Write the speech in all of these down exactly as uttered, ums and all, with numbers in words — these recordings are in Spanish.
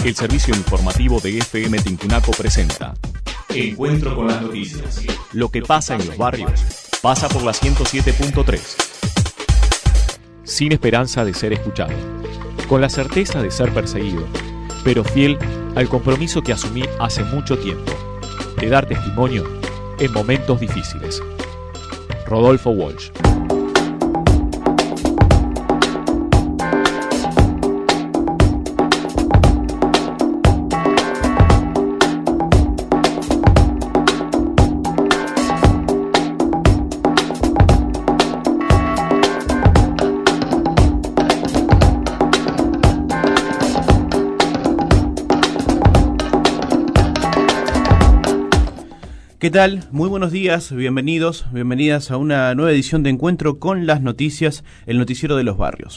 El servicio informativo de F M Tincunaco presenta Encuentro con las noticias. Lo que pasa en los barrios pasa por la ciento siete punto tres. Sin esperanza de ser escuchado, con la certeza de ser perseguido, pero fiel al compromiso que asumí hace mucho tiempo, de dar testimonio en momentos difíciles. Rodolfo Walsh. ¿Qué tal? Muy buenos días, bienvenidos, bienvenidas a una nueva edición de Encuentro con las Noticias, el noticiero de los barrios.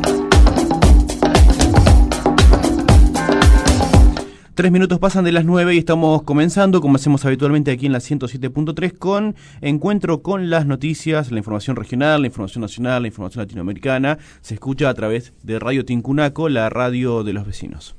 Tres minutos pasan de las nueve y estamos comenzando, como hacemos habitualmente aquí en la ciento siete punto tres, con Encuentro con las Noticias, la información regional, la información nacional, la información latinoamericana. Se escucha a través de Radio Tincunaco, la radio de los vecinos.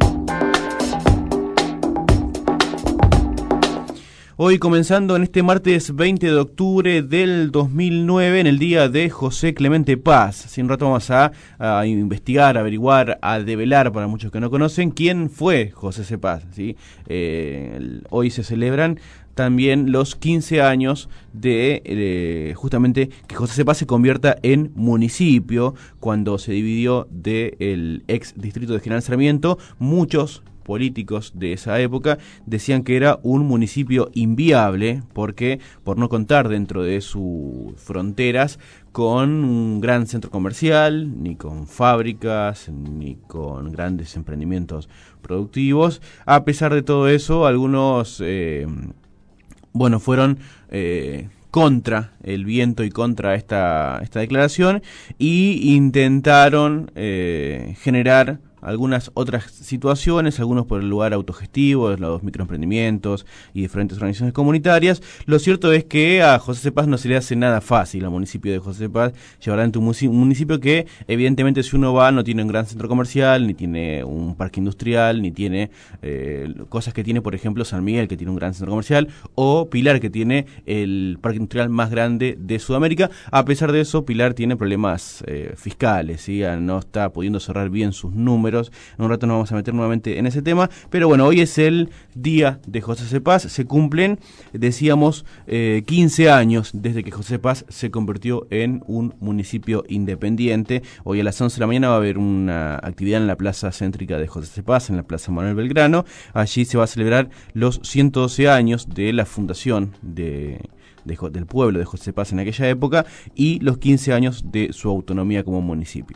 Hoy comenzando en este martes veinte de octubre del dos mil nueve, en el día de José Clemente Paz. Hace un rato vamos a, a investigar, a averiguar, a develar, para muchos que no conocen, quién fue José C. Paz, ¿sí? Eh, el, hoy se celebran también los quince años de eh, justamente que José C. Paz se convierta en municipio, cuando se dividió del ex distrito de General Sarmiento. Muchos políticos de esa época decían que era un municipio inviable porque por no contar dentro de sus fronteras con un gran centro comercial, ni con fábricas, ni con grandes emprendimientos productivos. A pesar de todo eso, algunos eh, bueno fueron eh, contra el viento y contra esta, esta declaración y intentaron eh, generar algunas otras situaciones, algunos por el lugar autogestivo, los microemprendimientos y diferentes organizaciones comunitarias. Lo cierto es que a José C. Paz no se le hace nada fácil, al municipio de José C. Paz, llevar adelante un municipio que, evidentemente, si uno va, no tiene un gran centro comercial, ni tiene un parque industrial, ni tiene eh, cosas que tiene, por ejemplo, San Miguel, que tiene un gran centro comercial, o Pilar, que tiene el parque industrial más grande de Sudamérica. A pesar de eso, Pilar tiene problemas eh, fiscales, ¿sí? No está pudiendo cerrar bien sus números. En un rato nos vamos a meter nuevamente en ese tema, pero bueno, hoy es el día de José C. Paz. Se cumplen, decíamos, eh, quince años desde que José C. Paz se convirtió en un municipio independiente. Hoy a las once de la mañana va a haber una actividad en la plaza céntrica de José C. Paz, en la plaza Manuel Belgrano. Allí se va a celebrar los ciento doce años de la fundación de De, del pueblo de José C. Paz en aquella época y los quince años de su autonomía como municipio.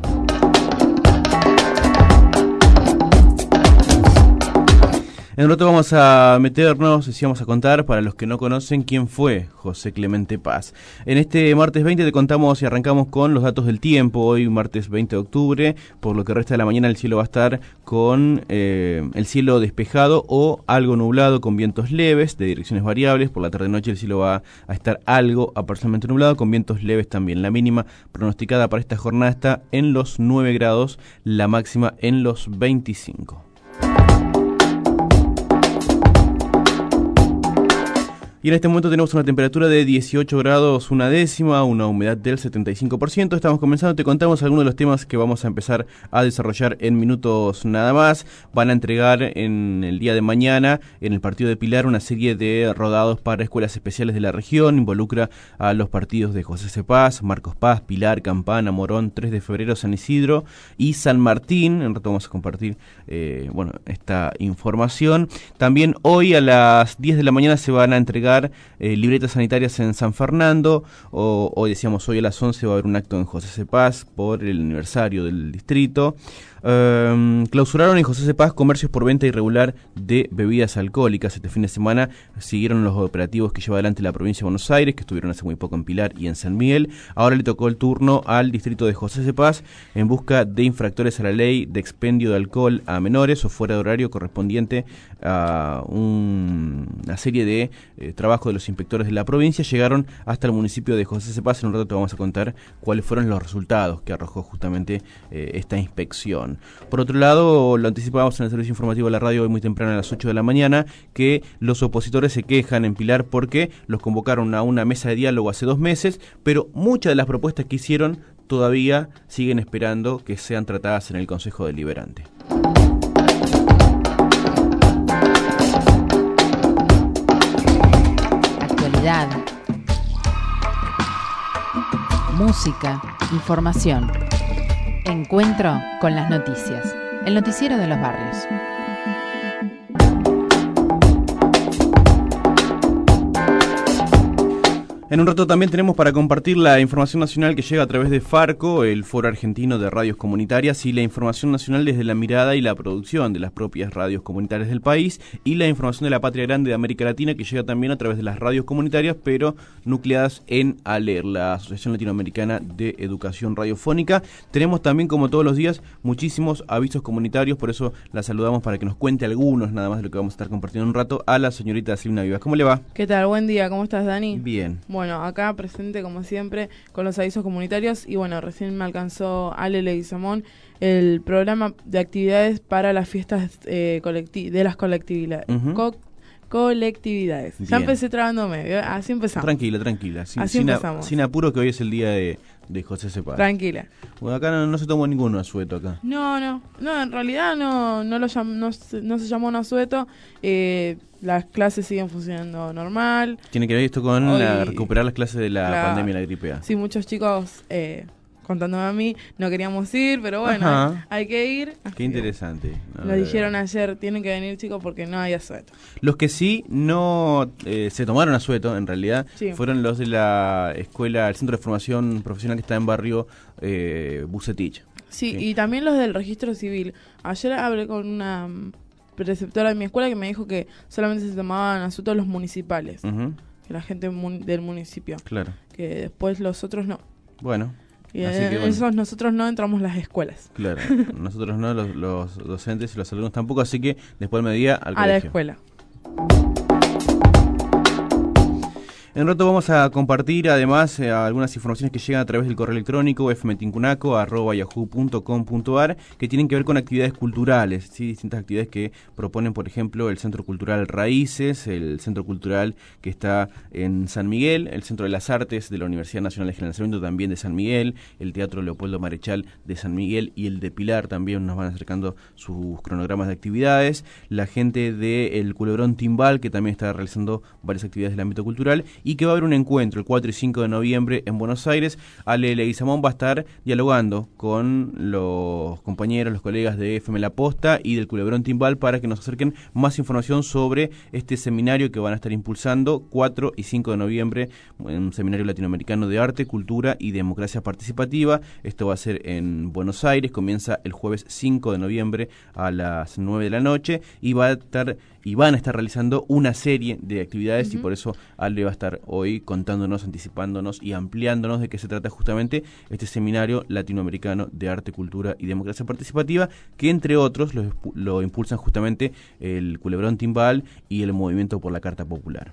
En un rato vamos a meternos, y vamos a contar, para los que no conocen, quién fue José Clemente Paz. En este martes veinte te contamos y arrancamos con los datos del tiempo. Hoy, martes veinte de octubre, por lo que resta de la mañana, el cielo va a estar con eh, el cielo despejado o algo nublado, con vientos leves de direcciones variables. Por la tarde-noche el cielo va a estar algo a parcialmente nublado, con vientos leves también. La mínima pronosticada para esta jornada está en los nueve grados, la máxima en los veinticinco. Y en este momento tenemos una temperatura de dieciocho grados una décima, una humedad del setenta y cinco por ciento. Estamos comenzando, te contamos algunos de los temas que vamos a empezar a desarrollar en minutos nada más. Van a entregar en el día de mañana, en el partido de Pilar, una serie de rodados para escuelas especiales de la región. Involucra a los partidos de José C. Paz, Marcos Paz, Pilar, Campana, Morón, tres de febrero, San Isidro y San Martín. En un rato vamos a compartir eh, bueno, esta información. También hoy a las diez de la mañana se van a entregar Eh, libretas sanitarias en San Fernando. O, hoy decíamos, hoy a las once va a haber un acto en José C. Paz por el aniversario del distrito. Um, clausuraron en José C. Paz comercios por venta irregular de bebidas alcohólicas. Este fin de semana siguieron los operativos que lleva adelante la provincia de Buenos Aires, que estuvieron hace muy poco en Pilar y en San Miguel. Ahora le tocó el turno al distrito de José C. Paz en busca de infractores a la ley de expendio de alcohol a menores o fuera de horario, correspondiente a un, una serie de eh, trabajos de los inspectores de la provincia. Llegaron hasta el municipio de José C. Paz. En un rato te vamos a contar cuáles fueron los resultados que arrojó justamente eh, esta inspección. información. Por otro lado, lo anticipábamos en el servicio informativo de la radio hoy muy temprano a las ocho de la mañana, que los opositores se quejan en Pilar porque los convocaron a una mesa de diálogo hace dos meses, pero muchas de las propuestas que hicieron todavía siguen esperando que sean tratadas en el Consejo Deliberante. Actualidad, música, información. Encuentro con las noticias. El noticiero de los barrios. En un rato también tenemos para compartir la información nacional que llega a través de Farco, el Foro Argentino de Radios Comunitarias, y la información nacional desde la mirada y la producción de las propias radios comunitarias del país, y la información de la patria grande de América Latina que llega también a través de las radios comunitarias, pero nucleadas en ALER, la Asociación Latinoamericana de Educación Radiofónica. Tenemos también, como todos los días, muchísimos avisos comunitarios, por eso la saludamos para que nos cuente algunos, nada más de lo que vamos a estar compartiendo en un rato, a la señorita Silvina Vivas. ¿Cómo le va? ¿Qué tal? Buen día, ¿cómo estás, Dani? Bien. Bueno, acá presente como siempre con los avisos comunitarios y bueno, recién me alcanzó Ale Leguizamón el programa de actividades para las fiestas eh, colecti- de las colectividades. Uh-huh. Co- colectividades. Bien. Ya empecé trabándome, así empezamos. Tranquila, tranquila. Sin, así sin empezamos. A, sin apuro, que hoy es el día de, de José Cepaz. Tranquila. Bueno, acá no, no se tomó ninguno asueto acá. No, no, no, en realidad no, no, lo llam- no, se, no se llamó un asueto. Eh, las clases siguen funcionando normal. Tiene que ver esto con Hoy, la, recuperar las clases de la claro, pandemia de la gripe A. Sí, muchos chicos, eh, contándome a mí, no queríamos ir, pero bueno, Ajá. hay que ir. Qué interesante. No, lo dijeron ayer, tienen que venir, chicos, porque no hay asueto. Los que sí no eh, se tomaron asueto, en realidad, sí. fueron los de la escuela, el Centro de Formación Profesional que está en barrio eh, Bucetich. Sí, sí, y también los del registro civil. Ayer hablé con una preceptora de mi escuela que me dijo que solamente se tomaban asuetos los municipales, uh-huh. que la gente mun- del municipio. Claro. Que después los otros no. Bueno. Y en que, bueno. esos nosotros no entramos las escuelas. Claro, nosotros no, los, los docentes y los alumnos tampoco, así que después del mediodía al a colegio. A la escuela. En un rato vamos a compartir además eh, algunas informaciones que llegan a través del correo electrónico f m tincunaco arroba yahoo punto com punto a r que tienen que ver con actividades culturales, ¿sí? Distintas actividades que proponen, por ejemplo, el Centro Cultural Raíces, el Centro Cultural que está en San Miguel, el Centro de las Artes de la Universidad Nacional de General Sarmiento también de San Miguel, el Teatro Leopoldo Marechal de San Miguel y el de Pilar también nos van acercando sus cronogramas de actividades, la gente del Culebrón Timbal que también está realizando varias actividades del ámbito cultural, y que va a haber un encuentro el cuatro y cinco de noviembre en Buenos Aires. Ale Leguizamón va a estar dialogando con los compañeros, los colegas de F M La Posta y del Culebrón Timbal para que nos acerquen más información sobre este seminario que van a estar impulsando cuatro y cinco de noviembre, un seminario latinoamericano de arte, cultura y democracia participativa. Esto va a ser en Buenos Aires, comienza el jueves cinco de noviembre a las nueve de la noche y va a estar y van a estar realizando una serie de actividades uh-huh. y por eso Ale va a estar hoy contándonos, anticipándonos y ampliándonos de qué se trata justamente este seminario latinoamericano de arte, cultura y democracia participativa, que entre otros lo, lo impulsan justamente el Culebrón Timbal y el Movimiento por la Carta Popular.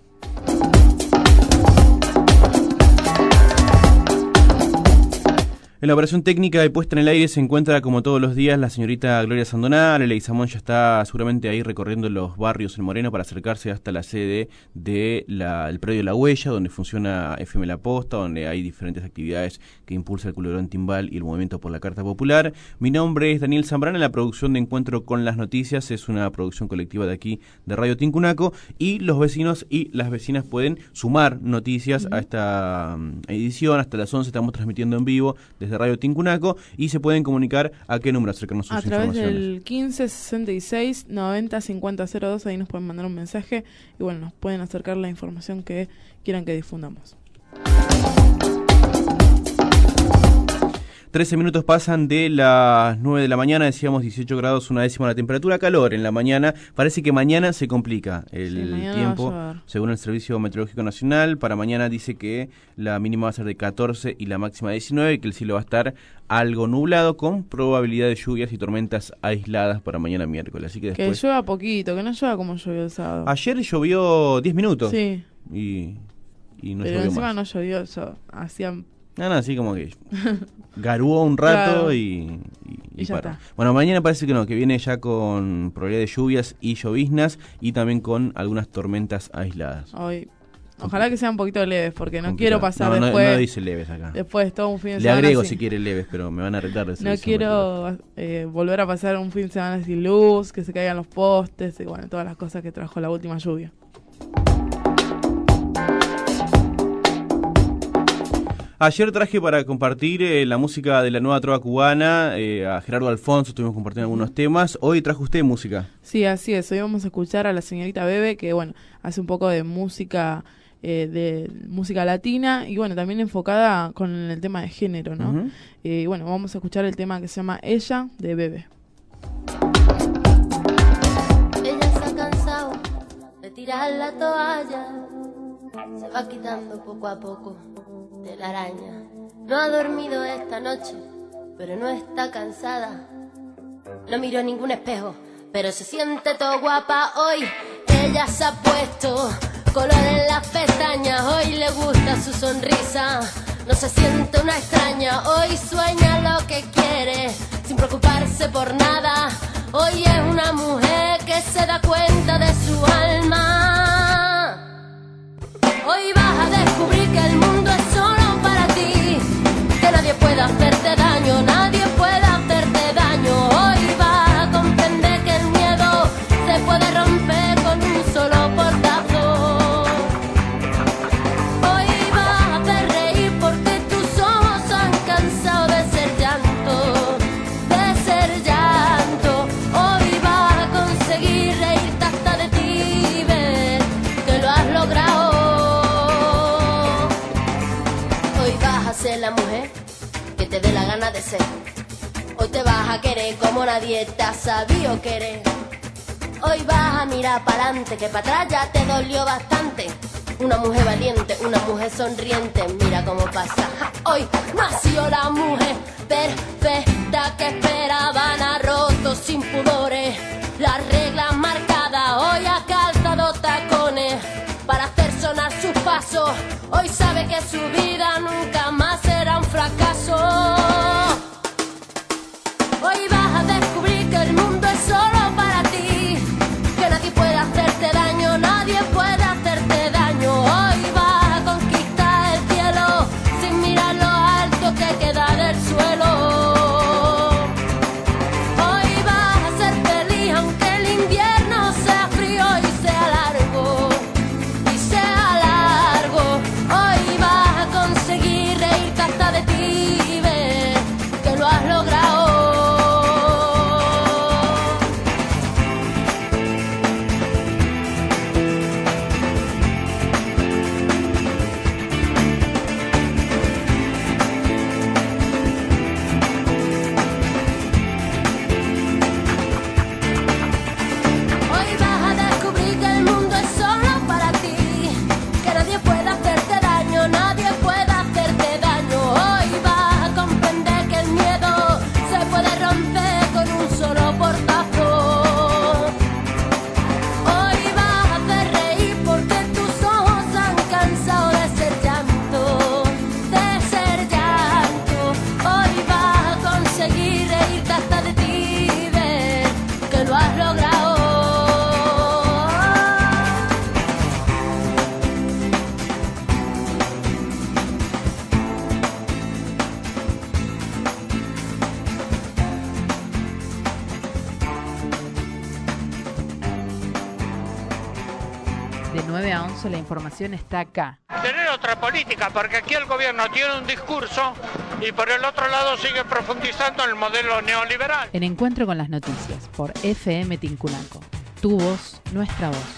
En la operación técnica y puesta en el aire se encuentra, como todos los días, la señorita Gloria Sandoná. Ale Leguizamón ya está seguramente ahí recorriendo los barrios en Moreno para acercarse hasta la sede del de predio La Huella, donde funciona F M La Posta, donde hay diferentes actividades que impulsa el Culebrón Timbal y el Movimiento por la Carta Popular. Mi nombre es Daniel Zambrana, la producción de Encuentro con las Noticias es una producción colectiva de aquí, de Radio Tincunaco, y los vecinos y las vecinas pueden sumar noticias uh-huh. a esta um, edición. Hasta las once estamos transmitiendo en vivo desde Radio Tincunaco y se pueden comunicar a qué número acercarnos sus a través informaciones. Del quince sesenta y seis noventa cincuenta cero dos, ahí nos pueden mandar un mensaje y bueno, nos pueden acercar la información que quieran que difundamos. trece minutos pasan de las nueve de la mañana, decíamos dieciocho grados, una décima la temperatura, calor en la mañana. Parece que mañana se complica el sí, tiempo, según el Servicio Meteorológico Nacional. Para mañana dice que la mínima va a ser de catorce y la máxima de diecinueve, y que el cielo va a estar algo nublado con probabilidad de lluvias y tormentas aisladas para mañana miércoles. Así que después... Que llueva poquito, que no llueva como llovió el sábado. Ayer llovió diez minutos. Sí. Y, y no Pero llovió encima más. no llovió, yo, hacía No, no, así como que garuó un rato claro. y, y, y, y ya paró. está. Bueno, mañana parece que no, que viene ya con probabilidad de lluvias y lloviznas y también con algunas tormentas aisladas. Hoy, ojalá que sean un poquito leves, porque no Complicado. quiero pasar no, después... No, no dice leves acá. Después todo un fin de Le semana agrego así. si quiere leves, pero me van a retar. No quiero eh, volver a pasar un fin de semana sin luz, que se caigan los postes y bueno, todas las cosas que trajo la última lluvia. Ayer traje para compartir eh, la música de la nueva trova cubana, eh, a Gerardo Alfonso, estuvimos compartiendo algunos temas. Hoy trajo usted música. Sí, así es. Hoy vamos a escuchar a la señorita Bebe, que bueno, hace un poco de música, eh, de música latina y bueno, también enfocada con el tema de género, ¿no? Uh-huh. Y eh, bueno, vamos a escuchar el tema que se llama Ella, de Bebe. Ella se ha cansado de tirar la toalla, se va quitando poco a poco de la araña. No ha dormido esta noche, pero no está cansada. No miró ningún espejo, pero se siente todo guapa hoy. Ella se ha puesto color en las pestañas, hoy le gusta su sonrisa. No se siente una extraña, hoy sueña lo que quiere, sin preocuparse por nada. Hoy es una mujer que se da cuenta de su alma. Hoy vas a descubrir que el mundo es solo para ti, que nadie puede hacerte daño, nadie puede hacerte daño. Hoy vas a comprender que el miedo se puede romper con un solo portazo. Hoy vas a hacer reír porque tus ojos han cansado de ser llanto, de ser llanto. Hoy vas a conseguir reírte hasta de ti, ver que lo has logrado. Ser la mujer que te dé la gana de ser. Hoy te vas a querer como nadie te ha sabido querer. Hoy vas a mirar para adelante, que para atrás ya te dolió bastante. Una mujer valiente, una mujer sonriente, mira cómo pasa. Hoy nació la mujer perfecta que esperaban, ha roto sin pudores las reglas marcadas. Hoy ha calzado tacones para hacer sonar sus pasos. Hoy sabe que su vida nunca más será un fracaso. Hoy vas a descubrir que el mundo es solo para ti, que nadie puede hacerte daño, nadie puede hacerte daño. Hoy vas a conquistar el cielo sin mirar lo alto que queda del suelo. Hoy vas a ser feliz aunque el invierno sea frío y sea largo. Hoy vas a conseguir reírte hasta de ti, ver que lo has logrado. Hoy vas a descubrir que el mundo es solo para ti, que nadie puede hacerte daño, nadie puede hacerte daño. Hoy vas a comprender que el miedo se puede romper con un solo portazo. Hoy vas a hacer reír porque tus ojos han cansado de ser llanto, de ser llanto. Hoy vas a conseguir reírte hasta de ti, ver que lo has logrado. De nueve a once la información está acá. Tener otra política, porque aquí el gobierno tiene un discurso y por el otro lado sigue profundizando en el modelo neoliberal. En Encuentro con las Noticias, por F M Tincunaco. Tu voz, nuestra voz.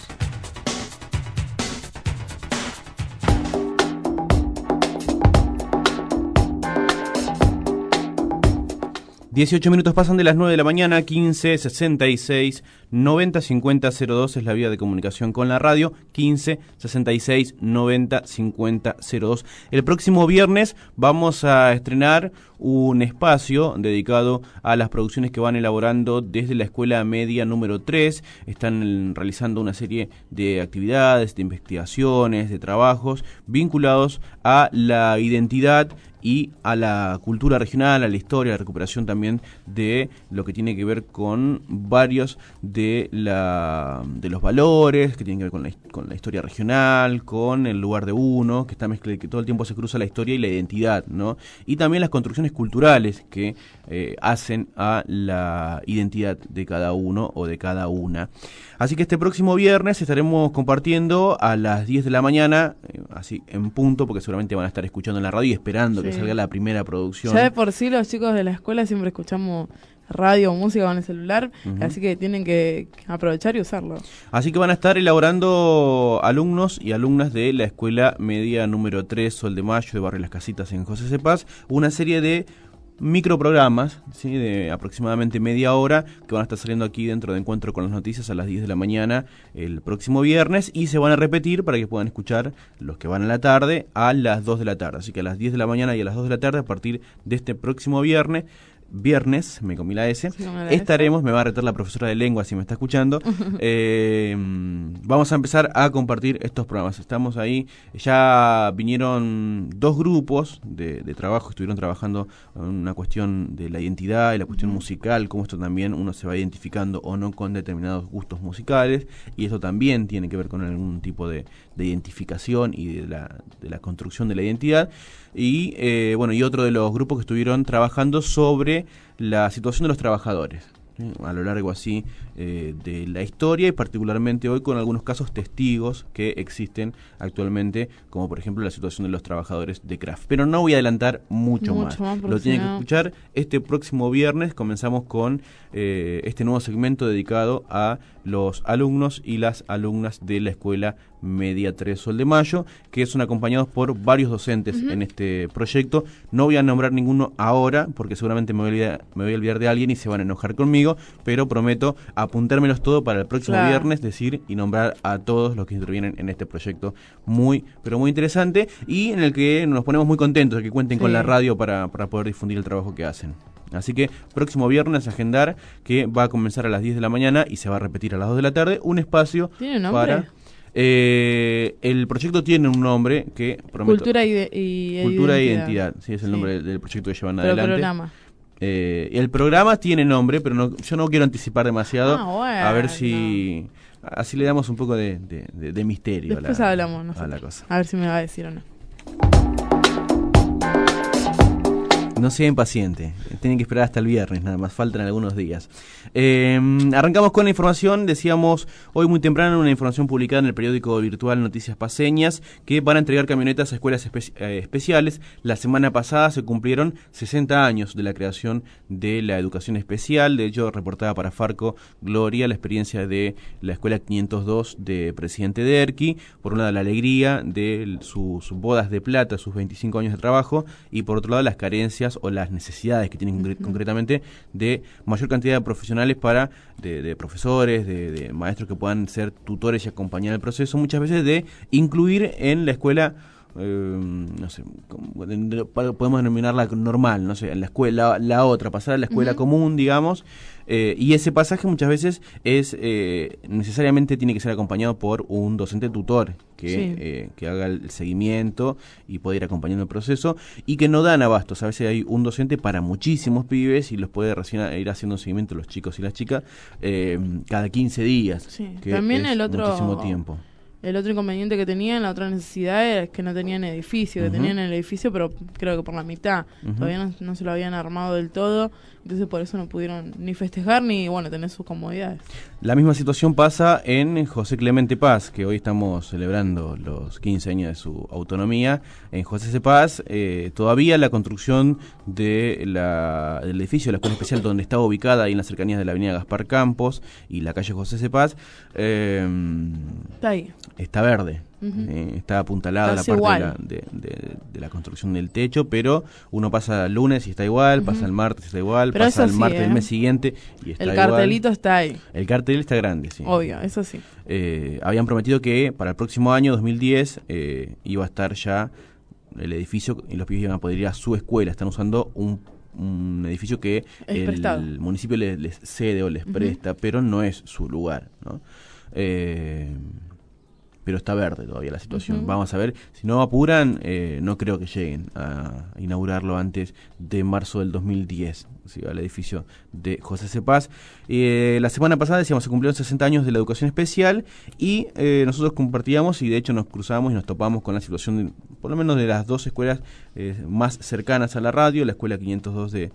dieciocho minutos pasan de las nueve de la mañana, quince sesenta y seis noventa cincuenta cero dos es la vía de comunicación con la radio, quince sesenta y seis noventa cincuenta cero dos. El próximo viernes vamos a estrenar un espacio dedicado a las producciones que van elaborando desde la Escuela Media número tres. Están realizando una serie de actividades, de investigaciones, de trabajos vinculados a la identidad y a la cultura regional, a la historia, a la recuperación también de lo que tiene que ver con varios de la de los valores que tienen que ver con la, con la historia regional, con el lugar de uno, que está mezclado, que todo el tiempo se cruza la historia y la identidad, ¿no? Y también las construcciones culturales que eh, hacen a la identidad de cada uno o de cada una. Así que este próximo viernes estaremos compartiendo a las diez de la mañana, eh, así en punto, porque seguramente van a estar escuchando en la radio y esperando sí. que salga la primera producción. Ya de por sí los chicos de la escuela siempre escuchamos radio o música con el celular, uh-huh. así que tienen que aprovechar y usarlo. Así que van a estar elaborando alumnos y alumnas de la Escuela Media número tres, Sol de Mayo, de Barrio Las Casitas en José Cepaz, una serie de microprogramas, ¿sí? de aproximadamente media hora que van a estar saliendo aquí dentro de Encuentro con las Noticias a las diez de la mañana el próximo viernes y se van a repetir para que puedan escuchar los que van a la tarde a las dos de la tarde. Así que a las diez de la mañana y a las dos de la tarde a partir de este próximo viernes Viernes, me comí la S, sí, la estaremos, S. me va a retar la profesora de lengua si me está escuchando, eh, vamos a empezar a compartir estos programas. Estamos ahí, ya vinieron dos grupos de, de trabajo, estuvieron trabajando en una cuestión de la identidad y la cuestión uh-huh. musical, cómo esto también uno se va identificando o no con determinados gustos musicales, y eso también tiene que ver con algún tipo de, de identificación y de la, de la construcción de la identidad. Y eh, bueno, y otro de los grupos que estuvieron trabajando sobre la situación de los trabajadores, ¿sí? a lo largo así eh, de la historia y particularmente hoy con algunos casos testigos que existen actualmente, como por ejemplo la situación de los trabajadores de Kraft. Pero no voy a adelantar mucho, mucho más, más lo tienen que escuchar este próximo viernes. Comenzamos con eh, este nuevo segmento dedicado a los alumnos y las alumnas de la Escuela Media tres Sol de Mayo, que son acompañados por varios docentes uh-huh. en este proyecto. No voy a nombrar ninguno ahora, porque seguramente me voy, a olvidar, me voy a olvidar de alguien y se van a enojar conmigo, pero prometo apuntármelos todo para el próximo claro. viernes, decir y nombrar a todos los que intervienen en este proyecto muy, pero muy interesante, y en el que nos ponemos muy contentos de que cuenten sí. con la radio para, para poder difundir el trabajo que hacen. Así que próximo viernes agendar, que va a comenzar a las diez de la mañana y se va a repetir a las dos de la tarde, un espacio ¿Tiene nombre? para... Eh, el proyecto tiene un nombre que prometo, Cultura y, de, y Cultura identidad. e Identidad, sí, es el sí. nombre del, del proyecto que llevan pero adelante. Programa. Eh, el programa tiene nombre, pero no, yo no quiero anticipar demasiado. Ah, bueno. A ver si así le damos un poco de, de, de, de misterio. Después a la, hablamos nosotros. a la cosa. A ver si me va a decir o no. No sea impaciente, tienen que esperar hasta el viernes, nada más, faltan algunos días. Eh, arrancamos con la información, decíamos hoy muy temprano una información publicada en el periódico virtual Noticias Paceñas, que van a entregar camionetas a escuelas espe- eh, especiales. La semana pasada se cumplieron sesenta años de la creación de la educación especial. De hecho, reportaba para Farco Gloria la experiencia de la escuela quinientos dos de Presidente Derqui. Por un lado, la alegría de sus bodas de plata, sus veinticinco años de trabajo, y por otro lado, las carencias o las necesidades que tienen uh-huh. concretamente de mayor cantidad de profesionales para, de, de profesores, de, de maestros que puedan ser tutores y acompañar el proceso, muchas veces de incluir en la escuela, eh, no sé, podemos denominarla normal, no sé, en la escuela, la otra, pasar a la escuela uh-huh. común, digamos, eh, y ese pasaje muchas veces es eh, necesariamente tiene que ser acompañado por un docente tutor que, sí. eh, que haga el seguimiento y pueda ir acompañando el proceso, y que no dan abastos. A veces hay un docente para muchísimos pibes y los puede recién ir haciendo un seguimiento los chicos y las chicas eh, cada quince días, sí. que También es el otro, muchísimo tiempo. El otro inconveniente que tenían, la otra necesidad, es que no tenían edificio, que uh-huh. tenían el edificio, pero creo que por la mitad. Uh-huh. Todavía no, no se lo habían armado del todo, entonces por eso no pudieron ni festejar ni, bueno, tener sus comodidades. La misma situación pasa en José Clemente Paz, que hoy estamos celebrando los quince años de su autonomía. En José C. Paz, eh, todavía la construcción de la, del edificio de la Escuela Especial, donde está ubicada, ahí en las cercanías de la avenida Gaspar Campos y la calle José C. Paz, eh, está ahí. Está verde, uh-huh. eh, está apuntalada la parte de la, de, de, de la construcción del techo, pero uno pasa el lunes y está igual, uh-huh. pasa el martes y está igual, pero pasa el sí, martes ¿eh? del mes siguiente y está igual. El cartelito está ahí. El cartel está grande, sí. Obvio, eso sí. Eh, habían prometido que para el próximo año, dos mil diez, eh, iba a estar ya el edificio y los pibes iban a poder ir a su escuela. Están usando un un edificio que es el prestado. municipio les, les cede o les uh-huh. presta, pero no es su lugar, ¿no? Eh, pero está verde todavía la situación. Uh-huh. Vamos a ver, si no apuran, eh, no creo que lleguen a inaugurarlo antes de marzo del dos mil diez, ¿sí? Al edificio de José Cepaz. Eh, la semana pasada, decíamos, se cumplieron sesenta años de la educación especial y eh, nosotros compartíamos y de hecho nos cruzamos y nos topamos con la situación, de, por lo menos de las dos escuelas eh, más cercanas a la radio, la escuela quinientos dos de,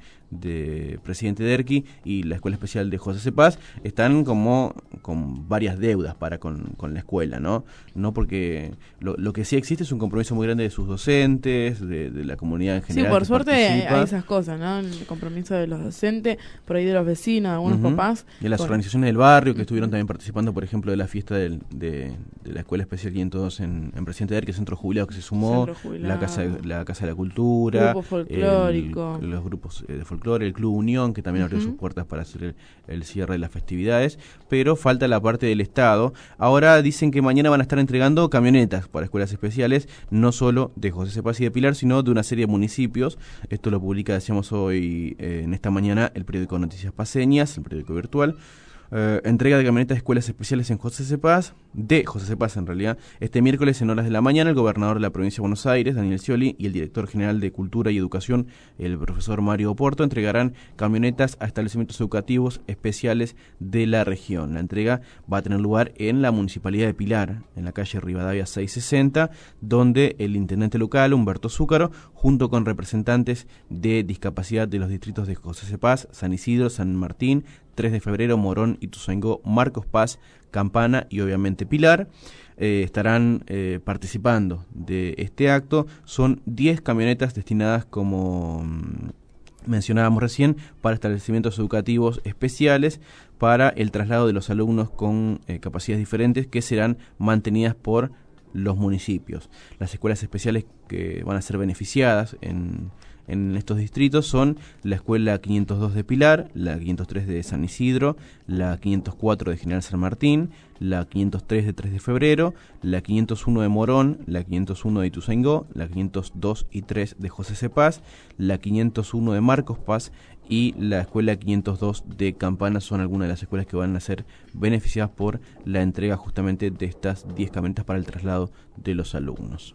de Presidente Derqui y la escuela especial de José Cepaz, están como con varias deudas para con, con la escuela, ¿no? No porque lo, lo que sí existe es un compromiso muy grande de sus docentes, de, de la comunidad en general. Sí, por suerte hay, hay esas cosas, ¿no? El compromiso de los docentes, por ahí de los vecinos, algunos uh-huh. papás. Y las con... organizaciones del barrio que estuvieron también participando, por ejemplo, de la fiesta del, de, de la escuela especial quinientos dos en, en Presidente Derqui, el Centro Jubilado que se sumó, la casa, la casa de la Cultura, grupo folclórico, el, los grupos de folclore, el Club Unión, que también uh-huh. abrió sus puertas para hacer el, el cierre de las festividades, pero falta la parte del Estado. Ahora dicen que mañana van a estar entregando camionetas para escuelas especiales, no solo de José Cepaz y de Pilar, sino de una serie de municipios. Esto lo publica, decíamos hoy, eh, en esta mañana, el periódico Noticias Paceñas, el periódico virtual. Uh, entrega de camionetas de escuelas especiales en José Cepaz, de José Cepaz en realidad. Este miércoles en horas de la mañana el gobernador de la provincia de Buenos Aires, Daniel Scioli, y el director general de Cultura y Educación, el profesor Mario Oporto, entregarán camionetas a establecimientos educativos especiales de la región. La entrega va a tener lugar en la municipalidad de Pilar, en la calle Rivadavia seiscientos sesenta, donde el intendente local, Humberto Zúcaro, junto con representantes de discapacidad de los distritos de José Cepaz, San Isidro, San Martín, tres de febrero, Morón, Ituzaingó, Marcos Paz, Campana y obviamente Pilar, eh, estarán eh, participando de este acto. Son diez camionetas destinadas, como mmm, mencionábamos recién, para establecimientos educativos especiales, para el traslado de los alumnos con eh, capacidades diferentes que serán mantenidas por los municipios. Las escuelas especiales que van a ser beneficiadas en en estos distritos son la escuela quinientos dos de Pilar, la quinientos tres de San Isidro, la quinientos cuatro de General San Martín, la quinientos tres de tres de febrero, la quinientos uno de Morón, la quinientos uno de Ituzaingó, la quinientos dos y tres de José Cepaz, la quinientos uno de Marcos Paz y la escuela quinientos dos de Campana. Son algunas de las escuelas que van a ser beneficiadas por la entrega justamente de estas diez camionetas para el traslado de los alumnos.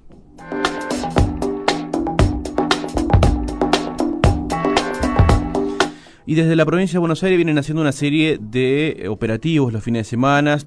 Y desde la provincia de Buenos Aires vienen haciendo una serie de operativos los fines de semana.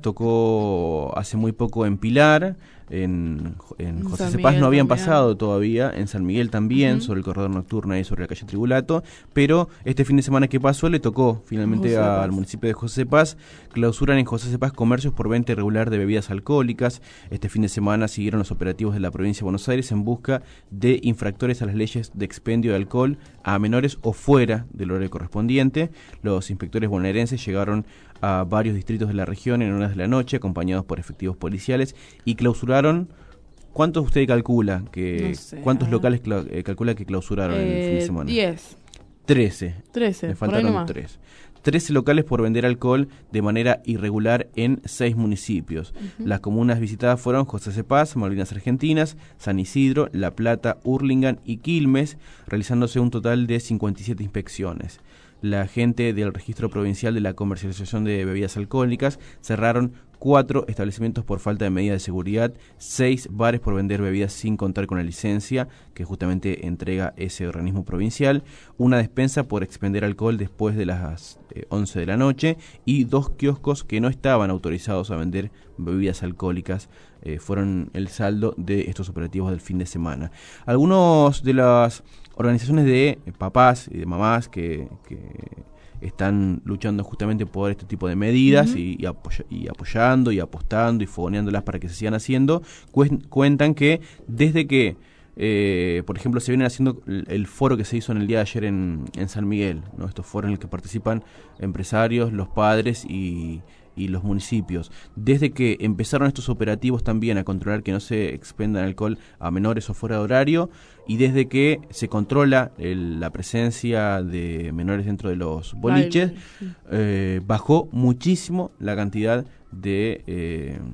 Tocó hace muy poco en Pilar, en, en José San Cepaz Miguel no habían también. pasado todavía, en San Miguel también, uh-huh. sobre el corredor nocturno y sobre la calle Tribulato, pero este fin de semana que pasó le tocó finalmente José al Cepaz. municipio de José Cepaz. Clausuran en José Cepaz comercios por venta irregular de bebidas alcohólicas. Este fin de semana siguieron los operativos de la provincia de Buenos Aires en busca de infractores a las leyes de expendio de alcohol a menores o fuera del horario correspondiente. Los inspectores bonaerenses llegaron a varios distritos de la región en horas de la noche, acompañados por efectivos policiales, y clausuraron. ¿Cuántos usted calcula que No sé, cuántos ah. locales cla- eh, calcula que clausuraron Eh, el fin de semana? diez. Trece. trece. Le por ahí faltaron nomás. tres. Trece locales por vender alcohol de manera irregular en seis municipios. Uh-huh. Las comunas visitadas fueron José Cepaz, Malvinas Argentinas, San Isidro, La Plata, Hurlingham y Quilmes, realizándose un total de cincuenta y siete inspecciones. La gente del Registro Provincial de la Comercialización de Bebidas Alcohólicas cerraron cuatro establecimientos por falta de medida de seguridad, seis bares por vender bebidas sin contar con la licencia que justamente entrega ese organismo provincial, una despensa por expender alcohol después de las eh, once de la noche y dos kioscos que no estaban autorizados a vender bebidas alcohólicas. Eh, fueron el saldo de estos operativos del fin de semana. Algunos de las organizaciones de papás y de mamás que, que están luchando justamente por este tipo de medidas, uh-huh. y, y, apoy- y apoyando y apostando y fogoneándolas para que se sigan haciendo, cu- cuentan que desde que Eh, por ejemplo, se viene haciendo el, el foro que se hizo en el día de ayer en, en San Miguel, ¿no? Estos foros en los que participan empresarios, los padres y, y los municipios. Desde que empezaron estos operativos también a controlar que no se expendan alcohol a menores o fuera de horario, y desde que se controla el, la presencia de menores dentro de los boliches, Vale, sí. eh, bajó muchísimo la cantidad de... Eh,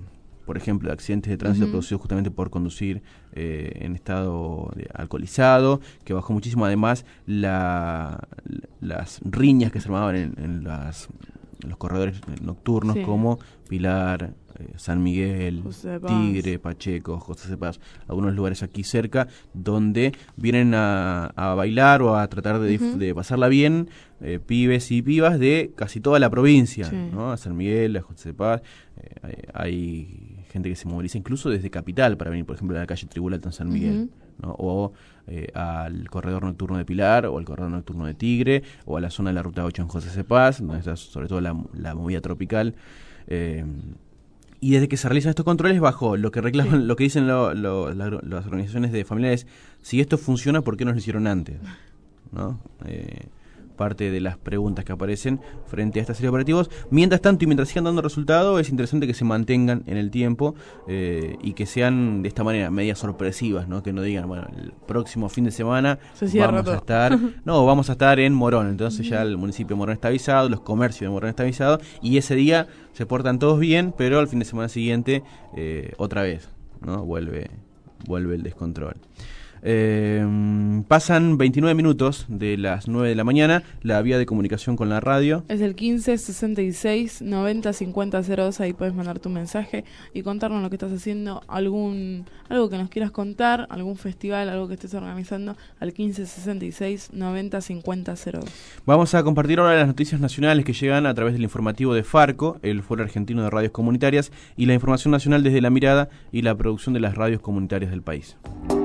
por ejemplo, de accidentes de tránsito uh-huh. producidos justamente por conducir eh, en estado de alcoholizado, que bajó muchísimo. Además, la, las riñas que se armaban en, en, las, en los corredores nocturnos, sí. como Pilar, eh, San Miguel, Tigre, Pacheco, José de Paz, algunos lugares aquí cerca, donde vienen a, a bailar o a tratar de, uh-huh. de pasarla bien, eh, pibes y pibas de casi toda la provincia, sí. ¿no? A San Miguel, a José de Paz, eh, hay, hay gente que se moviliza incluso desde Capital para venir, por ejemplo, a la calle Tribulata en San Miguel, uh-huh. ¿no? O eh, al corredor nocturno de Pilar, o al corredor nocturno de Tigre, o a la zona de la Ruta ocho en José de Paz, donde está sobre todo la, la movida tropical. Eh, y desde que se realizan estos controles bajó. Lo que reclaman, sí. lo que dicen lo, lo, la, las organizaciones de familiares, si esto funciona, ¿por qué no lo hicieron antes? ¿No? Eh, parte de las preguntas que aparecen frente a esta serie de operativos. Mientras tanto, y mientras sigan dando resultados, es interesante que se mantengan en el tiempo eh, y que sean de esta manera medias sorpresivas, ¿no? Que no digan, bueno, el próximo fin de semana vamos todo. a estar, no, vamos a estar en Morón. Entonces uh-huh. ya el municipio de Morón está avisado, los comercios de Morón está avisado, y ese día se portan todos bien, pero al fin de semana siguiente eh, otra vez, ¿no? Vuelve, vuelve el descontrol. Eh, pasan veintinueve minutos de las nueve de la mañana. La vía de comunicación con la radio es el quince sesenta y seis noventa cincuenta cero dos. Ahí puedes mandar tu mensaje y contarnos lo que estás haciendo, algún algo que nos quieras contar, algún festival, algo que estés organizando, al quince sesenta y seis noventa cincuenta cero dos. Vamos a compartir ahora las noticias nacionales que llegan a través del informativo de Farco, el Foro Argentino de Radios Comunitarias, y la información nacional desde La Mirada y la producción de las radios comunitarias del país.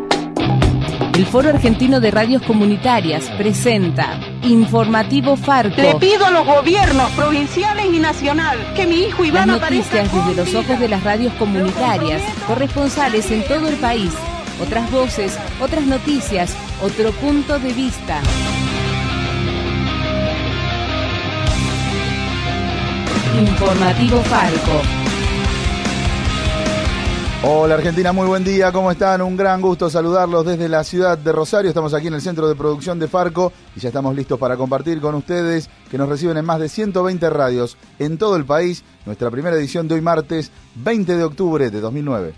El Foro Argentino de Radios Comunitarias presenta Informativo Farco. Le pido a los gobiernos provinciales y nacional que mi hijo Iván Las noticias desde los ojos de las radios comunitarias, corresponsales en todo el país, otras voces, otras noticias, otro punto de vista. Informativo Farco. Hola Argentina, muy buen día, ¿cómo están? Un gran gusto saludarlos desde la ciudad de Rosario. Estamos aquí en el centro de producción de Farco y ya estamos listos para compartir con ustedes, que nos reciben en más de ciento veinte radios en todo el país, nuestra primera edición de hoy martes veinte de octubre de dos mil nueve.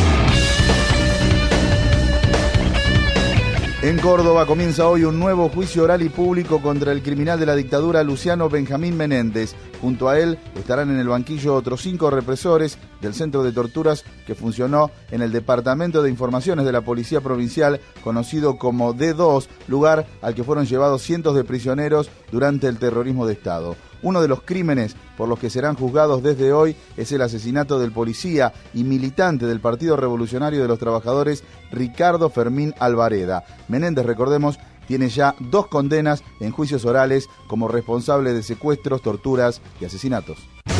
En Córdoba comienza hoy un nuevo juicio oral y público contra el criminal de la dictadura Luciano Benjamín Menéndez. Junto a él estarán en el banquillo otros cinco represores del centro de torturas que funcionó en el Departamento de Informaciones de la Policía Provincial, conocido como D dos, lugar al que fueron llevados cientos de prisioneros durante el terrorismo de Estado. Uno de los crímenes por los que serán juzgados desde hoy es el asesinato del policía y militante del Partido Revolucionario de los Trabajadores, Ricardo Fermín Alvareda. Menéndez, recordemos, tiene ya dos condenas en juicios orales como responsable de secuestros, torturas y asesinatos.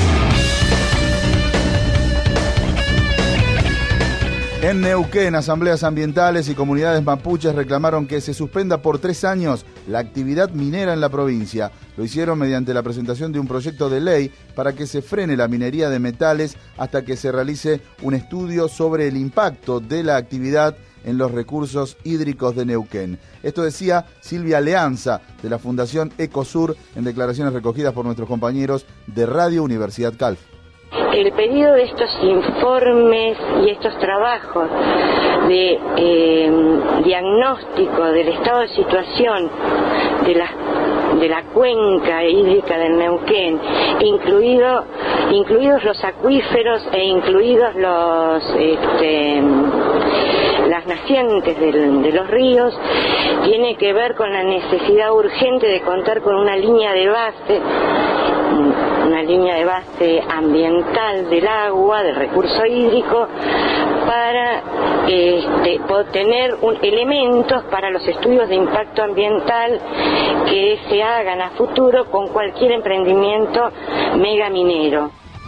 En Neuquén, asambleas ambientales y comunidades mapuches reclamaron que se suspenda por tres años la actividad minera en la provincia. Lo hicieron mediante la presentación de un proyecto de ley para que se frene la minería de metales hasta que se realice un estudio sobre el impacto de la actividad en los recursos hídricos de Neuquén. Esto decía Silvia Leanza, de la Fundación Ecosur, en declaraciones recogidas por nuestros compañeros de Radio Universidad Calf. El pedido de estos informes y estos trabajos de eh, diagnóstico del estado de situación de la, de la cuenca hídrica del Neuquén, incluido, incluidos los acuíferos e incluidos los este, las nacientes del, de los ríos, tiene que ver con la necesidad urgente de contar con una línea de base, una línea de base ambiental del agua, del recurso hídrico, para este, tener un, elementos para los estudios de impacto ambiental que se hagan a futuro con cualquier emprendimiento megaminero.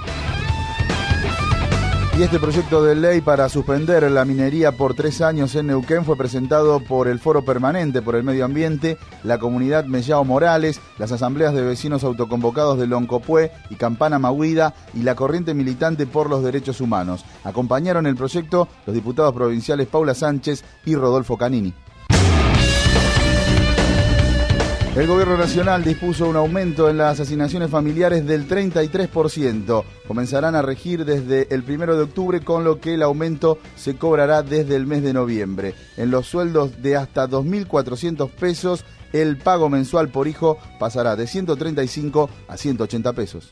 Y este proyecto de ley para suspender la minería por tres años en Neuquén fue presentado por el Foro Permanente por el Medio Ambiente, la comunidad Mellao Morales, las asambleas de vecinos autoconvocados de Loncopué y Campana Mahuida y la corriente militante por los derechos humanos. Acompañaron el proyecto los diputados provinciales Paula Sánchez y Rodolfo Canini. El Gobierno Nacional dispuso un aumento en las asignaciones familiares del treinta y tres por ciento. Comenzarán a regir desde el primero de octubre, con lo que el aumento se cobrará desde el mes de noviembre. En los sueldos de hasta dos mil cuatrocientos pesos, el pago mensual por hijo pasará de ciento treinta y cinco a ciento ochenta pesos.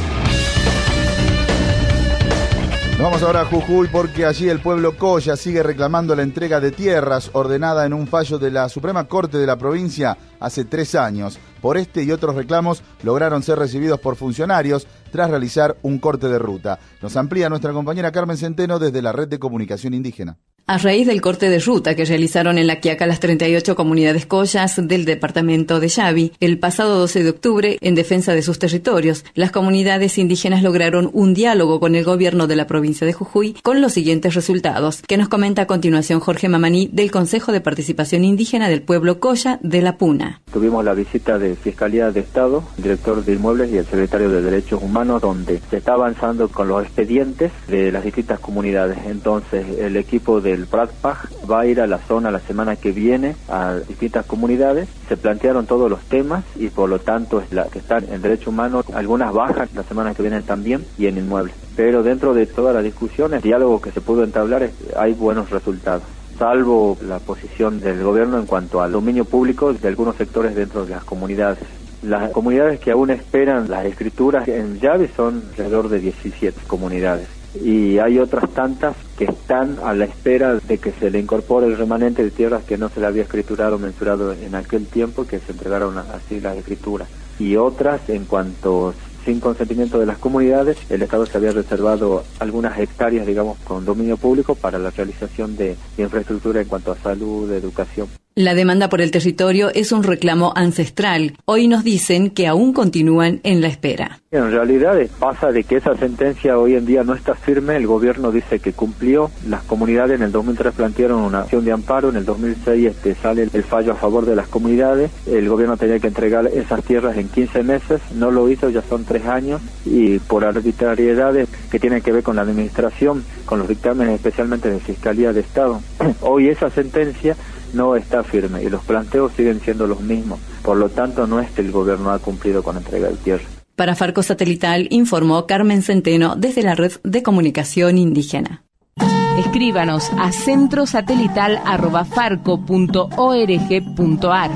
Nos vamos ahora a Jujuy, porque allí el pueblo Colla sigue reclamando la entrega de tierras ordenada en un fallo de la Suprema Corte de la provincia hace tres años. Por este y otros reclamos lograron ser recibidos por funcionarios tras realizar un corte de ruta. Nos amplía nuestra compañera Carmen Centeno desde la Red de Comunicación Indígena. A raíz del corte de ruta que realizaron en La Quiaca las treinta y ocho comunidades collas del departamento de Yavi el pasado doce de octubre en defensa de sus territorios, las comunidades indígenas lograron un diálogo con el gobierno de la provincia de Jujuy con los siguientes resultados, que nos comenta a continuación Jorge Mamaní del Consejo de Participación Indígena del Pueblo Colla de La Puna. Tuvimos la visita de Fiscalía de Estado, el director de Inmuebles y el secretario de Derechos Humanos, donde se está avanzando con los expedientes de las distintas comunidades. Entonces, el equipo del Pratpaj va a ir a la zona la semana que viene a distintas comunidades. Se plantearon todos los temas y por lo tanto es la que están en Derechos Humanos, algunas bajas la semana que viene también, y en Inmuebles. Pero dentro de todas las discusiones, diálogo que se pudo entablar, hay buenos resultados, salvo la posición del gobierno en cuanto al dominio público de algunos sectores dentro de las comunidades. Las comunidades que aún esperan las escrituras en llave son alrededor de diecisiete comunidades. Y hay otras tantas que están a la espera de que se le incorpore el remanente de tierras que no se le había escriturado o mensurado en aquel tiempo, que se entregaron así las escrituras. Y otras, en cuanto sin consentimiento de las comunidades, el Estado se había reservado algunas hectáreas, digamos, con dominio público para la realización de, de infraestructura en cuanto a salud, educación. La demanda por el territorio es un reclamo ancestral. Hoy nos dicen que aún continúan en la espera. En realidad pasa de que esa sentencia hoy en día no está firme. El gobierno dice que cumplió. Las comunidades en el dos mil tres plantearon una acción de amparo. En el dos mil seis este, sale el fallo a favor de las comunidades. El gobierno tenía que entregar esas tierras en quince meses. No lo hizo, ya son tres años. Y por arbitrariedades que tienen que ver con la administración, con los dictámenes especialmente de Fiscalía de Estado, hoy esa sentencia no está firme y los planteos siguen siendo los mismos. Por lo tanto, no es que el gobierno ha cumplido con la entrega de tierra. Para Farco Satelital informó Carmen Centeno desde la Red de Comunicación Indígena. Escríbanos a centrosatelital arroba farco punto org punto ar.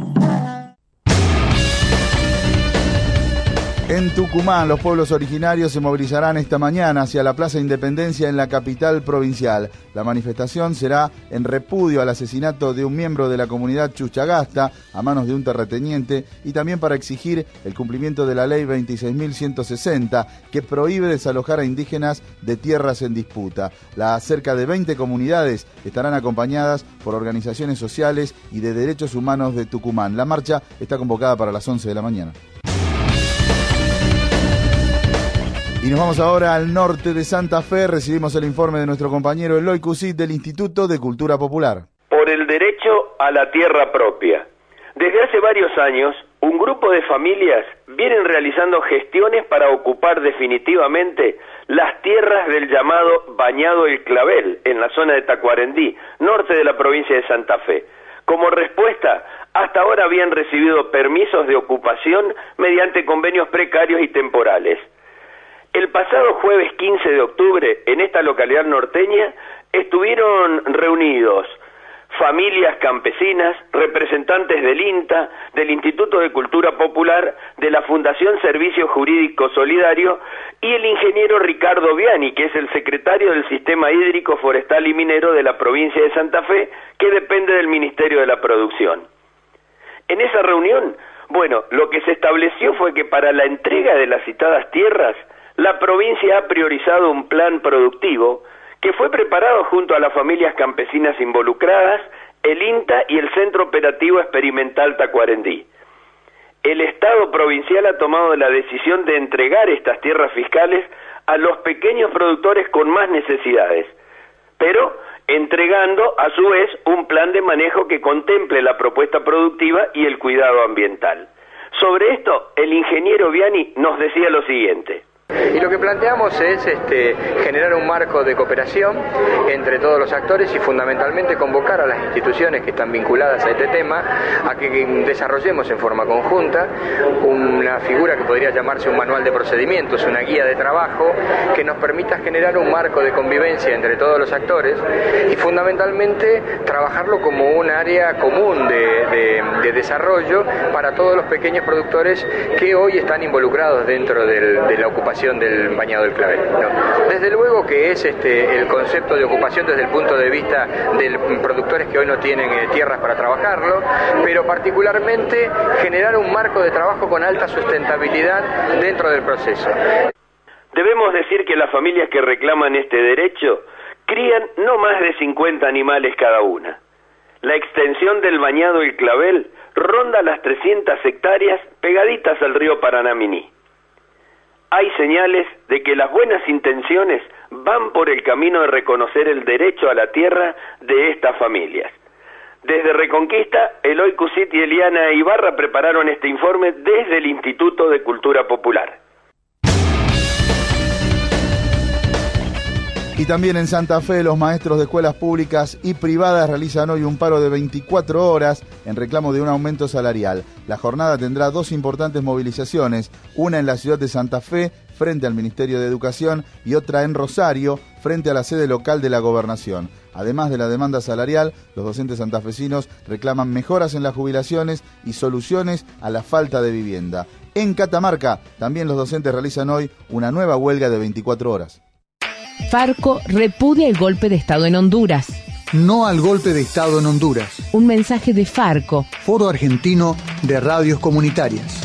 En Tucumán, los pueblos originarios se movilizarán esta mañana hacia la Plaza Independencia en la capital provincial. La manifestación será en repudio al asesinato de un miembro de la comunidad Chuchagasta a manos de un terrateniente y también para exigir el cumplimiento de la ley veintiséis mil ciento sesenta, que prohíbe desalojar a indígenas de tierras en disputa. Las cerca de veinte comunidades estarán acompañadas por organizaciones sociales y de derechos humanos de Tucumán. La marcha está convocada para las once de la mañana. Y nos vamos ahora al norte de Santa Fe. Recibimos el informe de nuestro compañero Eloy Cusit del Instituto de Cultura Popular. Por el derecho a la tierra propia. Desde hace varios años, un grupo de familias vienen realizando gestiones para ocupar definitivamente las tierras del llamado Bañado El Clavel, en la zona de Tacuarembó, norte de la provincia de Santa Fe. Como respuesta, hasta ahora habían recibido permisos de ocupación mediante convenios precarios y temporales. El pasado jueves quince de octubre, en esta localidad norteña, estuvieron reunidos familias campesinas, representantes del INTA, del Instituto de Cultura Popular, de la Fundación Servicio Jurídico Solidario y el ingeniero Ricardo Viani, que es el secretario del Sistema Hídrico, Forestal y Minero de la provincia de Santa Fe, que depende del Ministerio de la Producción. En esa reunión, bueno, lo que se estableció fue que para la entrega de las citadas tierras, la provincia ha priorizado un plan productivo que fue preparado junto a las familias campesinas involucradas, el INTA y el Centro Operativo Experimental Tacuarembó. El Estado provincial ha tomado la decisión de entregar estas tierras fiscales a los pequeños productores con más necesidades, pero entregando a su vez un plan de manejo que contemple la propuesta productiva y el cuidado ambiental. Sobre esto, el ingeniero Viani nos decía lo siguiente. Y lo que planteamos es este, generar un marco de cooperación entre todos los actores y fundamentalmente convocar a las instituciones que están vinculadas a este tema a que desarrollemos en forma conjunta una figura que podría llamarse un manual de procedimientos, una guía de trabajo que nos permita generar un marco de convivencia entre todos los actores y fundamentalmente trabajarlo como un área común de, de, de desarrollo para todos los pequeños productores que hoy están involucrados dentro del, de la ocupación del bañado del clavel, ¿no? Desde luego que es este, el concepto de ocupación desde el punto de vista de productores que hoy no tienen eh, tierras para trabajarlo, pero particularmente generar un marco de trabajo con alta sustentabilidad dentro del proceso. Debemos decir que las familias que reclaman este derecho crían no más de cincuenta animales cada una. La extensión del bañado El Clavel ronda las trescientas hectáreas pegaditas al río Paranaminí. Hay señales de que las buenas intenciones van por el camino de reconocer el derecho a la tierra de estas familias. Desde Reconquista, Eloy Cusit y Eliana Ibarra prepararon este informe desde el Instituto de Cultura Popular. Y también en Santa Fe, los maestros de escuelas públicas y privadas realizan hoy un paro de veinticuatro horas en reclamo de un aumento salarial. La jornada tendrá dos importantes movilizaciones, una en la ciudad de Santa Fe, frente al Ministerio de Educación, y otra en Rosario, frente a la sede local de la Gobernación. Además de la demanda salarial, los docentes santafesinos reclaman mejoras en las jubilaciones y soluciones a la falta de vivienda. En Catamarca, también los docentes realizan hoy una nueva huelga de veinticuatro horas. Farco repudia el golpe de Estado en Honduras. No al golpe de Estado en Honduras. Un mensaje de Farco. Foro Argentino de Radios Comunitarias.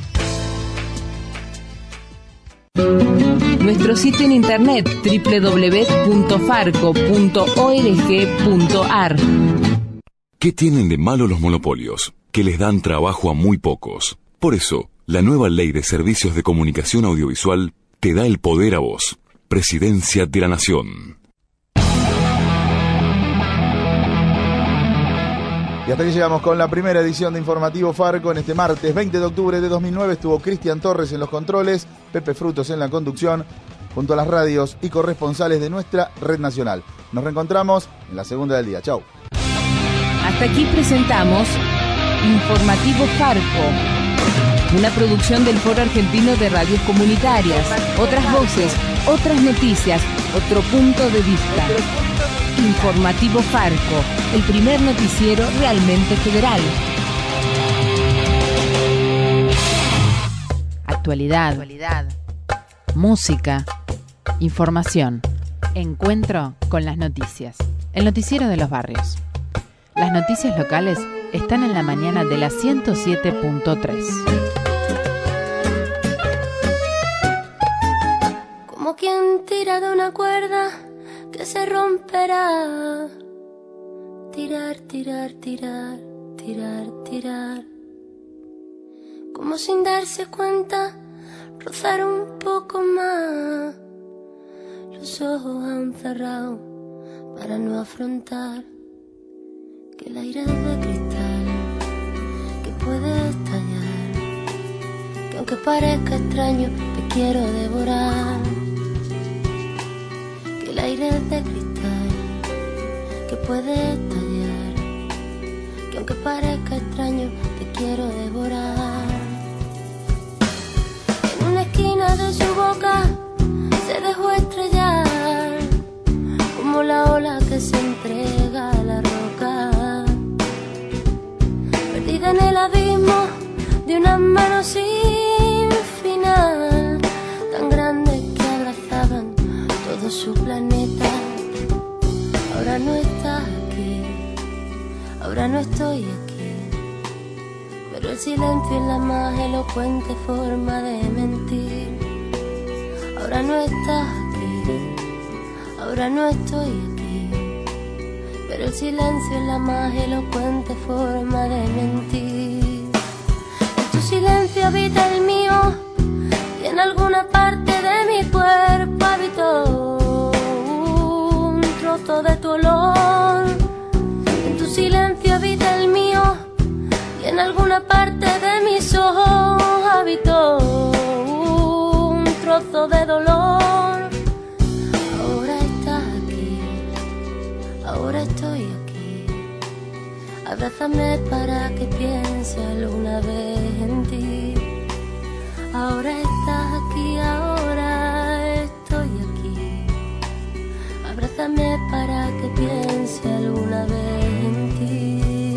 Nuestro sitio en internet doble u doble u doble u punto farco punto org punto ar. ¿Qué tienen de malo los monopolios? Que les dan trabajo a muy pocos. Por eso, la nueva Ley de Servicios de Comunicación Audiovisual te da el poder a vos. Presidencia de la Nación. Y hasta aquí llegamos con la primera edición de Informativo Farco. En este martes veinte de octubre de dos mil nueve estuvo Cristian Torres en los controles, Pepe Frutos en la conducción, junto a las radios y corresponsales de nuestra red nacional. Nos reencontramos en la segunda del día. Chau. Hasta aquí presentamos Informativo Farco, una producción del Foro Argentino de Radios Comunitarias. Otras voces, otras noticias, otro punto de vista. Informativo Farco, el primer noticiero realmente federal. Actualidad, Actualidad. Música, información, encuentro con las noticias. El noticiero de los barrios. Las noticias locales están en la mañana de la ciento siete punto tres. Como quien tira de una cuerda que se romperá. Tirar, tirar, tirar, tirar, tirar. Como sin darse cuenta, rozar un poco más. Los ojos han cerrado para no afrontar que el aire es de cristal, que puede estallar, que aunque parezca extraño te quiero devorar. Que el aire es de cristal, que puede estallar, que aunque parezca extraño te quiero devorar. En una esquina de su boca se dejó estrellar como la ola que se entrega a la roca, perdida en el abismo de unas manos sin final, tan grandes que abrazaban todo su planeta. Ahora no estás aquí, ahora no estoy aquí, pero el silencio es la más elocuente forma de mentir. Ahora no estás aquí, ahora no estoy aquí, pero el silencio es la más elocuente forma de mentir. En tu silencio habita el mío y en alguna parte de mi cuerpo habitó un trozo de tu olor. En tu silencio habita el mío y en alguna parte de mis ojos habitó un trozo de dolor. dolor. Ahora estás aquí, ahora estoy aquí. Abrázame para que piense alguna vez en ti. Ahora estás aquí, ahora estoy aquí. Abrázame para que piense alguna vez en ti.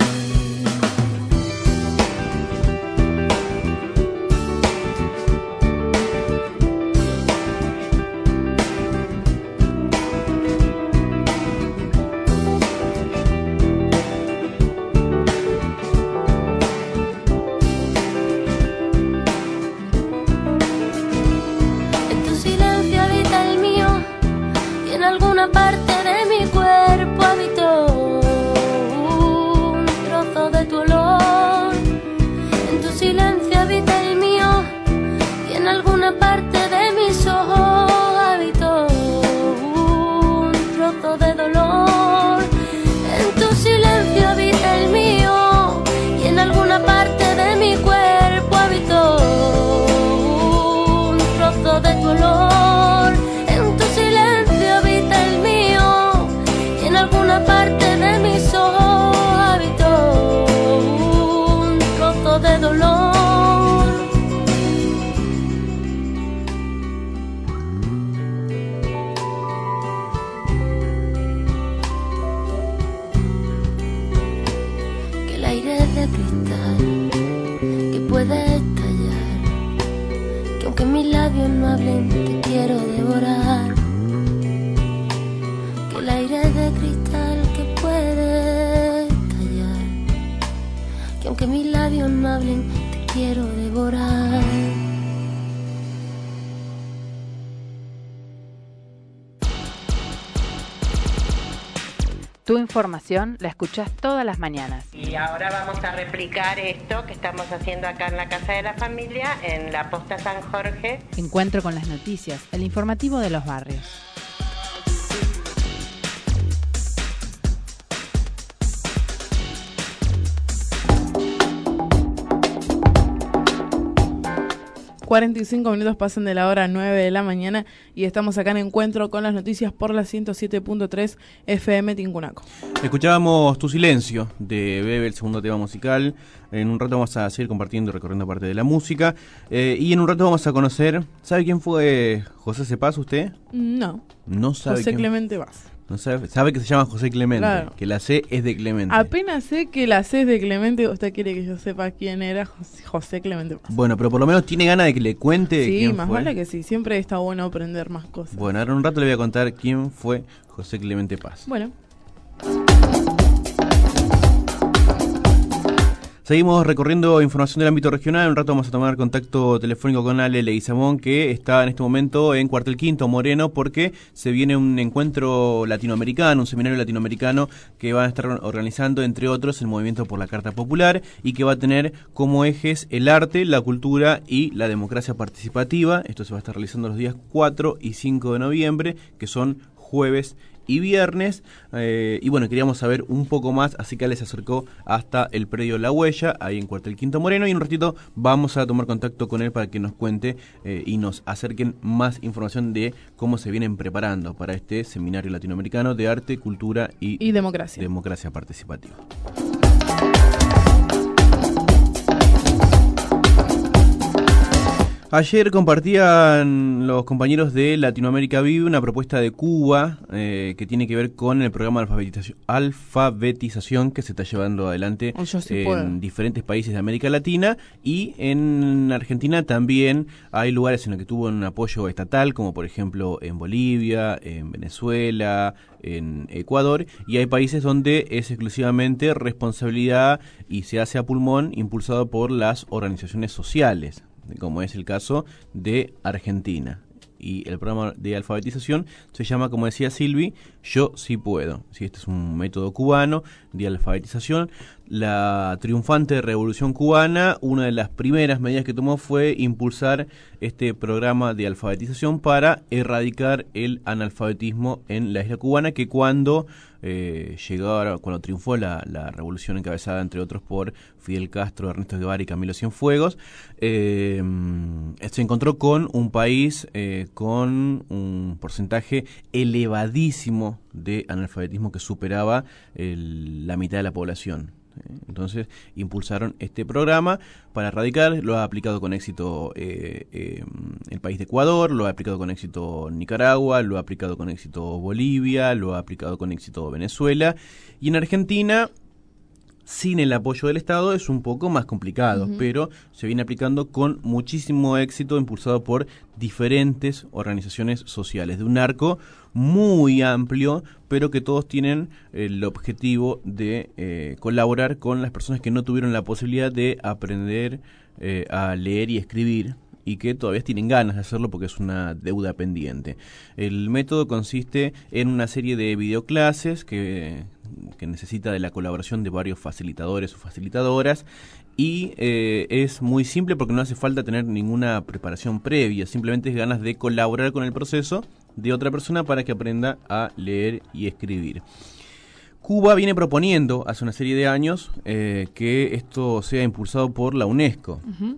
Parte de mi cuerpo habitó un trozo de tu olor. En tu silencio habita el mío y en alguna parte de mis ojos habitó un trozo de dolor. En tu silencio habita el mío y en alguna parte de mi cuerpo habitó un trozo de tu olor. Alguna parte de mis ojos habitó un trozo de dolor. Que el aire es de cristal, que puede estallar, que aunque mis labios no hablen, te quiero devorar. El aire de cristal que puede estallar, que aunque mis labios no hablen, te quiero devorar. Tu información la escuchás todas las mañanas. Y ahora vamos a replicar esto que estamos haciendo acá en la Casa de la Familia, en la Posta San Jorge. Encuentro con las noticias, el informativo de los barrios. cuarenta y cinco minutos pasan de la hora nueve de la mañana y estamos acá en Encuentro con las noticias por la ciento siete punto tres F M Tincunaco. Escuchábamos Tu Silencio de Bebe, el segundo tema musical. En un rato vamos a seguir compartiendo y recorriendo parte de la música. Eh, y en un rato vamos a conocer... ¿Sabe quién fue José Cepaz usted? No. No sabe José quién... Clemente Vaz. No sabe, sabe que se llama José Clemente, Claro. que la C es de Clemente. Apenas sé que la C es de Clemente, ¿usted quiere que yo sepa quién era José, José Clemente Vaz? Bueno, pero por lo menos tiene ganas de que le cuente Sí, quién más fue. vale que sí, siempre está bueno aprender más cosas. Bueno, ahora en un rato le voy a contar quién fue José Clemente Paz. Bueno. Seguimos recorriendo información del ámbito regional. En un rato vamos a tomar contacto telefónico con Ale Leguizamón, que está en este momento en Cuartel Quinto Moreno, porque se viene un encuentro latinoamericano, un seminario latinoamericano que van a estar organizando, entre otros, el Movimiento por la Carta Popular, y que va a tener como ejes el arte, la cultura y la democracia participativa. Esto se va a estar realizando los días cuatro y cinco de noviembre, que son jueves y viernes, eh, y bueno, queríamos saber un poco más, así que Ale se acercó hasta el predio La Huella, ahí en Cuartel Quinto Moreno, y en un ratito vamos a tomar contacto con él para que nos cuente eh, y nos acerquen más información de cómo se vienen preparando para este seminario latinoamericano de arte, cultura y, y democracia. democracia participativa. Ayer compartían los compañeros de Latinoamérica Vive una propuesta de Cuba eh, que tiene que ver con el programa de alfabetización, alfabetización que se está llevando adelante Yo sí en puedo. diferentes países de América Latina, y en Argentina también hay lugares en los que tuvo un apoyo estatal, como por ejemplo en Bolivia, en Venezuela, en Ecuador, y hay países donde es exclusivamente responsabilidad y se hace a pulmón, impulsado por las organizaciones sociales, como es el caso de Argentina. Y el programa de alfabetización se llama, como decía Silvi, Yo Sí Puedo. Sí, este es un método cubano de alfabetización. la triunfante Revolución Cubana, una de las primeras medidas que tomó fue impulsar este programa de alfabetización para erradicar el analfabetismo en la isla cubana, que cuando eh, llegó, cuando triunfó la, la revolución encabezada entre otros por Fidel Castro, Ernesto Guevara y Camilo Cienfuegos, eh, se encontró con un país eh, con un porcentaje elevadísimo de analfabetismo que superaba el, la mitad de la población. Entonces impulsaron este programa para erradicar. Lo ha aplicado con éxito eh, eh, el país de Ecuador, lo ha aplicado con éxito Nicaragua, lo ha aplicado con éxito Bolivia, lo ha aplicado con éxito Venezuela, y en Argentina, sin el apoyo del Estado, es un poco más complicado, uh-huh. pero se viene aplicando con muchísimo éxito, impulsado por diferentes organizaciones sociales, de un arco muy amplio, pero que todos tienen el objetivo de eh, colaborar con las personas que no tuvieron la posibilidad de aprender eh, a leer y escribir, y que todavía tienen ganas de hacerlo porque es una deuda pendiente. El método consiste en una serie de videoclases que, que necesita de la colaboración de varios facilitadores o facilitadoras, y eh, es muy simple porque no hace falta tener ninguna preparación previa, simplemente es ganas de colaborar con el proceso de otra persona para que aprenda a leer y escribir. Cuba viene proponiendo hace una serie de años eh, que esto sea impulsado por la UNESCO. Uh-huh.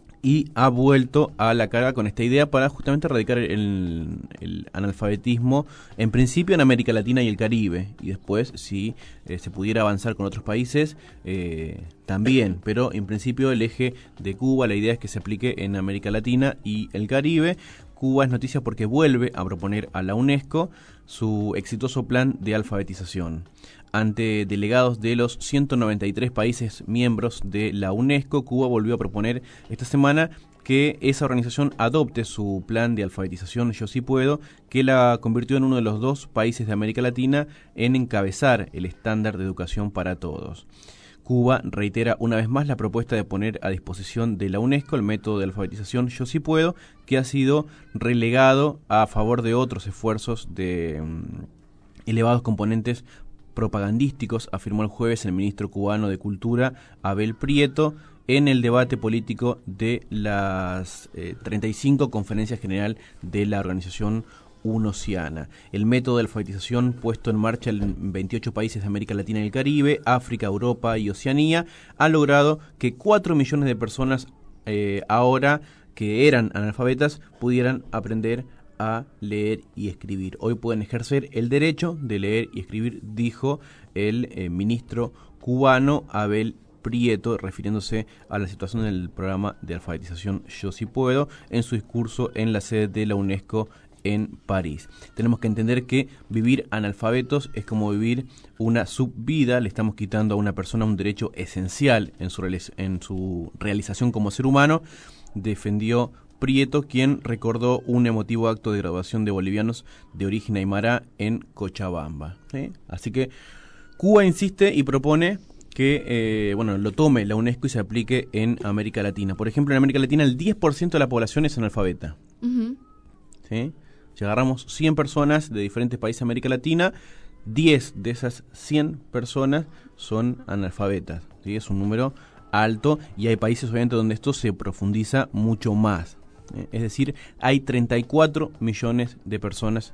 Y ha vuelto a la carga con esta idea para justamente erradicar el, el analfabetismo, en principio en América Latina y el Caribe, y después, si eh, se pudiera avanzar con otros países, eh, también, pero en principio el eje de Cuba, la idea es que se aplique en América Latina y el Caribe. Cuba es noticia porque vuelve a proponer a la UNESCO su exitoso plan de alfabetización. Ante delegados de los ciento noventa y tres países miembros de la UNESCO, Cuba volvió a proponer esta semana que esa organización adopte su plan de alfabetización Yo Sí Puedo, que la convirtió en uno de los dos países de América Latina en encabezar el estándar de educación para todos. Cuba reitera una vez más la propuesta de poner a disposición de la UNESCO el método de alfabetización Yo Sí Puedo, que ha sido relegado a favor de otros esfuerzos de um, elevados componentes propagandísticos, afirmó el jueves el ministro cubano de Cultura, Abel Prieto, en el debate político de las eh, treinta y cinco Conferencias General de la Organización UNOCEANA. El método de alfabetización puesto en marcha en veintiocho países de América Latina y el Caribe, África, Europa y Oceanía ha logrado que cuatro millones de personas eh, ahora que eran analfabetas pudieran aprender a leer y escribir. Hoy pueden ejercer el derecho de leer y escribir, dijo el eh, ministro cubano Abel Prieto, refiriéndose a la situación del programa de alfabetización Yo Sí Puedo, en su discurso en la sede de la UNESCO en París. Tenemos que entender que vivir analfabetos es como vivir una subvida, le estamos quitando a una persona un derecho esencial en su, en su realización como ser humano, defendió Prieto, quien recordó un emotivo acto de graduación de bolivianos de origen aymara en Cochabamba. ¿Sí? Así que Cuba insiste y propone que eh, bueno, lo tome la UNESCO y se aplique en América Latina. Por ejemplo, en América Latina el diez por ciento de la población es analfabeta. Uh-huh. ¿Sí? Si agarramos cien personas de diferentes países de América Latina, diez de esas cien personas son analfabetas. ¿Sí? Es un número alto, y hay países obviamente donde esto se profundiza mucho más. Es decir, hay treinta y cuatro millones de personas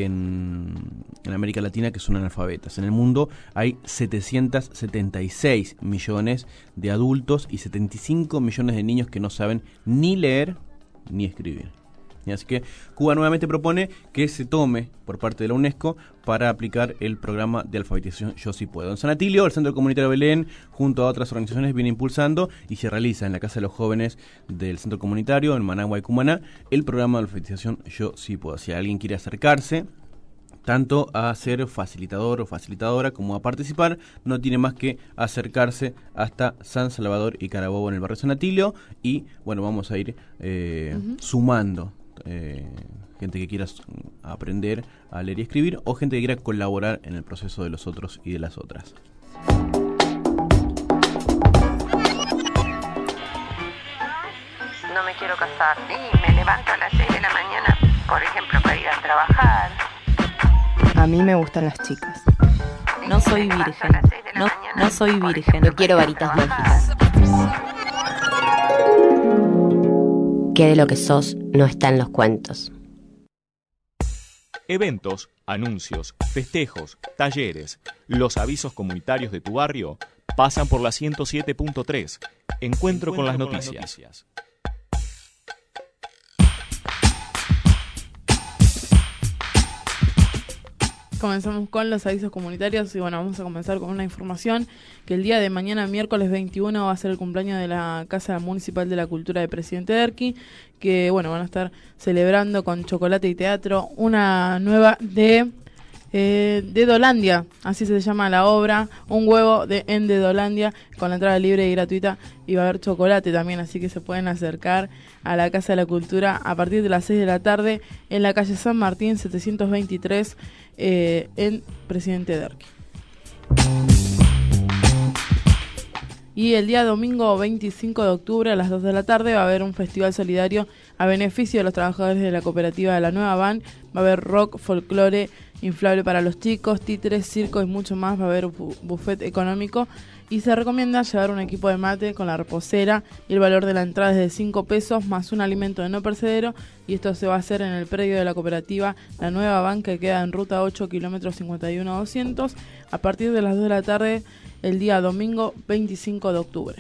en, en América Latina que son analfabetas. En el mundo hay setecientos setenta y seis millones de adultos y setenta y cinco millones de niños que no saben ni leer ni escribir. Y así que Cuba nuevamente propone que se tome por parte de la UNESCO para aplicar el programa de alfabetización Yo Sí Puedo. En San Atilio, el Centro Comunitario Belén, junto a otras organizaciones, viene impulsando y se realiza en la Casa de los Jóvenes del Centro Comunitario, en Managua y Cumaná, el programa de alfabetización Yo Sí Puedo. Si alguien quiere acercarse tanto a ser facilitador o facilitadora como a participar, no tiene más que acercarse hasta San Salvador y Carabobo en el barrio San Atilio, y bueno, vamos a ir eh, uh-huh. sumando Eh, gente que quiera aprender a leer y escribir, o gente que quiera colaborar en el proceso de los otros y de las otras. No me quiero casar. Sí, me levanto a las seis de la mañana, por ejemplo, para ir a trabajar. A mí me gustan las chicas. No soy virgen. No, No soy virgen. No quiero varitas mágicas. Que de lo que sos no está en los cuentos. Eventos, anuncios, festejos, talleres, los avisos comunitarios de tu barrio pasan por la ciento siete punto tres. Encuentro, Encuentro con las con noticias. Las noticias. Comenzamos con los avisos comunitarios y bueno, vamos a comenzar con una información que el día de mañana, miércoles veintiuno, va a ser el cumpleaños de la Casa Municipal de la Cultura de Presidente Derqui, que bueno, van a estar celebrando con chocolate y teatro una nueva de eh, Dedolandia, así se llama la obra, un huevo de en Dedolandia, con la entrada libre y gratuita, y va a haber chocolate también, así que se pueden acercar a la Casa de la Cultura a partir de las seis de la tarde en la calle San Martín setecientos veintitrés, Eh, en Presidente Derqui. Y el día domingo veinticinco de octubre a las dos de la tarde va a haber un festival solidario a beneficio de los trabajadores de la cooperativa de la Nueva Van. Va a haber rock, folclore, inflable para los chicos, títeres, circo y mucho más. Va a haber bu- buffet económico y se recomienda llevar un equipo de mate con la reposera, y el valor de la entrada es de cinco pesos más un alimento de no perecedero, y esto se va a hacer en el predio de la cooperativa La Nueva Van, que queda en ruta ocho, kilómetros cincuenta y uno doscientos, a partir de las dos de la tarde el día domingo veinticinco de octubre.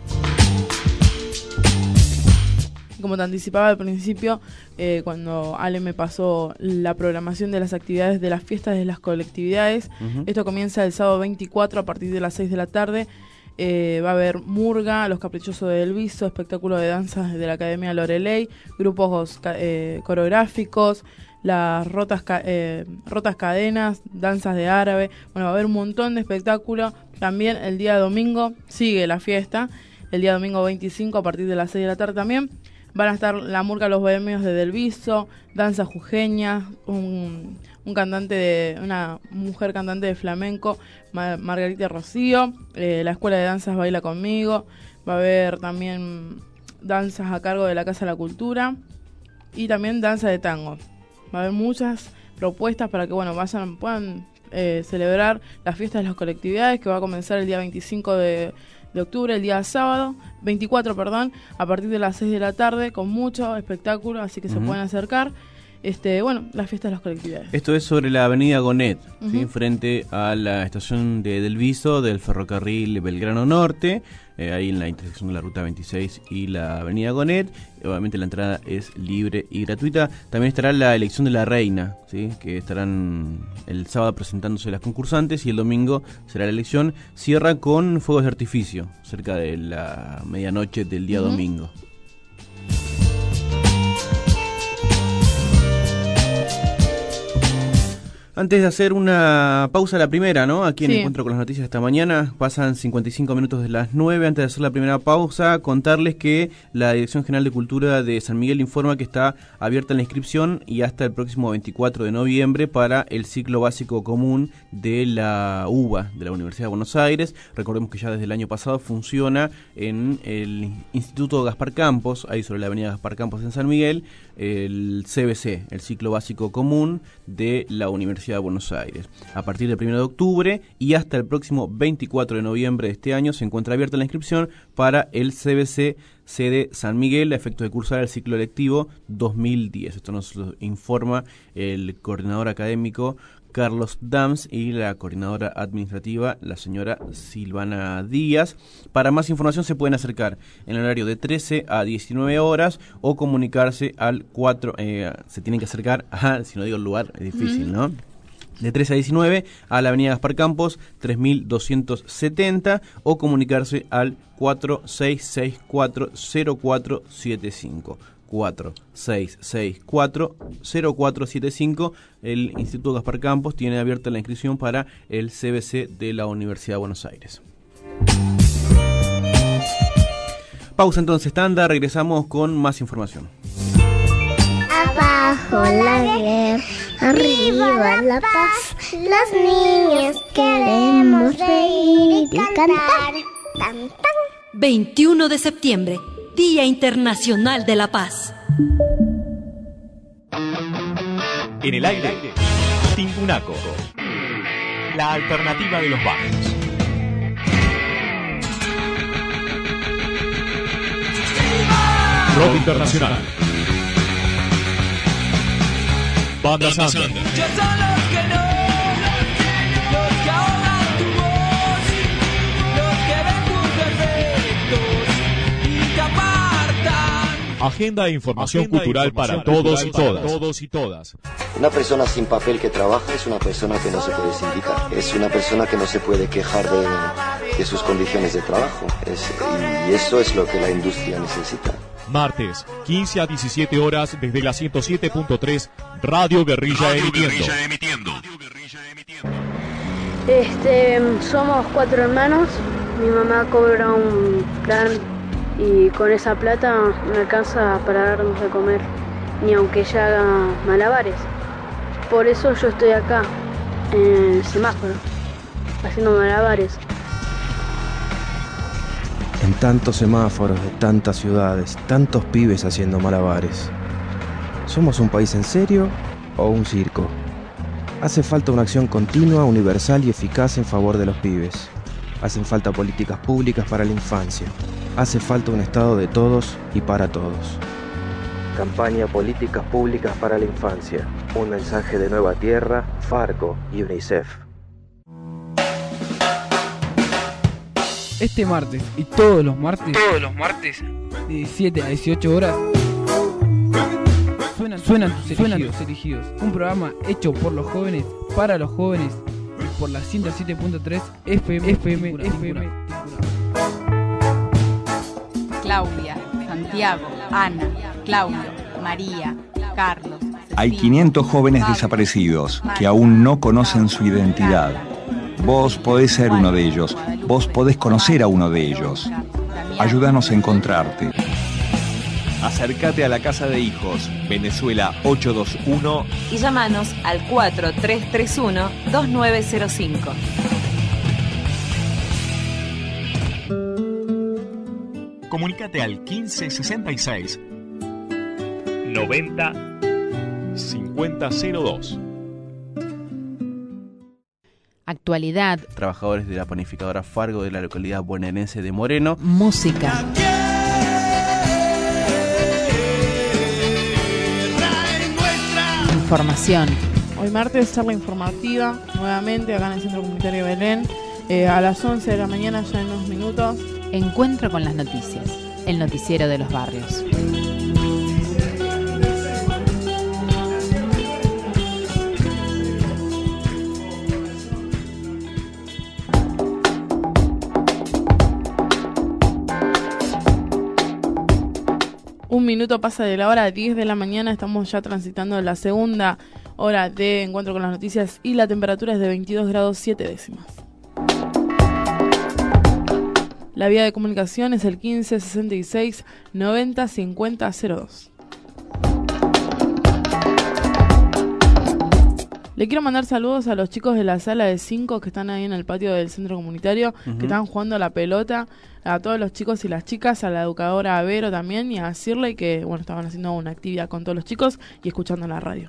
Como te anticipaba al principio, eh, cuando Ale me pasó la programación de las actividades de las fiestas de las colectividades, uh-huh. Esto comienza el sábado veinticuatro a partir de las seis de la tarde. Eh, va a haber murga, Los Caprichosos de Delviso, espectáculo de danzas de la Academia Loreley, grupos eh, coreográficos, las rotas, eh, rotas cadenas, danzas de árabe. Bueno, va a haber un montón de espectáculos. También el día domingo sigue la fiesta, el día domingo veinticinco a partir de las seis de la tarde también. Van a estar la murga Los Bohemios de Delviso, danza jujeña, un, un cantante de, una mujer cantante de flamenco, Mar- Margarita Rocío, eh, la Escuela de Danzas Baila Conmigo, va a haber también danzas a cargo de la Casa de la Cultura y también danza de tango. Va a haber muchas propuestas para que bueno vayan, puedan eh, celebrar las fiestas de las colectividades, que va a comenzar el día veinticinco de de octubre, el día sábado, veinticuatro, perdón, a partir de las seis de la tarde, con mucho espectáculo, así que uh-huh. se pueden acercar. Este, bueno, las fiestas de las colectividades. Esto es sobre la avenida Gonet, uh-huh. ¿sí? Frente a la estación de Delviso del ferrocarril Belgrano Norte, eh, ahí en la intersección de la ruta veintiséis y la avenida Gonet. Obviamente la entrada es libre y gratuita. También estará la elección de la reina, ¿sí? Que estarán el sábado presentándose las concursantes y el domingo será la elección. Cierra con fuegos de artificio cerca de la medianoche del día uh-huh. domingo. Antes de hacer una pausa, la primera, ¿no? Aquí en sí. Encuentro con las Noticias esta mañana, pasan cincuenta y cinco minutos de las nueve. Antes de hacer la primera pausa, contarles que la Dirección General de Cultura de San Miguel informa que está abierta la inscripción y hasta el próximo veinticuatro de noviembre para el ciclo básico común de la U B A de la Universidad de Buenos Aires. Recordemos que ya desde el año pasado funciona en el Instituto Gaspar Campos, ahí sobre la avenida Gaspar Campos en San Miguel, el C B C, el ciclo básico común de la Universidad de Buenos Aires. A partir del primero de octubre y hasta el próximo veinticuatro de noviembre de este año se encuentra abierta la inscripción para el C B C sede San Miguel a efecto de cursar el ciclo electivo dos mil diez. Esto nos lo informa el coordinador académico Carlos Dams y la coordinadora administrativa, la señora Silvana Díaz. Para más información se pueden acercar en el horario de trece a diecinueve horas o comunicarse al cuatro, eh, se tienen que acercar, a, si no digo el lugar, es difícil, mm. ¿no? De trece a diecinueve a la avenida Gaspar Campos, tres mil doscientos setenta, o comunicarse al cuatro seis seis cuatro cero cuatro siete cinco. cuatro seis seis cuatro cero cuatro siete cinco. El Instituto Gaspar Campos tiene abierta la inscripción para el C B C de la Universidad de Buenos Aires. Pausa entonces, tanda, regresamos con más información. Abajo la guerra, arriba la paz, las niñas queremos reír y cantar. Tan, tan. veintiuno de septiembre, Día Internacional de la Paz. En el aire, Tincunaco, la alternativa de los barrios. Rock Internacional. Banda Sander. Yo son los que no, los que ahogan tu voz, los que ven tus defectos y te apartan. Agenda e información Agenda cultural, información para, todos cultural y para todas. todos y todas. Una persona sin papel que trabaja es una persona que no se puede sindicar, es una persona que no se puede quejar de, de sus condiciones de trabajo, es, y eso es lo que la industria necesita. Martes, quince a diecisiete horas, desde la ciento siete punto tres, Radio Guerrilla Radio emitiendo. Guerrilla emitiendo. Este, somos cuatro hermanos, mi mamá cobra un plan y con esa plata no alcanza para darnos de comer, ni aunque ella haga malabares. Por eso yo estoy acá, en el semáforo, haciendo malabares. En tantos semáforos de tantas ciudades, tantos pibes haciendo malabares. ¿Somos un país en serio o un circo? Hace falta una acción continua, universal y eficaz en favor de los pibes. Hacen falta políticas públicas para la infancia. Hace falta un Estado de todos y para todos. Campaña Políticas Públicas para la Infancia. Un mensaje de Nueva Tierra, Farco y UNICEF. Este martes y todos los martes, Todos los martes. de diecisiete a dieciocho horas, suenan, suenan, tus, suenan tus elegidos. Un programa hecho por los jóvenes, para los jóvenes, y por la ciento siete punto tres F M, F M, F M. Claudia, Santiago, Ana, Claudio, María, Carlos. Hay quinientos jóvenes desaparecidos que aún no conocen su identidad. Vos podés ser uno de ellos. Vos podés conocer a uno de ellos. Ayúdanos a encontrarte. Acércate a la Casa de Hijos, Venezuela ocho dos uno, y llámanos al cuatro tres tres uno, dos nueve cero cinco. Comunícate al quince sesenta y seis noventa cincuenta cero dos. Actualidad, Trabajadores de la panificadora Fargo de la localidad bonaerense de Moreno. música, información, Hoy martes, charla informativa, nuevamente acá en el Centro Comunitario Belén, eh, a las once de la mañana, ya en unos minutos. encuentro con las noticias, el noticiero de los barrios. Un minuto pasa de la hora diez de la mañana, estamos ya transitando la segunda hora de Encuentro con las Noticias y la temperatura es de veintidós grados siete décimas. La vía de comunicación es el quince sesenta y seis noventa cincuenta cero dos. Le quiero mandar saludos a los chicos de la sala de cinco que están ahí en el patio del centro comunitario, uh-huh. que están jugando a la pelota, a todos los chicos y las chicas, a la educadora Vero también y a Shirley, que bueno, estaban haciendo una actividad con todos los chicos y escuchando la radio.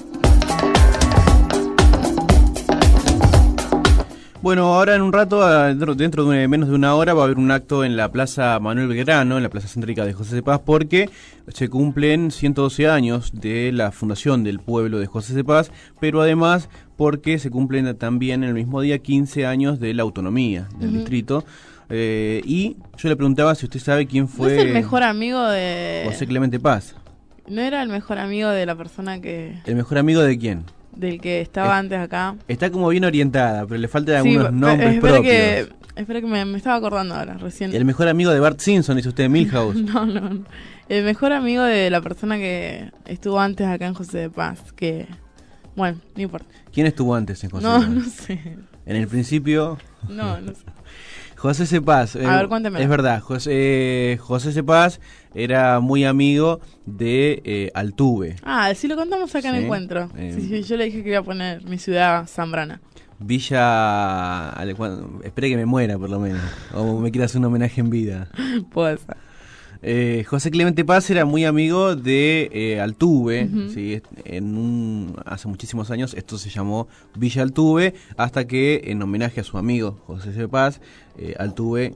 Bueno, ahora en un rato, dentro, dentro de menos de una hora, va a haber un acto en la Plaza Manuel Belgrano, en la Plaza Céntrica de José de Paz, porque se cumplen ciento doce años de la fundación del pueblo de José de Paz, pero además porque se cumplen también en el mismo día quince años de la autonomía del uh-huh. distrito. Eh, y yo le preguntaba si usted sabe quién fue... ¿No es el mejor amigo de... José Clemente Paz? ¿No era el mejor amigo de la persona que... ¿El mejor amigo de quién? Del que estaba es, antes acá. Está como bien orientada, pero le faltan sí, algunos nombres espera propios. Que, espera que me, me estaba acordando ahora, recién. El mejor amigo de Bart Simpson, dice usted, Milhouse. no, no, no. El mejor amigo de la persona que estuvo antes acá en José de Paz, que... Bueno, no importa. ¿Quién estuvo antes en José no, de Paz? No, no sé. En el principio... No, no sé. José Cepaz, eh, a ver, cuénteme. Es verdad, José, eh, José Cepaz era muy amigo de eh, Altuve. Ah, sí lo contamos acá sí, en Encuentro. Eh, sí, sí, yo le dije que iba a poner mi ciudad Zambrana. Villa... Espere que me muera, por lo menos. O me quiera hacer un homenaje en vida. Puede ser. Eh, José Clemente Paz era muy amigo de eh, Altuve, Ujú. ¿sí? En un, hace muchísimos años esto se llamó Villa Altuve, hasta que en homenaje a su amigo José C. Paz, eh, Altuve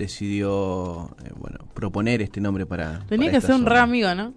decidió eh, bueno, proponer este nombre para... Tenía para que esta ser un zona. re amigo, ¿no?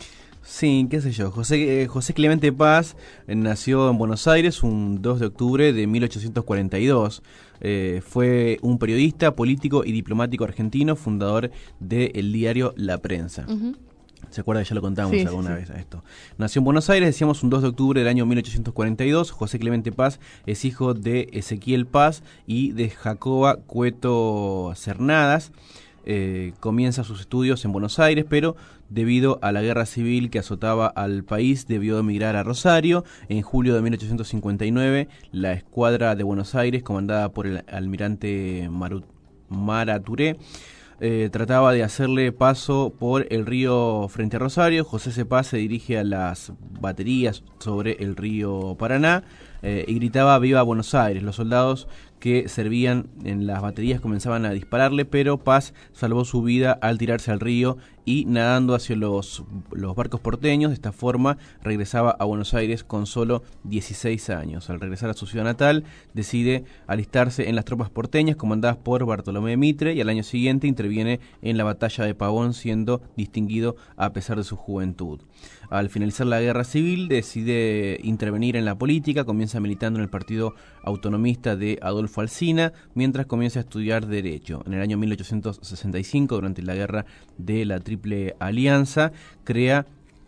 Sí, qué sé yo. José, eh, José Clemente Paz eh, nació en Buenos Aires un dos de octubre de mil ochocientos cuarenta y dos. Eh, fue un periodista, político y diplomático argentino, fundador del diario La Prensa. Ujú. ¿Se acuerda que ya lo contamos Sí, sí, alguna sí. vez a esto? Nació en Buenos Aires, decíamos, un dos de octubre del año mil ochocientos cuarenta y dos. José Clemente Paz es hijo de Ezequiel Paz y de Jacoba Cueto Cernadas. Eh, comienza sus estudios en Buenos Aires, pero debido a la guerra civil que azotaba al país, debió emigrar a Rosario. En julio de mil ochocientos cincuenta y nueve, la escuadra de Buenos Aires, comandada por el almirante Maru- Maraturé, eh, trataba de hacerle paso por el río frente a Rosario. José C. Paz se dirige a las baterías sobre el río Paraná eh, y gritaba "Viva Buenos Aires". Los soldados que servían en las baterías comenzaban a dispararle, pero Paz salvó su vida al tirarse al río y nadando hacia los, los barcos porteños. De esta forma regresaba a Buenos Aires con solo dieciséis años. Al regresar a su ciudad natal, decide alistarse en las tropas porteñas comandadas por Bartolomé Mitre, y al año siguiente interviene en la batalla de Pavón, siendo distinguido a pesar de su juventud. Al finalizar la guerra civil, decide intervenir en la política, comienza militando en el Partido Autonomista de Adolfo Alsina, mientras comienza a estudiar Derecho. En el año mil ochocientos sesenta y cinco, durante la guerra de la Triple Alianza, crea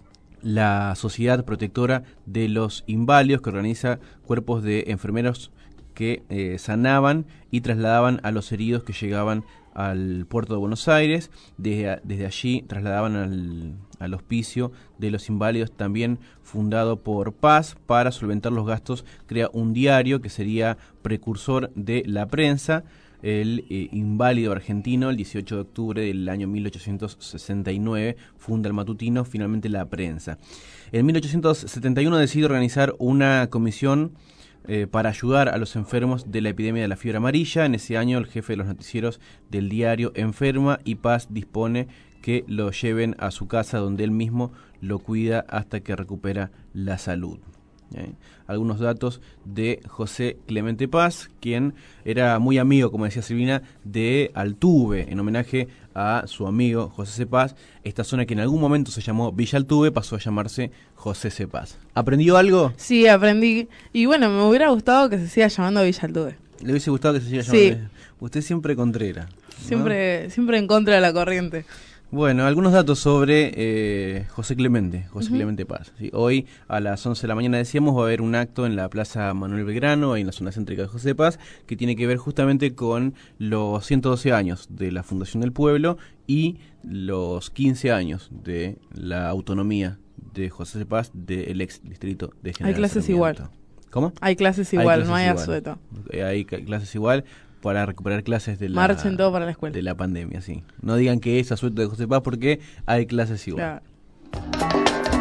la Sociedad Protectora de los Inválidos, que organiza cuerpos de enfermeros que eh, sanaban y trasladaban a los heridos que llegaban al puerto de Buenos Aires. Desde, desde allí trasladaban al, al hospicio de los inválidos, también fundado por Paz. Para solventar los gastos, crea un diario que sería precursor de La Prensa, el eh, Inválido Argentino. El dieciocho de octubre del año mil ochocientos sesenta y nueve funda el matutino, finalmente La Prensa. En mil ochocientos setenta y uno decide organizar una comisión Eh, para ayudar a los enfermos de la epidemia de la fiebre amarilla. En ese año el jefe de los noticieros del diario enferma y Paz dispone que lo lleven a su casa, donde él mismo lo cuida hasta que recupera la salud. ¿Eh? Algunos datos de José Clemente Paz, quien era muy amigo, como decía Silvina, de Altuve. En homenaje a su amigo José C. Paz, esta zona que en algún momento se llamó Villa Altuve pasó a llamarse José C. Paz. ¿Aprendió algo? Sí, aprendí. Y bueno, me hubiera gustado que se siga llamando Villa Altuve. ¿Le hubiese gustado que se siga Sí. llamando? Usted siempre contrera, ¿no? Siempre, siempre en contra de la corriente. Bueno, algunos datos sobre eh, José Clemente, José Ujú. Clemente Paz. ¿Sí? Hoy a las once de la mañana, decíamos, va a haber un acto en la Plaza Manuel Belgrano, ahí en la zona céntrica de José Paz, que tiene que ver justamente con los ciento doce años de la fundación del pueblo y los quince años de la autonomía de José Paz del ex distrito de General Hay clases Sarmiento. igual. ¿Cómo? Hay clases igual, no hay igual. asueto. Eh, Hay ca- clases igual para recuperar clases de la, Marchen todo para la escuela. de la pandemia, sí. No digan que es asueto de José Paz, porque hay clases igual. Claro.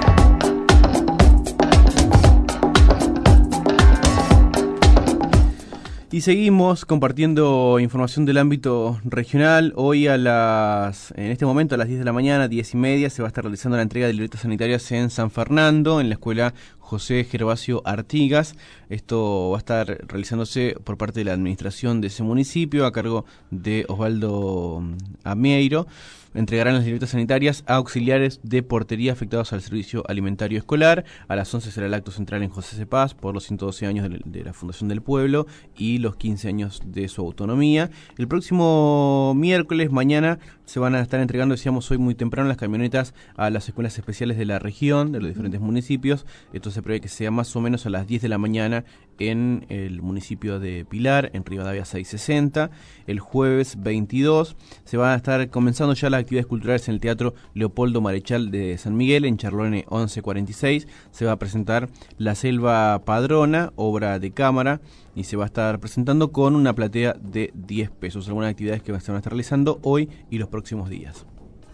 Y seguimos compartiendo información del ámbito regional. Hoy a las, en este momento a las diez de la mañana, diez y media, se va a estar realizando la entrega de libretas sanitarias en San Fernando, en la escuela José Gervasio Artigas. Esto va a estar realizándose por parte de la administración de ese municipio, a cargo de Osvaldo Amieiro. Entregarán las libretas sanitarias a auxiliares de portería afectados al servicio alimentario escolar. A las once será el acto central en José C. Paz por los ciento doce años de, de la Fundación del Pueblo y los quince años de su autonomía. El próximo miércoles, mañana, se van a estar entregando, decíamos hoy muy temprano, las camionetas a las escuelas especiales de la región, de los diferentes municipios. Esto se prevé que sea más o menos a las diez de la mañana en el municipio de Pilar, en Rivadavia seiscientos sesenta. El jueves veintidós se van a estar comenzando ya las actividades culturales en el Teatro Leopoldo Marechal de San Miguel, en Charlone once cuarenta y seis. Se va a presentar La Selva Padrona, obra de cámara, y se va a estar presentando con una platea de diez pesos. Algunas actividades que se van a estar realizando hoy y los próximos días.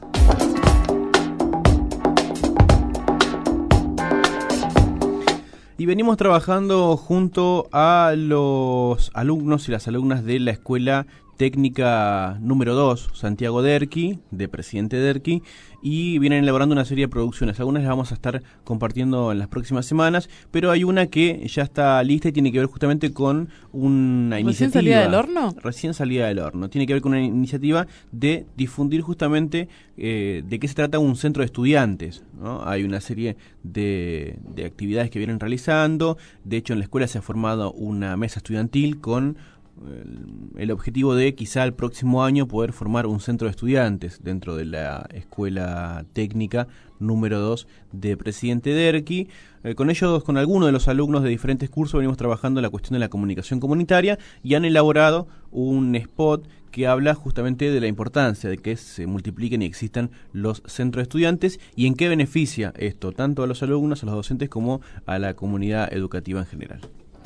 Y venimos trabajando junto a los alumnos y las alumnas de la Escuela Técnica número dos, Santiago Derqui, de Presidente Derqui, y vienen elaborando una serie de producciones. Algunas las vamos a estar compartiendo en las próximas semanas, pero hay una que ya está lista y tiene que ver justamente con una ¿Recién iniciativa. salida del horno? Recién salida del horno. Tiene que ver con una iniciativa de difundir justamente eh, de qué se trata un centro de estudiantes, ¿no? Hay una serie de, de actividades que vienen realizando. De hecho, en la escuela se ha formado una mesa estudiantil con el objetivo de quizá el próximo año poder formar un centro de estudiantes dentro de la escuela técnica número dos de Presidente Derqui. Eh, con ellos, con algunos de los alumnos de diferentes cursos, venimos trabajando la cuestión de la comunicación comunitaria y han elaborado un spot que habla justamente de la importancia de que se multipliquen y existan los centros de estudiantes y en qué beneficia esto, tanto a los alumnos, a los docentes, como a la comunidad educativa en general.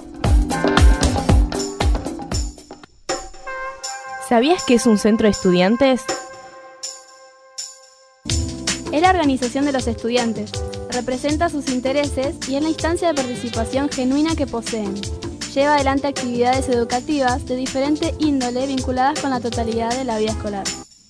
¿Sabías qué es un centro de estudiantes? Es la organización de los estudiantes, representa sus intereses y es la instancia de participación genuina que poseen. Lleva adelante actividades educativas de diferente índole vinculadas con la totalidad de la vida escolar.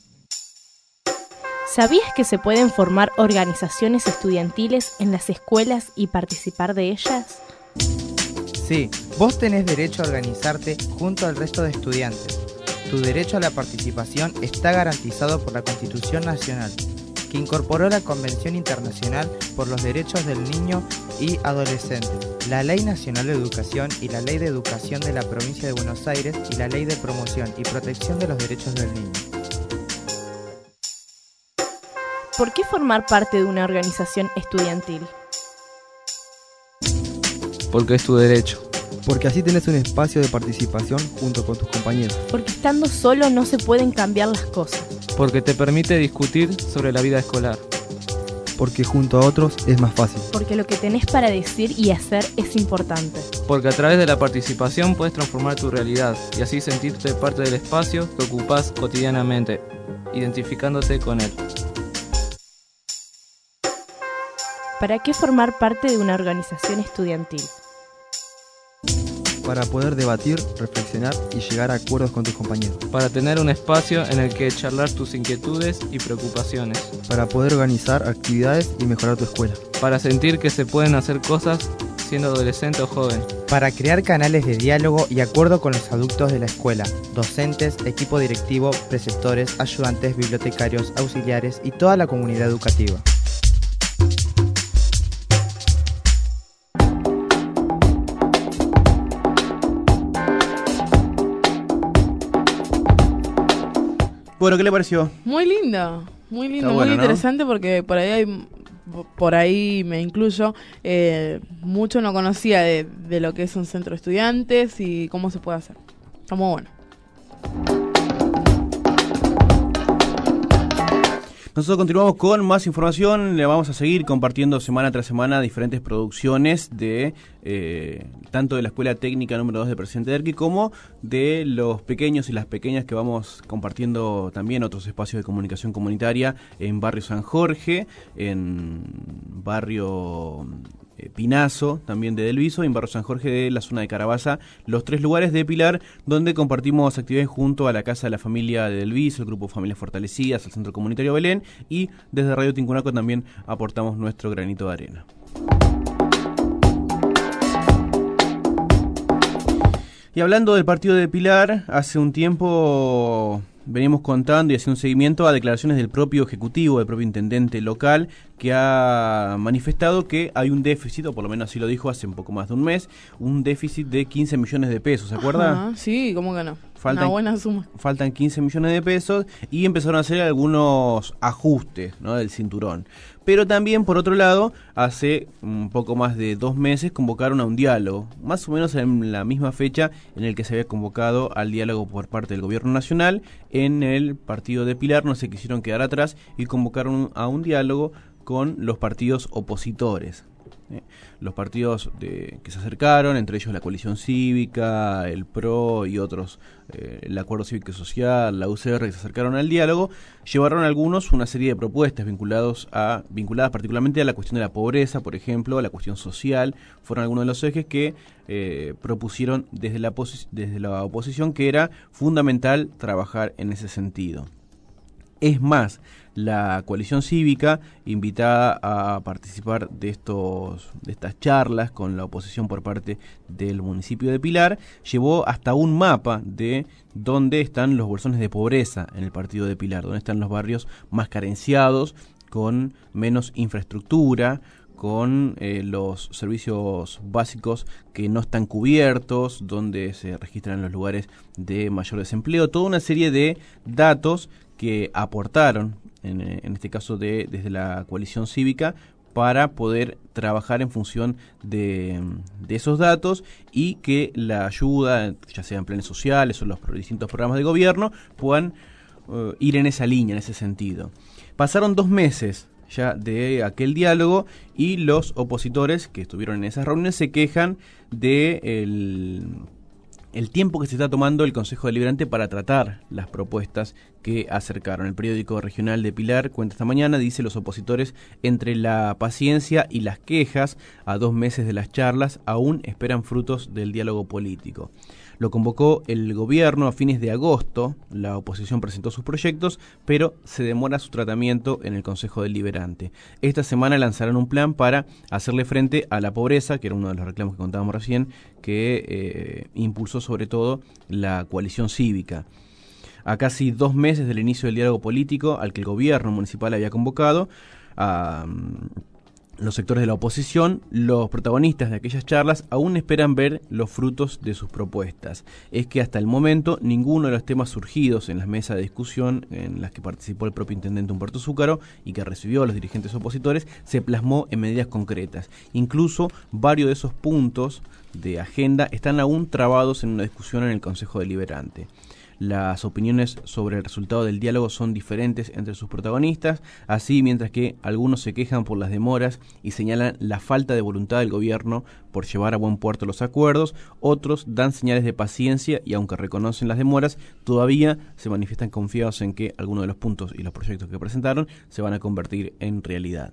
¿Sabías que se pueden formar organizaciones estudiantiles en las escuelas y participar de ellas? Sí, vos tenés derecho a organizarte junto al resto de estudiantes. Tu derecho a la participación está garantizado por la Constitución Nacional, que incorporó la Convención Internacional por los Derechos del Niño y Adolescente, la Ley Nacional de Educación y la Ley de Educación de la Provincia de Buenos Aires y la Ley de Promoción y Protección de los Derechos del Niño. ¿Por qué formar parte de una organización estudiantil? Porque es tu derecho. Porque así tenés un espacio de participación junto con tus compañeros. Porque estando solo no se pueden cambiar las cosas. Porque te permite discutir sobre la vida escolar. Porque junto a otros es más fácil. Porque lo que tenés para decir y hacer es importante. Porque a través de la participación puedes transformar tu realidad y así sentirte parte del espacio que ocupás cotidianamente, identificándote con él. ¿Para qué formar parte de una organización estudiantil? Para poder debatir, reflexionar y llegar a acuerdos con tus compañeros. Para tener un espacio en el que charlar tus inquietudes y preocupaciones. Para poder organizar actividades y mejorar tu escuela. Para sentir que se pueden hacer cosas siendo adolescente o joven. Para crear canales de diálogo y acuerdo con los adultos de la escuela, docentes, equipo directivo, preceptores, ayudantes, bibliotecarios, auxiliares y toda la comunidad educativa. Bueno, ¿qué le pareció? Muy lindo, muy lindo, bueno, muy ¿no? interesante porque por ahí hay, por ahí me incluyo, eh, mucho no conocía de, de lo que es un centro de estudiantes y cómo se puede hacer. Está muy bueno. Nosotros continuamos con más información, le vamos a seguir compartiendo semana tras semana diferentes producciones de eh, tanto de la Escuela Técnica número dos de Presidente Derqui como de los pequeños y las pequeñas que vamos compartiendo también otros espacios de comunicación comunitaria en Barrio San Jorge, en Barrio eh, Pinazo, también de Delviso, y en Barrio San Jorge de la zona de Carabaza, los tres lugares de Pilar donde compartimos actividades junto a la Casa de la Familia de Delviso, el Grupo Familias Fortalecidas, el Centro Comunitario Belén, y desde Radio Tincunaco también aportamos nuestro granito de arena. Y hablando del partido de Pilar, hace un tiempo venimos contando y haciendo un seguimiento a declaraciones del propio ejecutivo, del propio intendente local, que ha manifestado que hay un déficit, o por lo menos así lo dijo hace un poco más de un mes, un déficit de quince millones de pesos, ¿se acuerda? Ajá, sí, ¿cómo que no? Faltan, una buena suma. Faltan quince millones de pesos y empezaron a hacer algunos ajustes, ¿no?, del cinturón. Pero también, por otro lado, hace un poco más de dos meses convocaron a un diálogo, más o menos en la misma fecha en el que se había convocado al diálogo por parte del Gobierno Nacional. En el partido de Pilar no se quisieron quedar atrás y convocaron a un diálogo con los partidos opositores. Eh, los partidos de, que se acercaron, entre ellos la Coalición Cívica, el P R O y otros, eh, el Acuerdo Cívico y Social, la U C R, que se acercaron al diálogo, llevaron algunos una serie de propuestas vinculados a, vinculadas particularmente a la cuestión de la pobreza, por ejemplo, a la cuestión social. Fueron algunos de los ejes que eh, propusieron desde la, desde la oposición, que era fundamental trabajar en ese sentido. Es más, la Coalición Cívica, invitada a participar de estos de estas charlas con la oposición por parte del municipio de Pilar, llevó hasta un mapa de dónde están los bolsones de pobreza en el partido de Pilar, dónde están los barrios más carenciados, con menos infraestructura, con eh, los servicios básicos que no están cubiertos, donde se registran los lugares de mayor desempleo, toda una serie de datos que aportaron, en, en este caso de, desde la Coalición Cívica, para poder trabajar en función de, de esos datos y que la ayuda, ya sea en planes sociales o los distintos programas de gobierno, puedan uh, ir en esa línea, en ese sentido. Pasaron dos meses ya de aquel diálogo y los opositores que estuvieron en esas reuniones se quejan de el... el tiempo que se está tomando el Consejo Deliberante para tratar las propuestas que acercaron. El periódico regional de Pilar cuenta esta mañana, dice: los opositores, entre la paciencia y las quejas a dos meses de las charlas, aún esperan frutos del diálogo político. Lo convocó el gobierno a fines de agosto, la oposición presentó sus proyectos, pero se demora su tratamiento en el Consejo Deliberante. Esta semana lanzarán un plan para hacerle frente a la pobreza, que era uno de los reclamos que contábamos recién, que eh, impulsó sobre todo la Coalición Cívica. A casi dos meses del inicio del diálogo político al que el gobierno municipal había convocado a los sectores de la oposición, los protagonistas de aquellas charlas aún esperan ver los frutos de sus propuestas. Es que hasta el momento ninguno de los temas surgidos en las mesas de discusión en las que participó el propio intendente Humberto Zúcaro y que recibió a los dirigentes opositores se plasmó en medidas concretas. Incluso varios de esos puntos de agenda están aún trabados en una discusión en el Consejo Deliberante. Las opiniones sobre el resultado del diálogo son diferentes entre sus protagonistas, así mientras que algunos se quejan por las demoras y señalan la falta de voluntad del gobierno por llevar a buen puerto los acuerdos, otros dan señales de paciencia y aunque reconocen las demoras, todavía se manifiestan confiados en que algunos de los puntos y los proyectos que presentaron se van a convertir en realidad.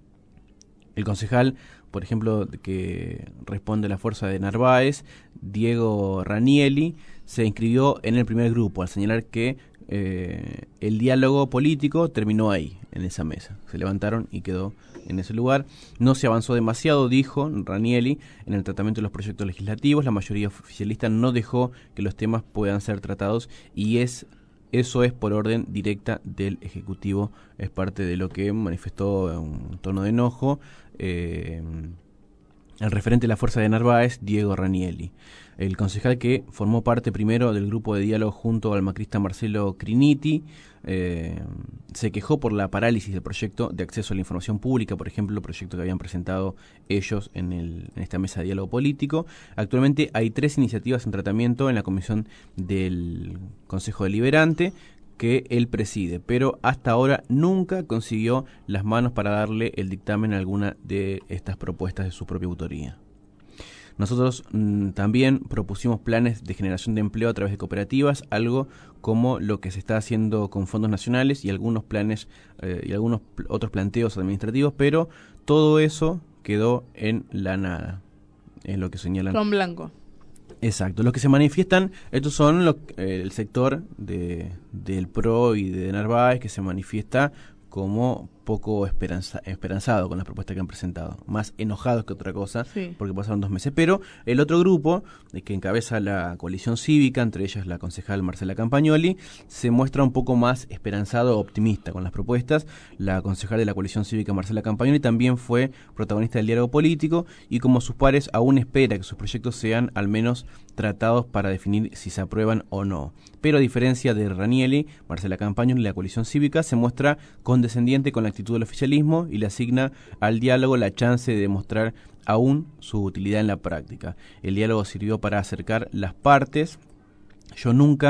El concejal, por ejemplo, que responde a la fuerza de Narváez, Diego Ranielli, se inscribió en el primer grupo al señalar que eh, el diálogo político terminó ahí, en esa mesa. Se levantaron y quedó en ese lugar. No se avanzó demasiado, dijo Ranielli, en el tratamiento de los proyectos legislativos. La mayoría oficialista no dejó que los temas puedan ser tratados y es eso es por orden directa del Ejecutivo. Es parte de lo que manifestó en un tono de enojo eh, el referente de la fuerza de Narváez, Diego Ranielli. El concejal que formó parte primero del grupo de diálogo junto al macrista Marcelo Criniti eh, se quejó por la parálisis del proyecto de acceso a la información pública, por ejemplo, el proyecto que habían presentado ellos en, el, en esta mesa de diálogo político. Actualmente hay tres iniciativas en tratamiento en la comisión del Consejo Deliberante que él preside, pero hasta ahora nunca consiguió las manos para darle el dictamen a alguna de estas propuestas de su propia autoría. Nosotros mmm, también propusimos planes de generación de empleo a través de cooperativas, algo como lo que se está haciendo con fondos nacionales y algunos planes eh, y algunos pl- otros planteos administrativos, pero todo eso quedó en la nada, es lo que señalan. Con blanco. Exacto, los que se manifiestan, estos son los, eh, el sector de, del P R O y de Narváez, que se manifiesta como poco esperanza, esperanzado con las propuestas que han presentado, más enojados que otra cosa, sí, porque pasaron dos meses. Pero el otro grupo, eh, que encabeza la Coalición Cívica, entre ellas la concejal Marcela Campagnoli, se muestra un poco más esperanzado, optimista con las propuestas. La concejal de la Coalición Cívica, Marcela Campagnoli, también fue protagonista del diálogo político y como sus pares aún espera que sus proyectos sean al menos tratados para definir si se aprueban o no. Pero a diferencia de Ranielli, Marcela Campagnoli, la Coalición Cívica, se muestra condescendiente con la actitud del oficialismo y le asigna al diálogo la chance de demostrar aún su utilidad en la práctica. El diálogo sirvió para acercar las partes. Yo nunca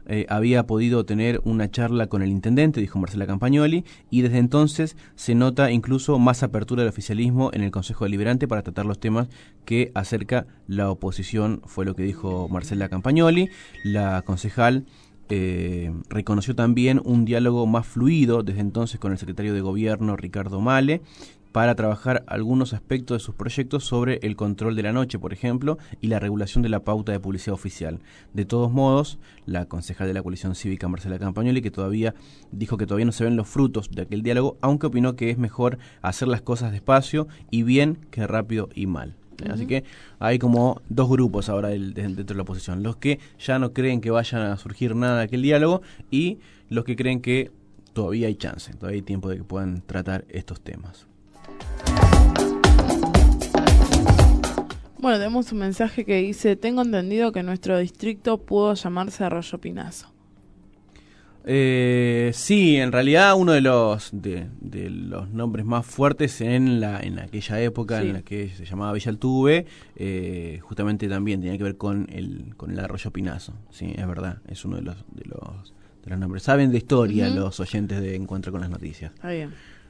eh, había podido tener una charla con el intendente, dijo Marcela Campagnoli, y desde entonces se nota incluso más apertura del oficialismo en el Consejo Deliberante para tratar los temas que acerca la oposición, fue lo que dijo Marcela Campagnoli. La concejal eh, reconoció también un diálogo más fluido desde entonces con el secretario de Gobierno, Ricardo Malle, para trabajar algunos aspectos de sus proyectos sobre el control de la noche, por ejemplo, y la regulación de la pauta de publicidad oficial. De todos modos, la concejal de la coalición cívica, Marcela Campagnoli, que todavía dijo que todavía no se ven los frutos de aquel diálogo, aunque opinó que es mejor hacer las cosas despacio y bien que rápido y mal. Uh-huh. Así que hay como dos grupos ahora del, dentro de la oposición. Los que ya no creen que vayan a surgir nada de aquel diálogo y los que creen que todavía hay chance, todavía hay tiempo de que puedan tratar estos temas. Bueno, tenemos un mensaje que dice: tengo entendido que nuestro distrito pudo llamarse Arroyo Pinazo. Eh, sí, en realidad uno de los de, de los nombres más fuertes en la en aquella época, sí, en la que se llamaba Villa Altuve, eh, justamente también tenía que ver con el con el Arroyo Pinazo. Sí, es verdad, es uno de los de los de los nombres. Saben de historia, uh-huh, los oyentes de Encuentro con las Noticias. Está bien.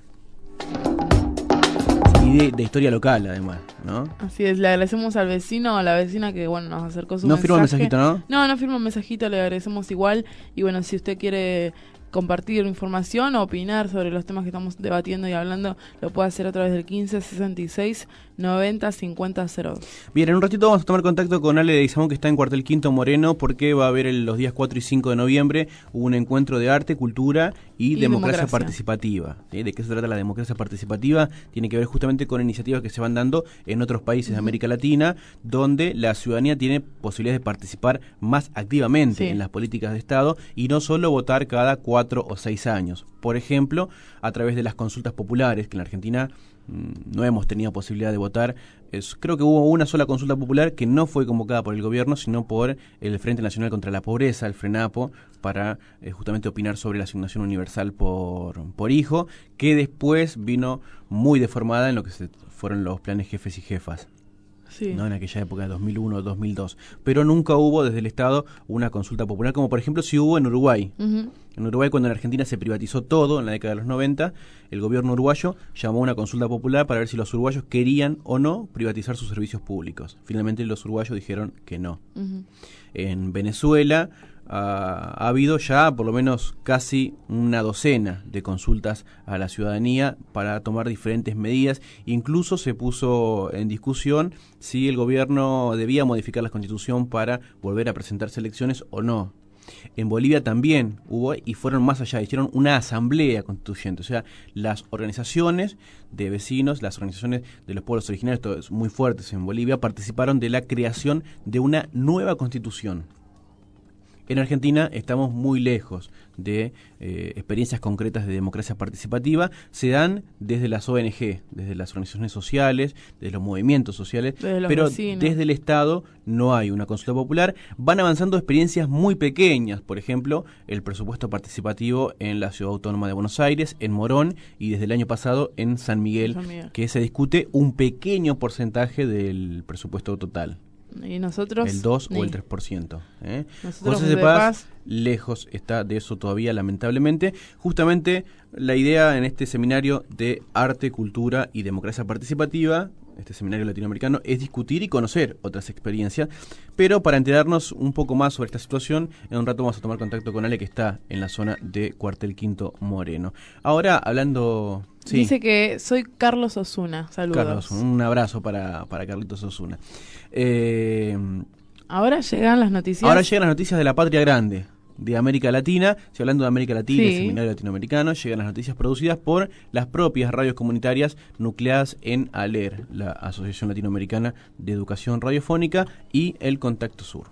Y de, de historia local, además, ¿no? Así es, le agradecemos al vecino o a la vecina que, bueno, nos acercó su no mensaje. No firma el mensajito, ¿no? No, no firma un mensajito, le agradecemos igual. Y bueno, si usted quiere compartir información o opinar sobre los temas que estamos debatiendo y hablando, lo puede hacer a través del quince sesenta y seis noventa cincuenta cero dos. Bien, en un ratito vamos a tomar contacto con Ale de Isamón, que está en Cuartel Quinto Moreno, porque va a haber el, los días cuatro y cinco de noviembre un encuentro de arte, cultura y, y democracia, democracia participativa. ¿Sí? ¿De qué se trata la democracia participativa? Tiene que ver justamente con iniciativas que se van dando en otros países, uh-huh, de América Latina, donde la ciudadanía tiene posibilidades de participar más activamente, sí, en las políticas de Estado y no solo votar cada cuatro o seis años. Por ejemplo, a través de las consultas populares, que en la Argentina no hemos tenido posibilidad de votar. Es, creo que hubo una sola consulta popular que no fue convocada por el gobierno, sino por el Frente Nacional contra la Pobreza, el FRENAPO, para eh, justamente opinar sobre la asignación universal por, por hijo, que después vino muy deformada en lo que se fueron los planes jefes y jefas. Sí. ¿No? En aquella época de dos mil uno, dos mil dos. Pero nunca hubo desde el Estado una consulta popular, como por ejemplo si hubo en Uruguay. Uh-huh. En Uruguay, cuando en Argentina se privatizó todo en la década de los noventa, el gobierno uruguayo llamó a una consulta popular para ver si los uruguayos querían o no privatizar sus servicios públicos. Finalmente los uruguayos dijeron que no. Uh-huh. En Venezuela Uh, ha habido ya por lo menos casi una docena de consultas a la ciudadanía para tomar diferentes medidas. Incluso se puso en discusión si el gobierno debía modificar la Constitución para volver a presentarse elecciones o no. En Bolivia también hubo, y fueron más allá, hicieron una asamblea constituyente, o sea, las organizaciones de vecinos, las organizaciones de los pueblos originarios, todos muy fuertes en Bolivia, participaron de la creación de una nueva constitución. En Argentina estamos muy lejos de eh, experiencias concretas de democracia participativa. Se dan desde las O N G, desde las organizaciones sociales, desde los movimientos sociales, desde pero vecinos. Desde el Estado no hay una consulta popular. Van avanzando experiencias muy pequeñas, por ejemplo, el presupuesto participativo en la Ciudad Autónoma de Buenos Aires, en Morón, y desde el año pasado en San Miguel, San Miguel. que se discute un pequeño porcentaje del presupuesto total. Y nosotros el dos o el tres por ciento. ¿eh? José de Paz, lejos está de eso todavía, lamentablemente. Justamente la idea en este seminario de arte, cultura y democracia participativa, este seminario latinoamericano, es discutir y conocer otras experiencias. Pero para enterarnos un poco más sobre esta situación, en un rato vamos a tomar contacto con Ale, que está en la zona de Cuartel Quinto Moreno. Ahora, hablando... Sí. Dice que soy Carlos Osuna. Saludos. Carlos, un abrazo para, para Carlitos Osuna. Eh, ahora llegan las noticias. Ahora llegan las noticias de la patria grande, de América Latina. Si hablando de América Latina, sí, el seminario latinoamericano, llegan las noticias producidas por las propias radios comunitarias nucleadas en ALER, la Asociación Latinoamericana de Educación Radiofónica, y el Contacto Sur.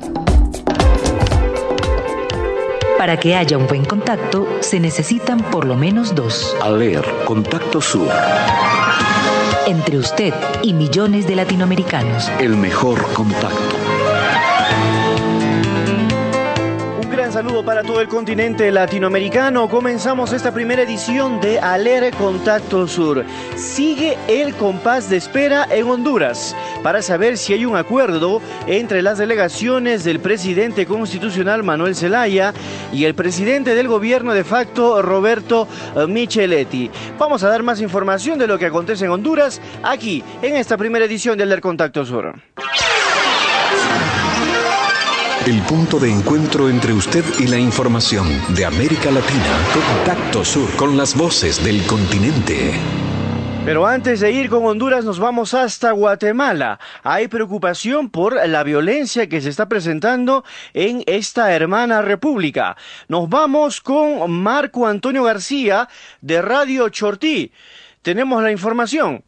Para que haya un buen contacto, se necesitan por lo menos dos. ALER, Contacto Sur. Entre usted y millones de latinoamericanos. El mejor contacto. Un gran saludo para todo el continente latinoamericano. Comenzamos esta primera edición de Aler Contacto Sur. Sigue el compás de espera en Honduras para saber si hay un acuerdo entre las delegaciones del presidente constitucional Manuel Zelaya y el presidente del gobierno de facto Roberto Micheletti. Vamos a dar más información de lo que acontece en Honduras aquí en esta primera edición de Aler Contacto Sur. El punto de encuentro entre usted y la información de América Latina. Contacto Sur, con las voces del continente. Pero antes de ir con Honduras nos vamos hasta Guatemala. Hay preocupación por la violencia que se está presentando en esta hermana república. Nos vamos con Marco Antonio García de Radio Chortí. Tenemos la información.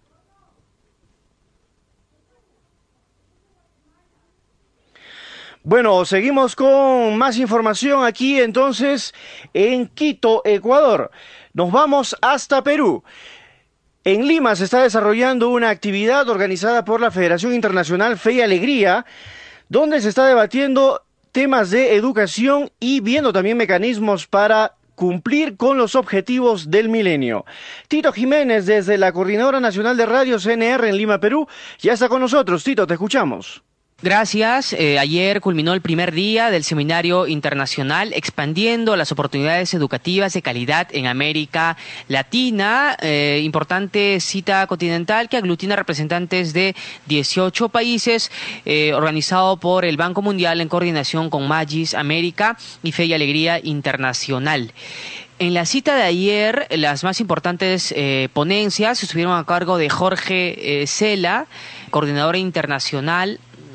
Bueno, seguimos con más información aquí entonces en Quito, Ecuador. Nos vamos hasta Perú. En Lima se está desarrollando una actividad organizada por la Federación Internacional Fe y Alegría, donde se está debatiendo temas de educación y viendo también mecanismos para cumplir con los objetivos del milenio. Tito Jiménez, desde la Coordinadora Nacional de Radio C N R en Lima, Perú, ya está con nosotros. Tito, te escuchamos. Gracias. Eh, ayer culminó el primer día del Seminario Internacional expandiendo las oportunidades educativas de calidad en América Latina. Eh, importante cita continental que aglutina representantes de dieciocho países, eh, organizado por el Banco Mundial en coordinación con Magis América y Fe y Alegría Internacional. En la cita de ayer, las más importantes eh, ponencias estuvieron a cargo de Jorge eh, Cela, coordinador internacional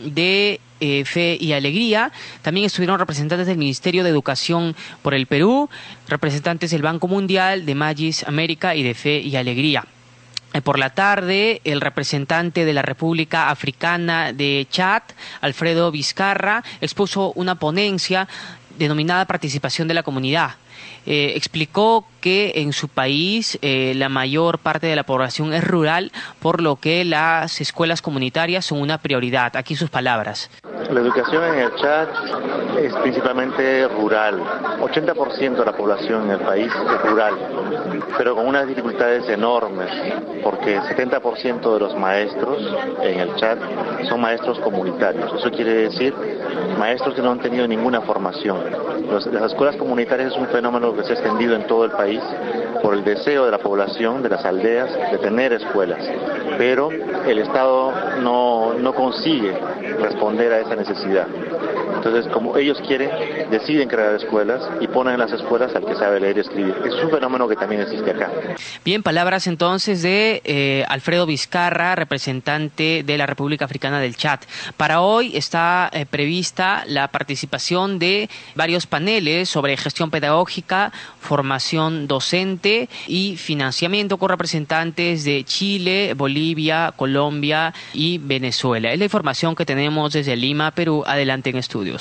de eh, Fe y Alegría. También estuvieron representantes del Ministerio de Educación por el Perú, representantes del Banco Mundial, de Magis América y de Fe y Alegría. Eh, por la tarde, el representante de la República Africana de Chad, Alfredo Vizcarra, expuso una ponencia denominada Participación de la Comunidad. Eh, explicó que en su país eh, la mayor parte de la población es rural, por lo que las escuelas comunitarias son una prioridad. Aquí sus palabras. La educación en el Chad es principalmente rural. ochenta por ciento de la población en el país es rural, pero con unas dificultades enormes, porque el setenta por ciento de los maestros en el Chad son maestros comunitarios. Eso quiere decir maestros que no han tenido ninguna formación. Los, las escuelas comunitarias es un fenómeno que se ha extendido en todo el país por el deseo de la población, de las aldeas, de tener escuelas. Pero el Estado no, no consigue responder a esa necesidad. Entonces, como ellos quieren, deciden crear escuelas y ponen en las escuelas al que sabe leer y escribir. Eso es un fenómeno que también existe acá. Bien, palabras entonces de eh, Alfredo Vizcarra, representante de la República Africana del Chad. Para hoy está eh, prevista la participación de varios paneles sobre gestión pedagógica, formación docente y financiamiento con representantes de Chile, Bolivia, Colombia y Venezuela. Es la información que tenemos desde Lima, Perú. Adelante en estudios.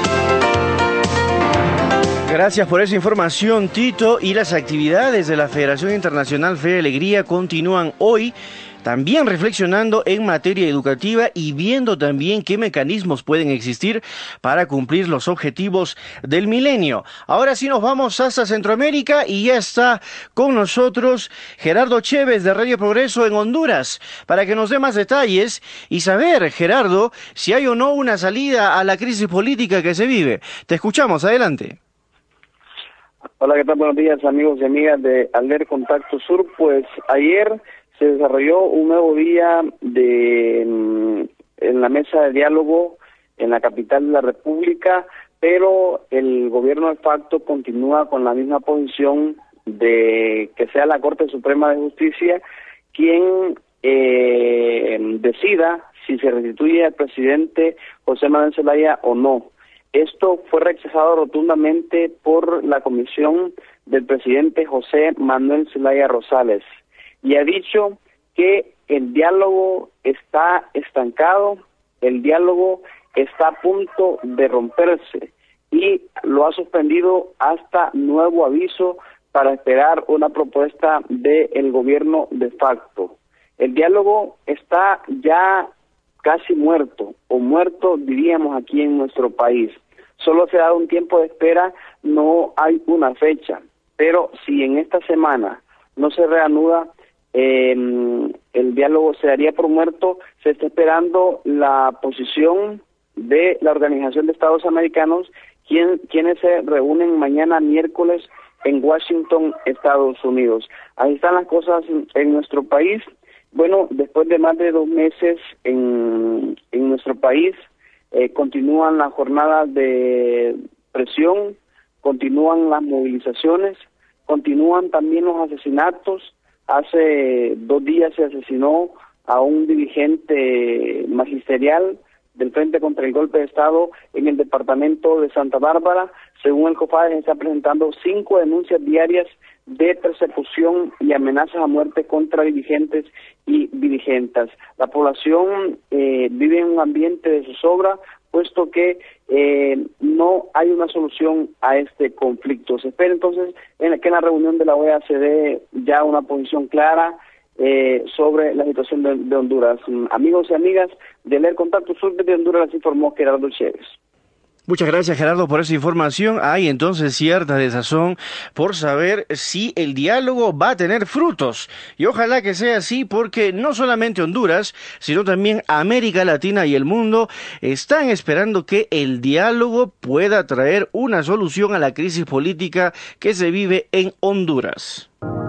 Gracias por esa información, Tito. Y las actividades de la Federación Internacional Fe y Alegría continúan hoy, también reflexionando en materia educativa y viendo también qué mecanismos pueden existir para cumplir los objetivos del milenio. Ahora sí nos vamos hasta Centroamérica y ya está con nosotros Gerardo Chévez de Radio Progreso en Honduras para que nos dé más detalles y saber, Gerardo, si hay o no una salida a la crisis política que se vive. Te escuchamos, adelante. Hola, ¿qué tal? Buenos días, amigos y amigas de Aler Contacto Sur. Pues ayer se desarrolló un nuevo día de en la mesa de diálogo en la capital de la República, pero el gobierno de facto continúa con la misma posición de que sea la Corte Suprema de Justicia quien eh, decida si se restituye al presidente José Manuel Zelaya o no. Esto fue rechazado rotundamente por la comisión del presidente José Manuel Zelaya Rosales, y ha dicho que el diálogo está estancado, el diálogo está a punto de romperse, y lo ha suspendido hasta nuevo aviso para esperar una propuesta del gobierno de facto. El diálogo está ya casi muerto, o muerto diríamos aquí en nuestro país. solo se ha dado un tiempo de espera, no hay una fecha. Pero si en esta semana no se reanuda, eh, el diálogo se daría por muerto. Se está esperando la posición de la Organización de Estados Americanos, quien, quienes se reúnen mañana miércoles en Washington, Estados Unidos. Ahí están las cosas en, en nuestro país. Bueno, después de más de dos meses en, en nuestro país, eh, continúan las jornadas de presión, continúan las movilizaciones, continúan también los asesinatos. Hace dos días se asesinó a un dirigente magisterial del Frente contra el Golpe de Estado en el departamento de Santa Bárbara. Según el COFADE, está presentando cinco denuncias diarias de persecución y amenazas a muerte contra dirigentes y dirigentas. La población eh, vive en un ambiente de zozobra, puesto que eh, no hay una solución a este conflicto. Se espera entonces en la, que en la reunión de la O E A se dé ya una posición clara eh, sobre la situación de, de Honduras. Amigos y amigas de Leer Contacto Sur de Honduras, les informó Gerardo Chévez. Muchas gracias, Gerardo, por esa información. Hay entonces cierta desazón por saber si el diálogo va a tener frutos. Y ojalá que sea así, porque no solamente Honduras, sino también América Latina y el mundo están esperando que el diálogo pueda traer una solución a la crisis política que se vive en Honduras.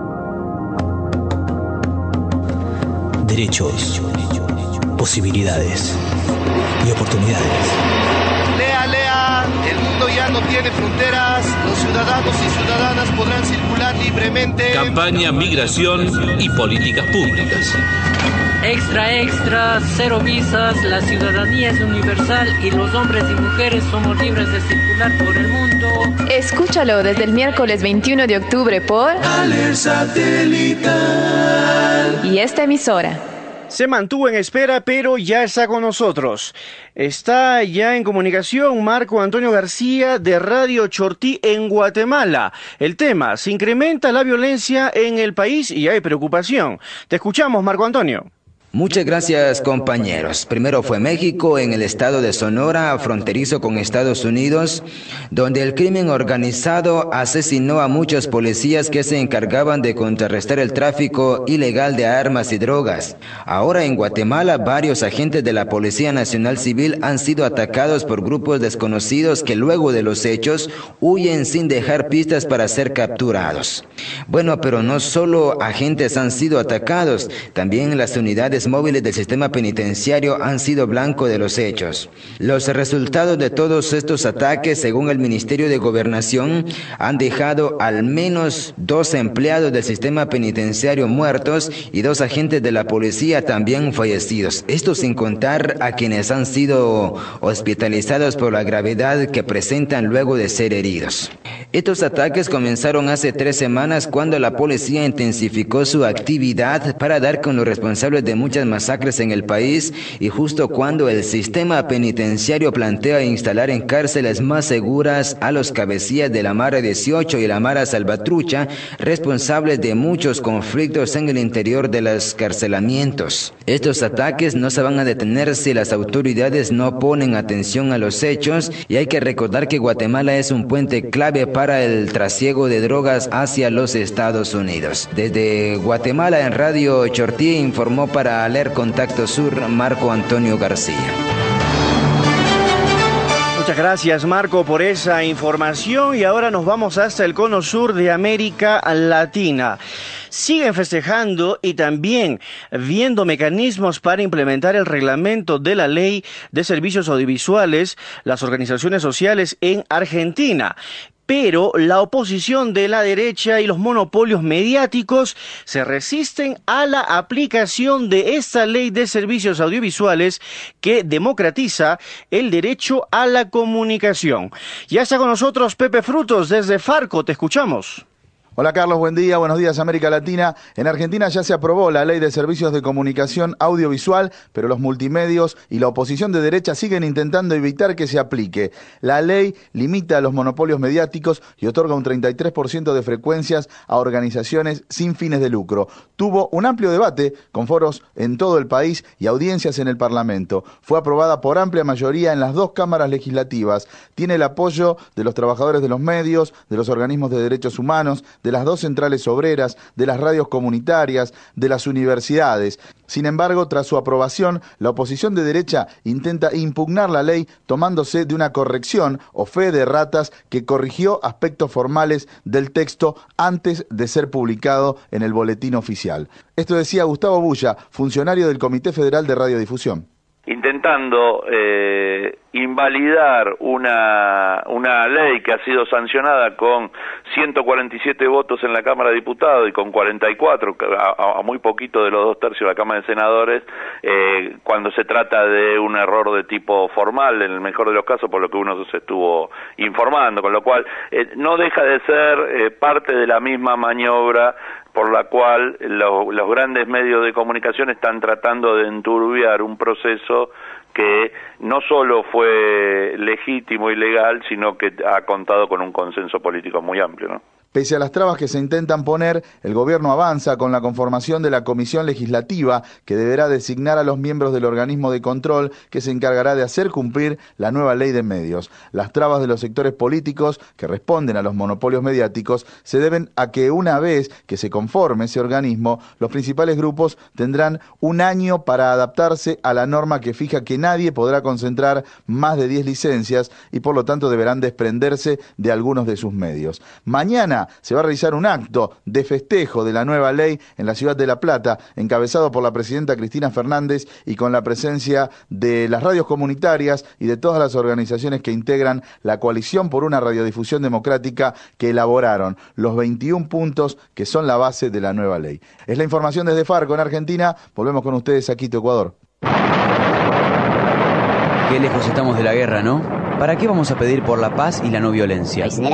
Derechos, posibilidades y oportunidades. Lea, lea, el mundo ya no tiene fronteras, los ciudadanos y ciudadanas podrán circular libremente. Campaña Migración y Políticas Públicas. Extra, extra, cero visas, la ciudadanía es universal y los hombres y mujeres somos libres de circular por el mundo. Escúchalo desde el miércoles veintiuno de octubre por Aler Satelital y esta emisora. Se mantuvo en espera, pero ya está con nosotros. Está ya en comunicación Marco Antonio García de Radio Chortí en Guatemala. El tema: se incrementa la violencia en el país y hay preocupación. Te escuchamos, Marco Antonio. Muchas gracias, compañeros. Primero fue México, en el estado de Sonora, fronterizo con Estados Unidos, donde el crimen organizado asesinó a muchos policías que se encargaban de contrarrestar el tráfico ilegal de armas y drogas. Ahora en Guatemala, varios agentes de la Policía Nacional Civil han sido atacados por grupos desconocidos que luego de los hechos huyen sin dejar pistas para ser capturados. Bueno, pero no solo agentes han sido atacados, también las unidades móviles del sistema penitenciario han sido blanco de los hechos. Los resultados de todos estos ataques, según el Ministerio de Gobernación, han dejado al menos dos empleados del sistema penitenciario muertos y dos agentes de la policía también fallecidos. Esto sin contar a quienes han sido hospitalizados por la gravedad que presentan luego de ser heridos. Estos ataques comenzaron hace tres semanas cuando la policía intensificó su actividad para dar con los responsables de muchas masacres en el país y justo cuando el sistema penitenciario plantea instalar en cárceles más seguras a los cabecillas de la Mara dieciocho y la Mara Salvatrucha, responsables de muchos conflictos en el interior de los carcelamientos. Estos ataques no se van a detener si las autoridades no ponen atención a los hechos, y hay que recordar que Guatemala es un puente clave para el trasiego de drogas hacia los Estados Unidos. Desde Guatemala, en Radio Chortí, informó para Aler Contacto Sur, Marco Antonio García. Muchas gracias, Marco, por esa información, y ahora nos vamos hasta el cono sur de América Latina. Siguen festejando y también viendo mecanismos para implementar el reglamento de la ley de servicios audiovisuales las organizaciones sociales en Argentina. Pero la oposición de la derecha y los monopolios mediáticos se resisten a la aplicación de esta ley de servicios audiovisuales que democratiza el derecho a la comunicación. Ya está con nosotros Pepe Frutos desde Farco, te escuchamos. Hola Carlos, buen día, buenos días América Latina. En Argentina ya se aprobó la ley de servicios de comunicación audiovisual, pero los multimedios y la oposición de derecha siguen intentando evitar que se aplique. La ley limita los monopolios mediáticos y otorga un treinta y tres por ciento de frecuencias a organizaciones sin fines de lucro. Tuvo un amplio debate con foros en todo el país y audiencias en el Parlamento. Fue aprobada por amplia mayoría en las dos cámaras legislativas. Tiene el apoyo de los trabajadores de los medios, de los organismos de derechos humanos, de las dos centrales obreras, de las radios comunitarias, de las universidades. Sin embargo, tras su aprobación, la oposición de derecha intenta impugnar la ley tomándose de una corrección o fe de ratas que corrigió aspectos formales del texto antes de ser publicado en el boletín oficial. Esto decía Gustavo Bulla, funcionario del Comité Federal de Radiodifusión. Intentando eh, invalidar una una ley que ha sido sancionada con ciento cuarenta y siete votos en la Cámara de Diputados y con cuarenta y cuatro, a, a muy poquito de los dos tercios de la Cámara de Senadores, eh, cuando se trata de un error de tipo formal, en el mejor de los casos, por lo que uno se estuvo informando, con lo cual eh, no deja de ser eh, parte de la misma maniobra por la cual lo, los grandes medios de comunicación están tratando de enturbiar un proceso que no solo fue legítimo y legal, sino que ha contado con un consenso político muy amplio, ¿no? Pese a las trabas que se intentan poner, el gobierno avanza con la conformación de la comisión legislativa que deberá designar a los miembros del organismo de control que se encargará de hacer cumplir la nueva ley de medios. Las trabas de los sectores políticos que responden a los monopolios mediáticos se deben a que una vez que se conforme ese organismo, los principales grupos tendrán un año para adaptarse a la norma que fija que nadie podrá concentrar más de diez licencias y por lo tanto deberán desprenderse de algunos de sus medios. Mañana se va a realizar un acto de festejo de la nueva ley en la ciudad de La Plata, encabezado por la presidenta Cristina Fernández y con la presencia de las radios comunitarias y de todas las organizaciones que integran la coalición por una radiodifusión democrática que elaboraron los veintiún puntos que son la base de la nueva ley. Es la información desde Farco en Argentina. Volvemos con ustedes a Quito, Ecuador. Qué lejos estamos de la guerra, ¿no? ¿Para qué vamos a pedir por la paz y la no violencia? Me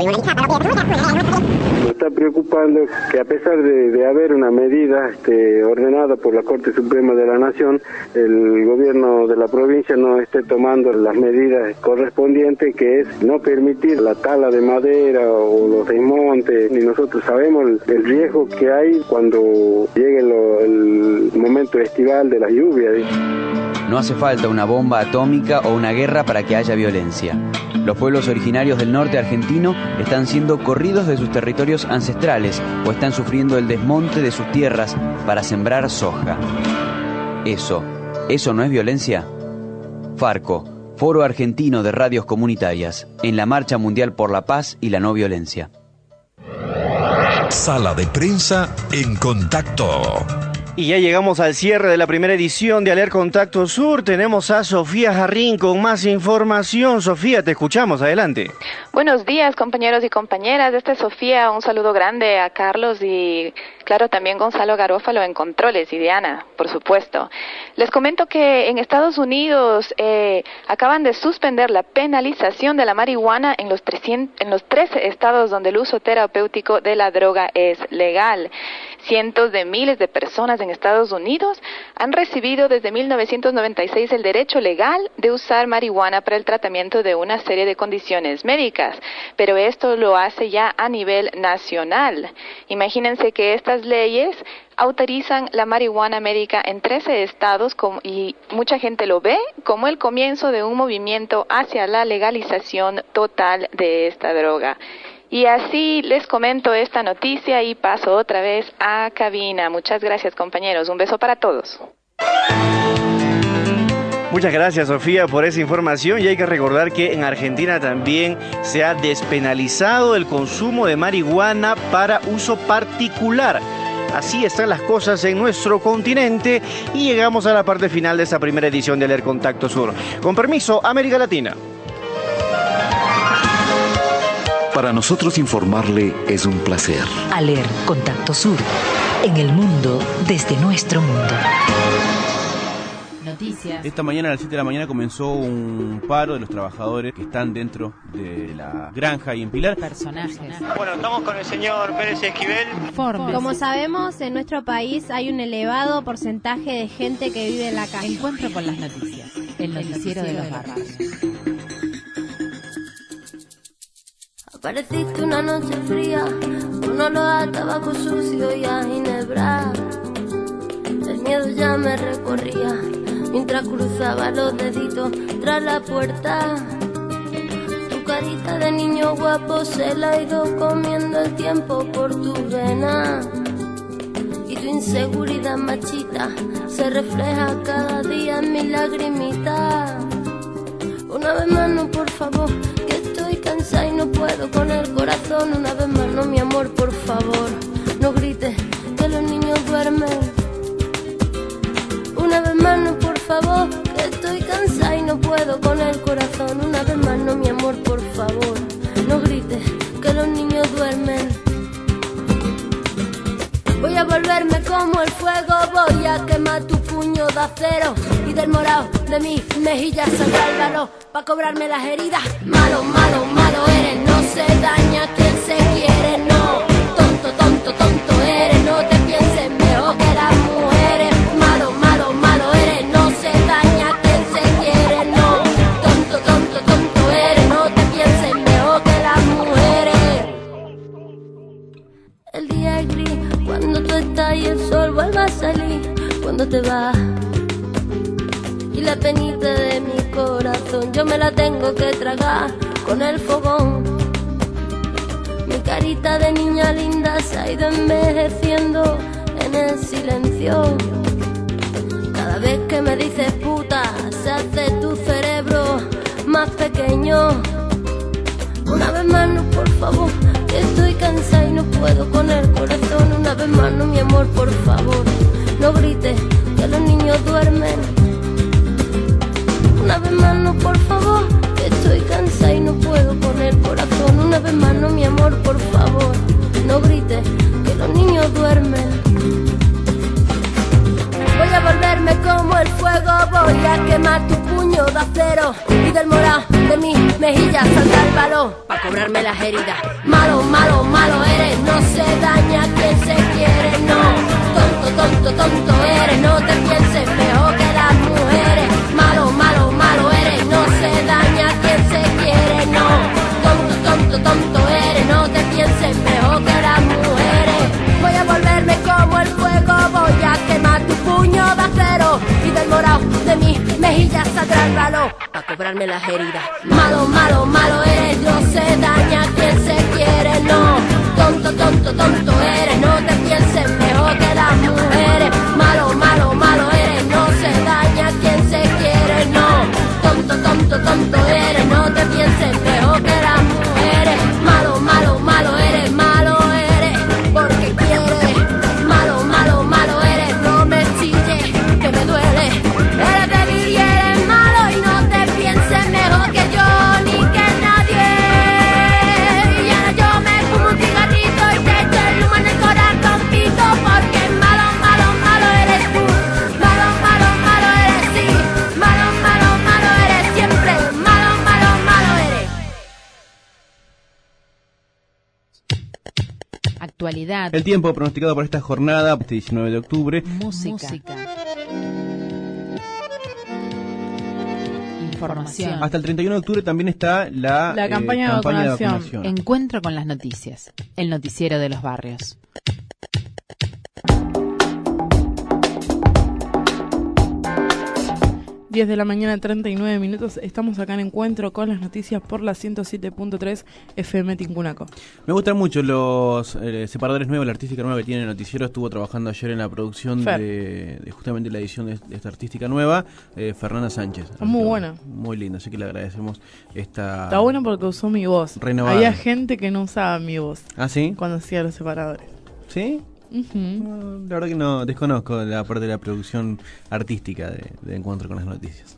está preocupando que a pesar de, de haber una medida este, ordenada por la Corte Suprema de la Nación, el gobierno de la provincia no esté tomando las medidas correspondientes, que es no permitir la tala de madera o los desmontes. Y nosotros sabemos el, el riesgo que hay cuando llegue lo, el momento estival de las lluvias. No hace falta una bomba atómica o una guerra para que haya violencia. Los pueblos originarios del norte argentino están siendo corridos de sus territorios ancestrales o están sufriendo el desmonte de sus tierras para sembrar soja. ¿Eso, eso no es violencia? Farco, Foro Argentino de Radios Comunitarias, en la Marcha Mundial por la Paz y la No Violencia. Sala de prensa en contacto. Y ya llegamos al cierre de la primera edición de Aler Contacto Sur. Tenemos a Sofía Jarrín con más información. Sofía, te escuchamos, adelante. Buenos días, compañeros y compañeras. Esta es Sofía, un saludo grande a Carlos y, claro, también Gonzalo Garófalo en controles y Diana, por supuesto. Les comento que en Estados Unidos eh, acaban de suspender la penalización de la marihuana en los, trescientos, en los trece estados donde el uso terapéutico de la droga es legal. Cientos de miles de personas en Estados Unidos han recibido desde mil novecientos noventa y seis el derecho legal de usar marihuana para el tratamiento de una serie de condiciones médicas, pero esto lo hace ya a nivel nacional. Imagínense que estas leyes autorizan la marihuana médica en trece estados y mucha gente lo ve como el comienzo de un movimiento hacia la legalización total de esta droga. Y así les comento esta noticia y paso otra vez a cabina. Muchas gracias, compañeros. Un beso para todos. Muchas gracias, Sofía, por esa información. Y hay que recordar que en Argentina también se ha despenalizado el consumo de marihuana para uso particular. Así están las cosas en nuestro continente y llegamos a la parte final de esta primera edición de Aler Contacto Sur. Con permiso, América Latina. Para nosotros informarle es un placer. Aler Contacto Sur, en el mundo desde nuestro mundo. noticias. Esta mañana a las siete de la mañana comenzó un paro de los trabajadores que están dentro de la granja y en Pilar. Personajes. Bueno, estamos con el señor Pérez Esquivel. Formes. Como sabemos, en nuestro país hay un elevado porcentaje de gente que vive en la calle. Encuentro con las noticias. El noticiero de los barrios. Apareciste una noche fría, con olor a tabaco sucio y a ginebra. El miedo ya me recorría, mientras cruzaba los deditos tras la puerta. Tu carita de niño guapo se la ha ido comiendo el tiempo por tu vena. Y tu inseguridad machita se refleja cada día en mi lagrimita. Una vez más no, por favor, que estoy cansada y no puedo con el corazón. Una vez más no, mi amor, por favor, no grites que los niños duermen. Una vez más no, por favor, que estoy cansada y no puedo con el corazón. Una vez más no, mi amor, por favor, no grites que los niños duermen. Voy a volverme como el fuego, voy a quemar tu puño de acero y del morado de mi mejilla saldrá el valor pa' cobrarme las heridas. Malo, malo, malo eres, no se daña quien se quiere, no. Tonto, tonto, tonto eres, no te pienses mejor que las mujeres. Malo, malo, malo eres, no se daña quien se quiere, no. Tonto, tonto, tonto eres, no te pienses mejor que las mujeres. El día es gris cuando tú estás y el sol vuelve a salir, cuando te vas. Y la penita de mi corazón yo me la tengo que tragar con el fogón. Mi carita de niña linda se ha ido envejeciendo en el silencio. Cada vez que me dices puta se hace tu cerebro más pequeño. Una vez más no, por favor, que estoy cansada y no puedo con el corazón. Una vez más no, mi amor, por favor, no grites que los niños duermen. Una vez más no, por favor, que estoy cansada y no puedo con el corazón. Una vez más no, mi amor, por favor, no grites que los niños duermen. Voy a volverme como el fuego, voy a quemar tu puño de acero y del morado de mi mejilla saldrá el valor pa' cobrarme las heridas. Malo, malo, malo eres, no se daña quien se quiere, no. Tonto, tonto, tonto eres, no te pienses mejor que las mujeres. Malo, malo, malo eres, no se daña quien se quiere, no. Tonto, tonto, tonto eres, no te pienses mejor que las mujeres. Voy a volverme como el fuego, voy a quemar tu puño de acero y del morado de mi mejilla saldrá el valor pa' cobrarme las heridas. Malo, malo, malo eres, no se daña quien se quiere, no. Tonto, tonto, tonto eres, no te pienses mejor que las mujeres. Malo, malo, malo eres, no se daña quien se quiere, no. Tonto, tonto, tonto eres, no te pienses mejor que las mujeres. Malo, malo, malo eres, malo eres, porque quieres. Malo, malo, malo eres, no me chilles, que me duele. Eres débil y eres malo y no te pienses mejor que yo ni que nadie. Y ahora yo me fumo un cigarrito y te echo el humo en el corazoncito, porque malo, malo, malo eres tú. Malo, malo, malo eres sí. Malo, malo, malo eres siempre. Malo, malo, malo eres. Actualidad. El tiempo pronosticado para esta jornada, este diecinueve de octubre. Música. Música. Información. Hasta el treinta y uno de octubre también está la, La eh, campaña, de, campaña de vacunación. vacunación. Encuentro con las noticias. El noticiero de los barrios. diez de la mañana, treinta y nueve minutos. Estamos acá en Encuentro con las noticias por la ciento siete punto tres F M Tincunaco. Me gustan mucho los eh, separadores nuevos, la artística nueva que tiene el noticiero. Estuvo trabajando ayer en la producción de, de justamente la edición de, de esta artística nueva, eh, Fernanda Sánchez. Está muy buena. Muy linda, así que le agradecemos esta... Está bueno porque usó mi voz. Renovada. Había gente que no usaba mi voz. ¿Ah, sí? Cuando hacía los separadores. ¿Sí? Uh-huh. La verdad que no desconozco la parte de la producción artística de, de Encuentro con las noticias.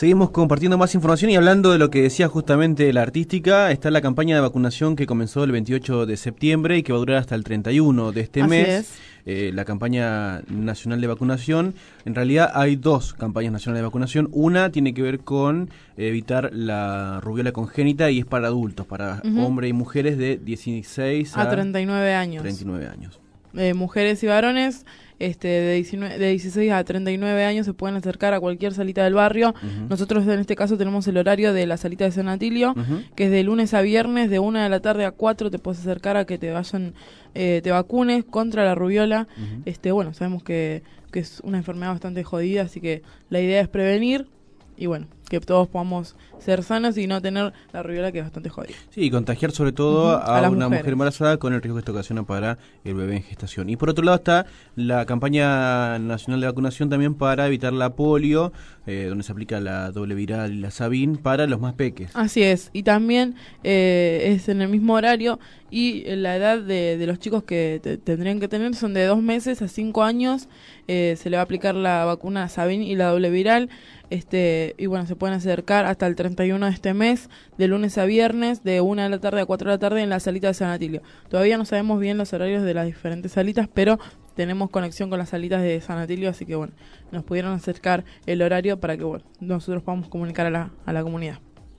Seguimos compartiendo más información y hablando de lo que decía justamente la artística, está la campaña de vacunación que comenzó el veintiocho de septiembre y que va a durar hasta el treinta y uno de este Así mes. es. Eh, la campaña nacional de vacunación. En realidad hay dos campañas nacionales de vacunación. Una tiene que ver con evitar la rubiola congénita y es para adultos, para Ujú. hombres y mujeres de dieciséis a, A treinta y nueve años. treinta y nueve años. Eh, mujeres y varones este, de, diecinueve, de dieciséis a treinta y nueve años se pueden acercar a cualquier salita del barrio. Ujú. Nosotros en este caso tenemos el horario de la salita de San Atilio, Ujú. que es de lunes a viernes, de una de la tarde a cuatro te puedes acercar a que te vayan, eh, te vacunes contra la rubiola. Ujú. Este, bueno, sabemos que, que es una enfermedad bastante jodida, así que la idea es prevenir y bueno, que todos podamos ser sanos y no tener la rubiola, que es bastante jodida. Sí, y contagiar sobre todo Ujú, a, a las una mujeres. mujer embarazada con el riesgo que esto ocasiona para el bebé en gestación. Y por otro lado está la campaña nacional de vacunación también para evitar la polio, eh, donde se aplica la doble viral y la Sabin para los más peques. Así es, y también eh, es en el mismo horario y la edad de, de los chicos que te- tendrían que tener son de dos meses a cinco años, eh, se le va a aplicar la vacuna Sabin y la doble viral, este y bueno, se pueden acercar hasta el treinta y uno de este mes, de lunes a viernes, de una de la tarde a cuatro de la tarde en la salita de San Atilio. Todavía no sabemos bien los horarios de las diferentes salitas, pero tenemos conexión con las salitas de San Atilio, así que bueno, nos pudieron acercar el horario para que bueno, nosotros podamos comunicar a la, a la comunidad.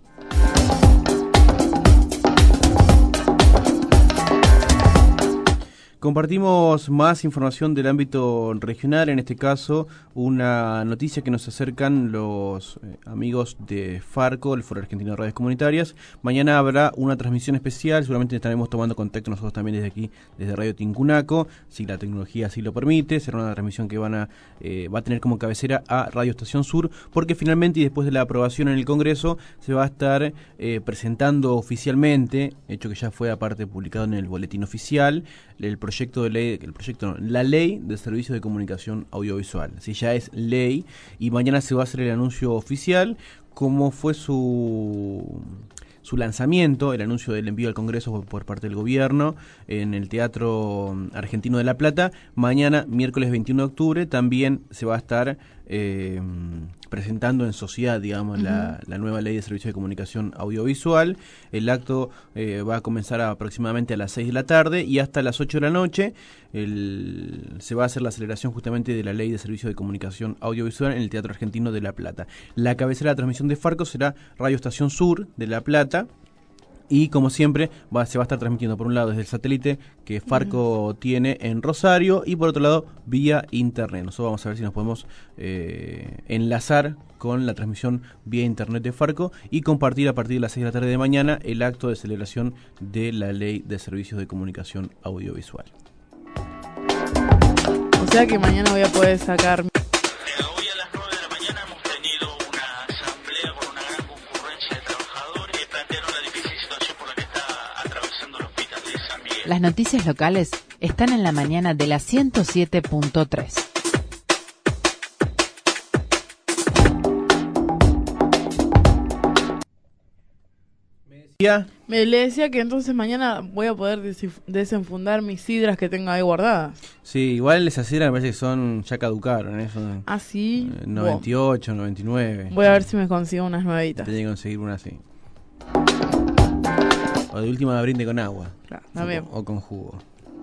Compartimos más información del ámbito regional, en este caso una noticia que nos acercan los eh, amigos de Farco, el Foro Argentino de Radios Comunitarias. Mañana habrá una transmisión especial, seguramente estaremos tomando contacto nosotros también desde aquí, desde Radio Tincunaco, si la tecnología así lo permite. Será una transmisión que van a eh, va a tener como cabecera a Radio Estación Sur, porque finalmente y después de la aprobación en el Congreso se va a estar eh, presentando oficialmente, hecho que ya fue aparte publicado en el boletín oficial, el proyecto de ley, el proyecto no, la ley de servicios de comunicación audiovisual. Si ya es ley y mañana se va a hacer el anuncio oficial, como fue su su lanzamiento, el anuncio del envío al Congreso por, por parte del gobierno en el Teatro Argentino de La Plata. Mañana, miércoles veintiuno de octubre, también se va a estar eh, presentando en sociedad, digamos, Ujú. la, la nueva ley de servicios de comunicación audiovisual. El acto eh, va a comenzar aproximadamente a las seis de la tarde y hasta las ocho de la noche el, se va a hacer la aceleración justamente de la ley de servicios de comunicación audiovisual en el Teatro Argentino de La Plata. La cabecera de la transmisión de Farco será Radio Estación Sur de La Plata. Y como siempre va, se va a estar transmitiendo por un lado desde el satélite que Farco uh-huh. tiene en Rosario y por otro lado vía internet. Nosotros vamos a ver si nos podemos eh, enlazar con la transmisión vía internet de Farco y compartir a partir de las seis de la tarde de mañana el acto de celebración de la Ley de Servicios de Comunicación Audiovisual. O sea que mañana voy a poder sacar... Las noticias locales están en la mañana de la ciento siete punto tres. Me le decía que entonces mañana voy a poder desif- desenfundar mis sidras que tengo ahí guardadas. Sí, igual esas sidras me parece que son ya caducaron, ¿eh? Son, ¿Ah, sí? eh, noventa y ocho, noventa y nueve. Voy a ver si me consigo unas nuevitas. Tenía que conseguir una así. O de última brinde con agua. Claro, o, también. con, o con jugo.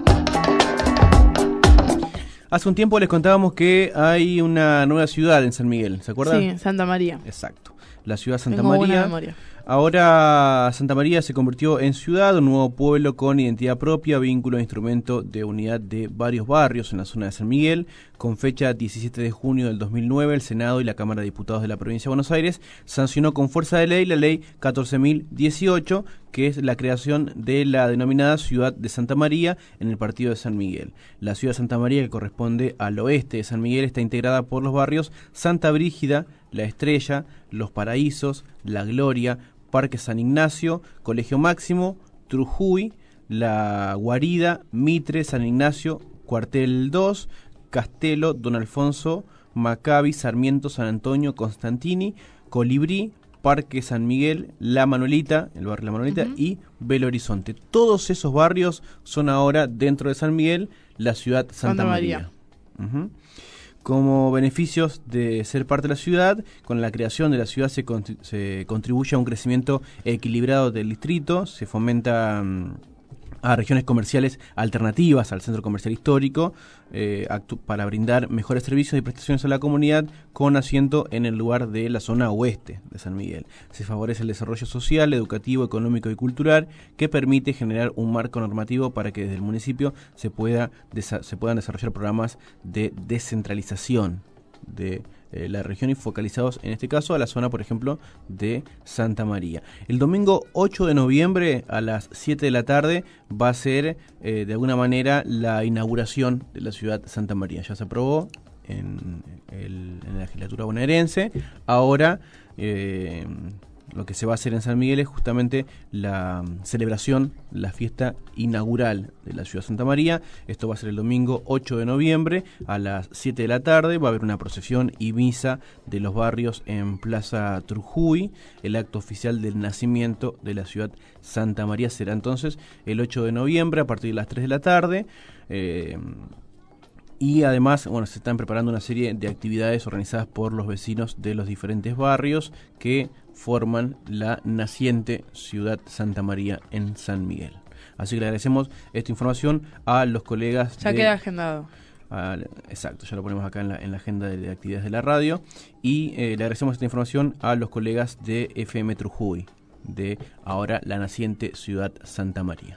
Hace un tiempo les contábamos que hay una nueva ciudad en San Miguel, ¿se acuerdan? Sí, Santa María. Exacto. La ciudad Santa Tengo buena María. memoria. Ahora Santa María se convirtió en ciudad, un nuevo pueblo con identidad propia, vínculo e instrumento de unidad de varios barrios en la zona de San Miguel. Con fecha diecisiete de junio del dos mil nueve, el Senado y la Cámara de Diputados de la Provincia de Buenos Aires sancionó con fuerza de ley la ley catorce mil dieciocho, que es la creación de la denominada Ciudad de Santa María en el partido de San Miguel. La Ciudad de Santa María, que corresponde al oeste de San Miguel, está integrada por los barrios Santa Brígida, La Estrella, Los Paraísos, La Gloria, Parque San Ignacio, Colegio Máximo, Trujuy, La Guarida, Mitre, San Ignacio, Cuartel dos, Castelo, Don Alfonso, Maccabi, Sarmiento, San Antonio, Constantini, Colibrí, Parque San Miguel, La Manuelita, el barrio La Manuelita, uh-huh. y Belo Horizonte. Todos esos barrios son ahora, dentro de San Miguel, la ciudad Santa, Santa María. María. Uh-huh. Como beneficios de ser parte de la ciudad, con la creación de la ciudad se, con, se contribuye a un crecimiento equilibrado del distrito, se fomenta um, a regiones comerciales alternativas al centro comercial histórico eh, para brindar mejores servicios y prestaciones a la comunidad con asiento en el lugar de la zona oeste de San Miguel. Se favorece el desarrollo social, educativo, económico y cultural que permite generar un marco normativo para que desde el municipio se, pueda desa- se puedan desarrollar programas de descentralización de eh, la región y focalizados en este caso a la zona, por ejemplo, de Santa María. El domingo ocho de noviembre a las siete de la tarde va a ser eh, de alguna manera la inauguración de la ciudad de Santa María. Ya se aprobó en, el, en la legislatura bonaerense. Ahora eh, lo que se va a hacer en San Miguel es justamente la celebración, la fiesta inaugural de la ciudad de Santa María. Esto va a ser el domingo ocho de noviembre a las siete de la tarde. Va a haber una procesión y misa de los barrios en Plaza Trujillo. El acto oficial del nacimiento de la ciudad Santa María será entonces el ocho de noviembre a partir de las tres de la tarde. Eh, Y además, bueno, se están preparando una serie de actividades organizadas por los vecinos de los diferentes barrios que forman la naciente ciudad Santa María en San Miguel. Así que le agradecemos esta información a los colegas. Ya de, queda agendado. A, exacto, ya lo ponemos acá en la, en la agenda de, de actividades de la radio. Y eh, le agradecemos esta información a los colegas de F M Trujillo, de ahora la naciente ciudad Santa María.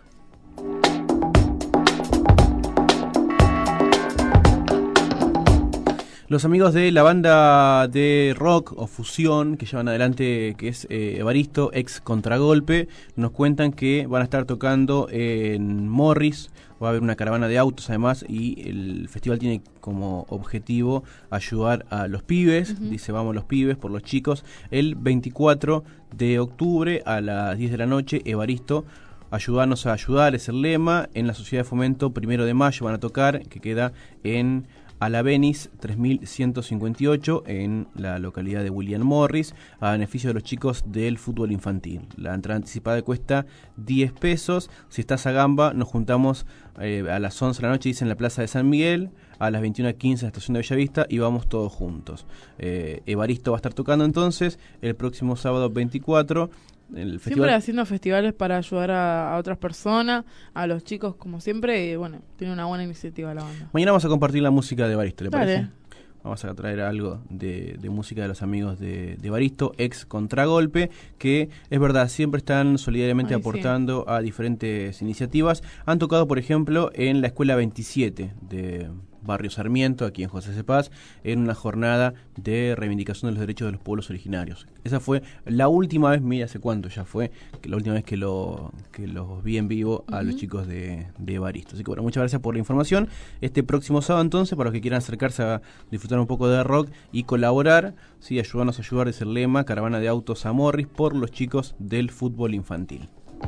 Los amigos de la banda de rock o fusión que llevan adelante, que es eh, Evaristo, ex Contragolpe, nos cuentan que van a estar tocando en Morris. Va a haber una caravana de autos además y el festival tiene como objetivo ayudar a los pibes, uh-huh. Dice vamos los pibes por los chicos. El veinticuatro de octubre a las diez de la noche, Evaristo, ayudarnos a ayudar, es el lema. En la Sociedad de Fomento, primero de mayo van a tocar, que queda en Alabenis tres mil ciento cincuenta y ocho en la localidad de William Morris, a beneficio de los chicos del fútbol infantil. La entrada anticipada cuesta diez pesos. Si estás a Gamba, nos juntamos eh, a las once de la noche, dice, en la Plaza de San Miguel, a las veintiuna quince en la estación de Bellavista, y vamos todos juntos. Eh, Evaristo va a estar tocando entonces el próximo sábado veinticuatro. El festival... Siempre haciendo festivales para ayudar a, a otras personas, a los chicos como siempre, y bueno, tiene una buena iniciativa la banda. Mañana vamos a compartir la música de Evaristo, ¿le Dale. parece? Vamos a traer algo de, de música de los amigos de, de Evaristo, ex Contragolpe, que es verdad, siempre están solidariamente Ay, aportando sí. a diferentes iniciativas. Han tocado, por ejemplo, en la Escuela veintisiete de Barrio Sarmiento, aquí en José C. Paz, en una jornada de reivindicación de los derechos de los pueblos originarios. Esa fue la última vez, mira hace cuánto ya fue, que la última vez que lo que los vi en vivo a uh-huh. los chicos de, de Evaristo. Así que bueno, muchas gracias por la información. Este próximo sábado entonces, para los que quieran acercarse a disfrutar un poco de rock y colaborar, sí, ayudarnos a ayudar, es el lema, caravana de autos a Morris por los chicos del fútbol infantil.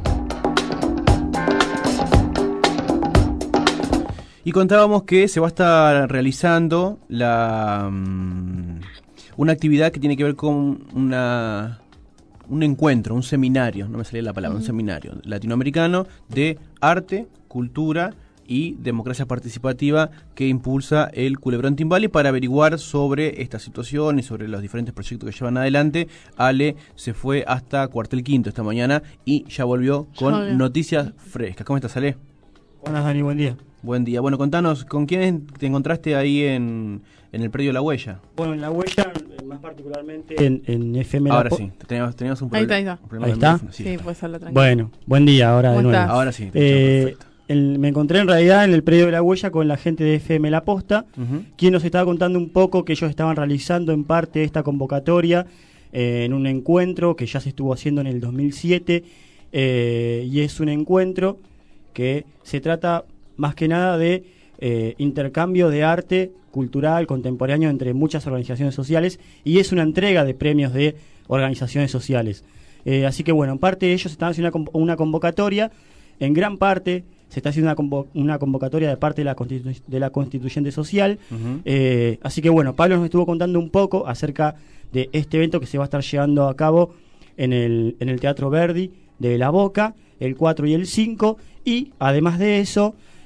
Y contábamos que se va a estar realizando la um, una actividad que tiene que ver con una un encuentro, un seminario, no me salía la palabra, uh-huh. un seminario latinoamericano de arte, cultura y democracia participativa que impulsa el Culebrón Team Valley. Para averiguar sobre esta situación y sobre los diferentes proyectos que llevan adelante, Ale se fue hasta Cuartel Quinto esta mañana y ya volvió con ya noticias frescas. ¿Cómo estás, Ale? Buenas, Dani, buen día. Buen día. Bueno, contanos, ¿con quién te encontraste ahí en, en el predio La Huella? Bueno, en La Huella, más particularmente en, en F M. Ahora po- sí, teníamos, teníamos un, ahí proble- está, ahí está. un problema. Ahí está. Sí, sí puedes hablar tranquilo. Bueno, buen día, ahora de ¿Cómo nuevo. estás? Ahora sí. Eh, perfecto. el, me encontré en realidad en el predio de La Huella con la gente de F M La Posta, Uh-huh. quien nos estaba contando un poco que ellos estaban realizando en parte esta convocatoria eh, en un encuentro que ya se estuvo haciendo en el dos mil siete, eh, y es un encuentro que se trata más que nada de eh, intercambio de arte cultural contemporáneo entre muchas organizaciones sociales, y es una entrega de premios de organizaciones sociales. Eh, así que bueno, en parte ellos están haciendo una, una convocatoria, en gran parte se está haciendo una, convo una convocatoria de parte de la, constitu de la constituyente social. Uh-huh. eh, así que bueno, Pablo nos estuvo contando un poco acerca de este evento que se va a estar llevando a cabo en el, en el Teatro Verdi de La Boca, el cuatro y el cinco, y además de eso,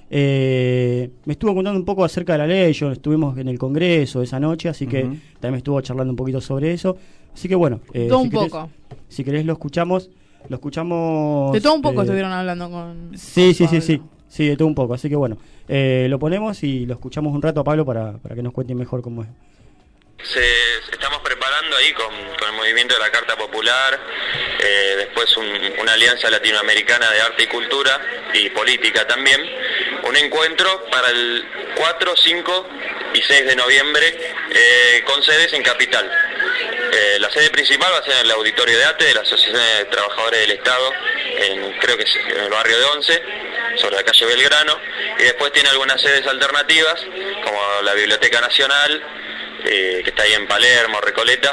Eh, me estuvo contando un poco acerca de la ley, yo estuvimos en el Congreso esa noche, así que Ujú. también me estuvo charlando un poquito sobre eso. Así que bueno, eh, Todo si un querés, poco. si querés lo escuchamos, lo escuchamos... De todo un poco eh, estuvieron hablando con... Sí, sí, sí, sí, sí, de todo un poco. Así que bueno, eh, lo ponemos y lo escuchamos un rato a Pablo para, para que nos cuente mejor cómo es. Se, estamos preparando ahí con, con el movimiento de la Carta Popular, eh, después un, una alianza latinoamericana de arte y cultura y política también, un encuentro para el cuatro, cinco y seis de noviembre eh, con sedes en Capital. Eh, la sede principal va a ser en el Auditorio de ATE de la Asociación de Trabajadores del Estado, en, creo que es en el barrio de Once, sobre la calle Belgrano, y después tiene algunas sedes alternativas, como la Biblioteca Nacional, eh, que está ahí en Palermo, Recoleta,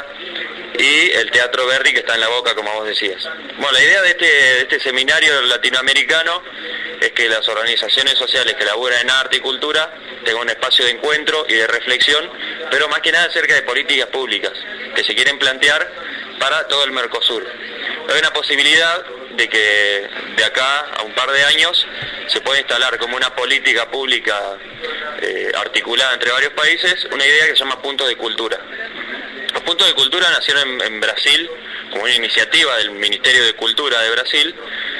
y el Teatro Verdi, que está en La Boca, como vos decías. Bueno, la idea de este, de este seminario latinoamericano es que las organizaciones sociales que laburan en arte y cultura tengan un espacio de encuentro y de reflexión, pero más que nada acerca de políticas públicas que se quieren plantear para todo el Mercosur. Hay una posibilidad de que de acá a un par de años se pueda instalar como una política pública eh, articulada entre varios países, una idea que se llama Puntos de Cultura. Los Puntos de Cultura nacieron en, en Brasil como una iniciativa del Ministerio de Cultura de Brasil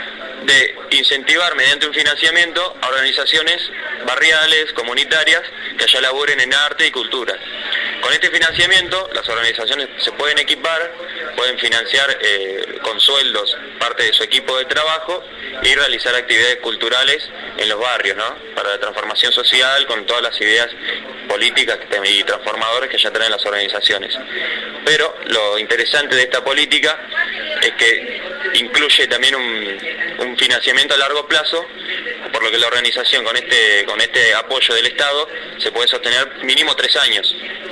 de incentivar mediante un financiamiento a organizaciones barriales, comunitarias, que allá laburen en arte y cultura. Con este financiamiento las organizaciones se pueden equipar, pueden financiar eh, con sueldos parte de su equipo de trabajo y realizar actividades culturales en los barrios, ¿no? Para la transformación social con todas las ideas políticas y transformadoras que ya traen las organizaciones. Pero lo interesante de esta política es que incluye también un, un financiamiento a largo plazo, por lo que la organización con este, con este apoyo del Estado se puede sostener mínimo tres años.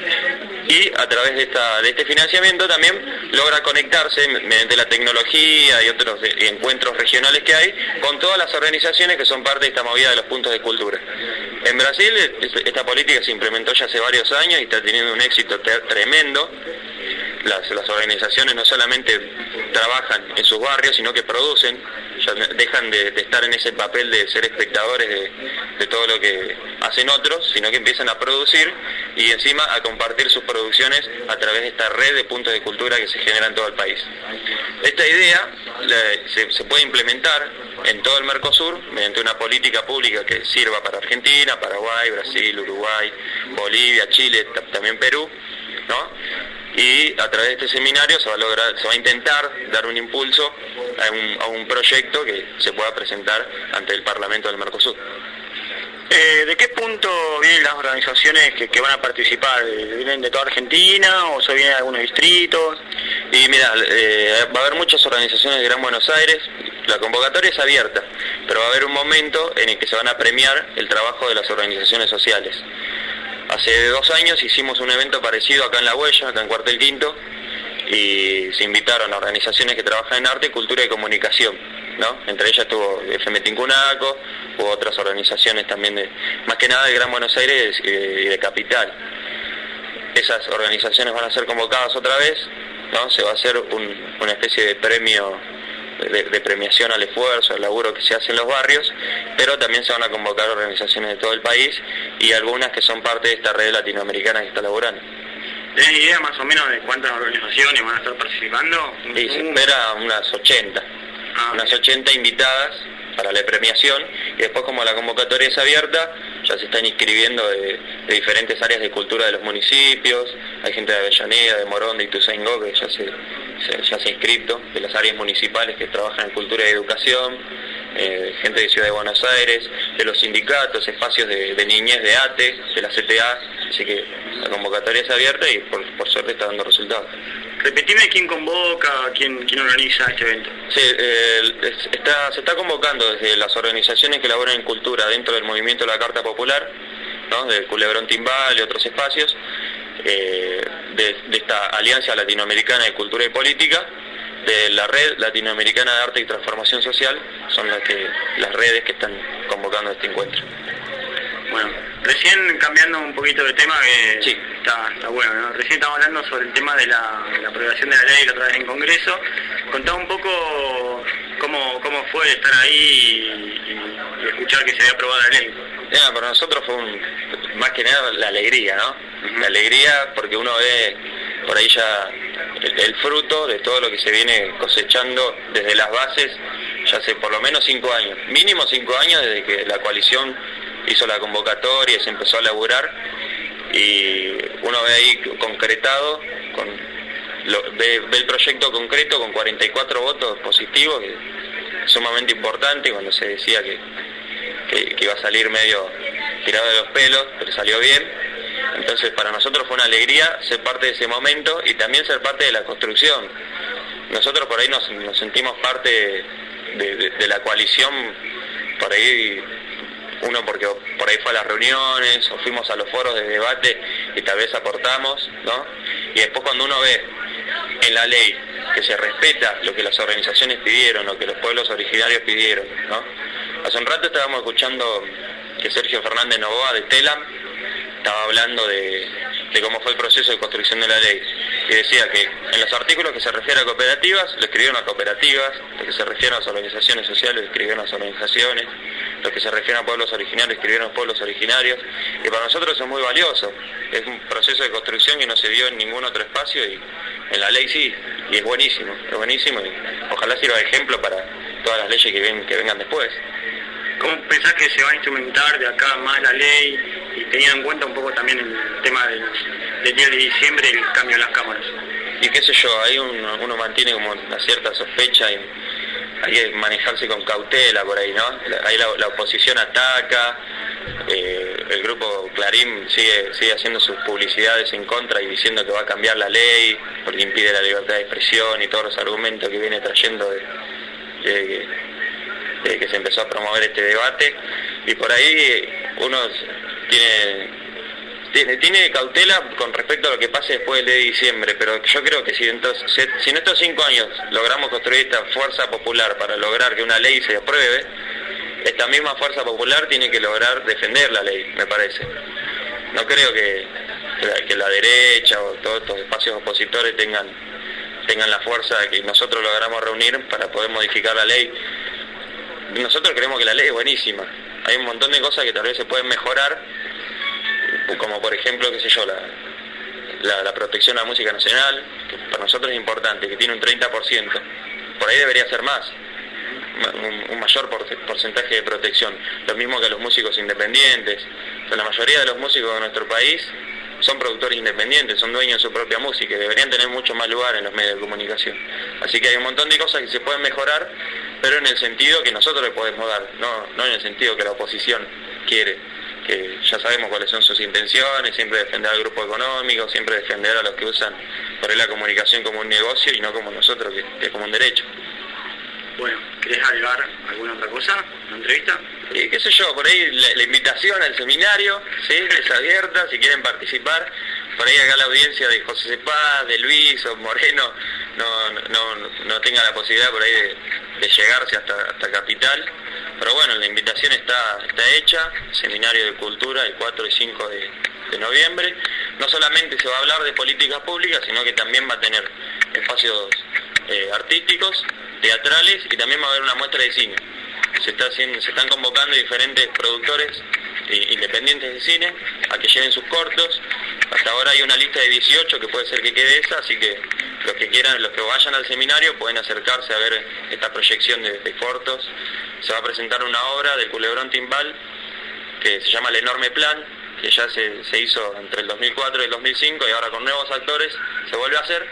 Y a través de, esta, de este financiamiento también logra conectarse mediante la tecnología y otros de, y encuentros regionales que hay con todas las organizaciones que son parte de esta movida de los puntos de cultura. En Brasil esta política se implementó ya hace varios años y está teniendo un éxito tremendo. Las, las organizaciones no solamente trabajan en sus barrios, sino que producen, ya dejan de, de estar en ese papel de ser espectadores de, de todo lo que hacen otros, sino que empiezan a producir y encima a compartir sus producciones a través de esta red de puntos de cultura que se genera en todo el país. Esta idea la, se, se puede implementar en todo el Mercosur mediante una política pública que sirva para Argentina, Paraguay, Brasil, Uruguay, Bolivia, Chile, también Perú, ¿no? Y a través de este seminario se va a lograr, se va a intentar dar un impulso a un, a un proyecto que se pueda presentar ante el Parlamento del Mercosur. Eh, ¿De qué punto vienen las organizaciones que, que van a participar? ¿Vienen de toda Argentina o se vienen de algunos distritos? Y mira, eh, va a haber muchas organizaciones de Gran Buenos Aires. La convocatoria es abierta, pero va a haber un momento en el que se van a premiar el trabajo de las organizaciones sociales. Hace dos años hicimos un evento parecido acá en La Huella, acá en Cuartel Quinto, y se invitaron a organizaciones que trabajan en arte, cultura y comunicación, ¿no? Entre ellas estuvo F M Tincunaco, hubo otras organizaciones también, de, más que nada de Gran Buenos Aires y de, y de Capital. Esas organizaciones van a ser convocadas otra vez, ¿no? Se va a hacer un, una especie de premio, de, de premiación al esfuerzo, al laburo que se hace en los barrios, pero también se van a convocar organizaciones de todo el país y algunas que son parte de esta red latinoamericana que está laburando. ¿Tienen idea más o menos de cuántas organizaciones van a estar participando? Y se espera unas ochenta, ah, unas ochenta invitadas para la premiación, y después como la convocatoria es abierta, ya se están inscribiendo de, de diferentes áreas de cultura de los municipios, hay gente de Avellaneda, de Morón, de Ituzaingó, que ya se, se, ya se ha inscrito, de las áreas municipales que trabajan en cultura y educación, eh, gente de Ciudad de Buenos Aires, de los sindicatos, espacios de, de niñez de ATE, de la C T A, así que la convocatoria es abierta y por, por suerte está dando resultados. Repetime quién convoca, quién, quién organiza este evento. Sí, eh, está, se está convocando desde las organizaciones que laboran en cultura dentro del movimiento de la Carta Popular, ¿no? Del Culebrón Timbal y otros espacios, eh, de, de esta Alianza Latinoamericana de Cultura y Política, de la Red Latinoamericana de Arte y Transformación Social, son las, que, las redes que están convocando este encuentro. Bueno, recién cambiando un poquito de tema, que sí. está, está bueno, ¿no? Recién estamos hablando sobre el tema de la, de la aprobación de la ley la otra vez en Congreso. Contaba un poco ¿Cómo, cómo fue estar ahí y, y- y escuchar que se había aprobado la ley? Ya, para nosotros fue un, más que nada la alegría, ¿no? La alegría porque uno ve por ahí ya el, el fruto de todo lo que se viene cosechando desde las bases ya hace por lo menos cinco años, mínimo cinco años desde que la coalición hizo la convocatoria y se empezó a laburar, y uno ve ahí concretado, con, lo, ve, ve el proyecto concreto con cuarenta y cuatro votos positivos, que es sumamente importante cuando se decía que, que, que iba a salir medio tirado de los pelos, pero salió bien. Entonces para nosotros fue una alegría ser parte de ese momento y también ser parte de la construcción. Nosotros por ahí nos, nos sentimos parte de, de, de la coalición, por ahí uno porque por ahí fue a las reuniones o fuimos a los foros de debate y tal vez aportamos, ¿no? Y después cuando uno ve en la ley que se respeta lo que las organizaciones pidieron, lo que los pueblos originarios pidieron, ¿no? Hace un rato estábamos escuchando que Sergio Fernández Novoa de TELAM estaba hablando de, de cómo fue el proceso de construcción de la ley y decía que en los artículos que se refieren a cooperativas lo escribieron a cooperativas, lo que se refiere a las organizaciones sociales lo escribieron a las organizaciones, lo que se refiere a pueblos originarios lo escribieron a pueblos originarios, y para nosotros eso es muy valioso. Es un proceso de construcción que no se vio en ningún otro espacio y en la ley sí, y es buenísimo, es buenísimo y ojalá sirva de ejemplo para todas las leyes que, ven, que vengan después. ¿Cómo pensás que se va a instrumentar de acá más la ley y teniendo en cuenta un poco también el tema del, del diez de diciembre, el cambio en las cámaras? Y qué sé yo, ahí uno, uno mantiene como una cierta sospecha y hay que manejarse con cautela por ahí, ¿no? Ahí la, la oposición ataca, eh, el grupo Clarín sigue, sigue haciendo sus publicidades en contra y diciendo que va a cambiar la ley porque impide la libertad de expresión y todos los argumentos que viene trayendo de, de, de, de que se empezó a promover este debate, y por ahí uno tiene, tiene, tiene cautela con respecto a lo que pase después del diez de diciembre, pero yo creo que si, entonces, si en estos cinco años logramos construir esta fuerza popular para lograr que una ley se apruebe, esta misma fuerza popular tiene que lograr defender la ley, me parece. No creo que, que, la, que la derecha o todos estos espacios opositores tengan, tengan la fuerza que nosotros logramos reunir para poder modificar la ley. Nosotros creemos que la ley es buenísima. Hay un montón de cosas que tal vez se pueden mejorar, como por ejemplo, qué sé yo, la, la, la protección a la música nacional, que para nosotros es importante, que tiene un treinta por ciento. Por ahí debería ser más, un, un mayor por, porcentaje de protección. Lo mismo que los músicos independientes. O sea, la mayoría de los músicos de nuestro país son productores independientes, son dueños de su propia música y deberían tener mucho más lugar en los medios de comunicación. Así que hay un montón de cosas que se pueden mejorar, pero en el sentido que nosotros le podemos dar, no, no en el sentido que la oposición quiere, que ya sabemos cuáles son sus intenciones, siempre defender al grupo económico, siempre defender a los que usan por ahí la comunicación como un negocio y no como nosotros, que, que es como un derecho. Bueno, ¿querés agregar alguna otra cosa en la entrevista? Y qué sé yo, por ahí la, la invitación al seminario, ¿sí? Es abierta, si quieren participar. Por ahí acá la audiencia de José Cepaz, de Luis o Moreno no, no, no tenga la posibilidad por ahí de, de llegarse hasta, hasta Capital. Pero bueno, la invitación está, está hecha, Seminario de Cultura el cuatro y cinco de, de noviembre. No solamente se va a hablar de políticas públicas, sino que también va a tener espacios eh, artísticos, teatrales, y también va a haber una muestra de cine. Se, está haciendo, se están convocando diferentes productores eh, independientes de cine a que lleven sus cortos. Hasta ahora hay una lista de dieciocho que puede ser que quede esa, así que los que quieran, los que vayan al seminario pueden acercarse a ver esta proyección de, de cortos. Se va a presentar una obra del Culebrón Timbal que se llama El Enorme Plan, que ya se, se hizo entre el dos mil cuatro y el dos mil cinco y ahora con nuevos actores se vuelve a hacer,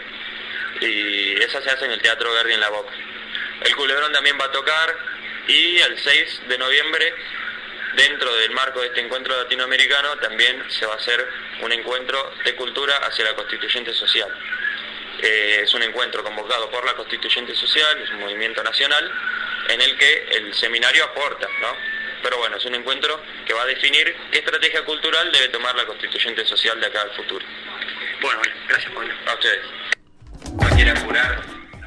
y esa se hace en el Teatro Verdi en La Boca. El Culebrón también va a tocar, y el seis de noviembre, dentro del marco de este encuentro latinoamericano, también se va a hacer un encuentro de cultura hacia la Constituyente Social. Eh, es un encuentro convocado por la Constituyente Social, es un movimiento nacional, en el que el seminario aporta, ¿no? Pero bueno, es un encuentro que va a definir qué estrategia cultural debe tomar la Constituyente Social de acá al futuro. Bueno, gracias, Pablo. A ustedes. Cualquiera apurar.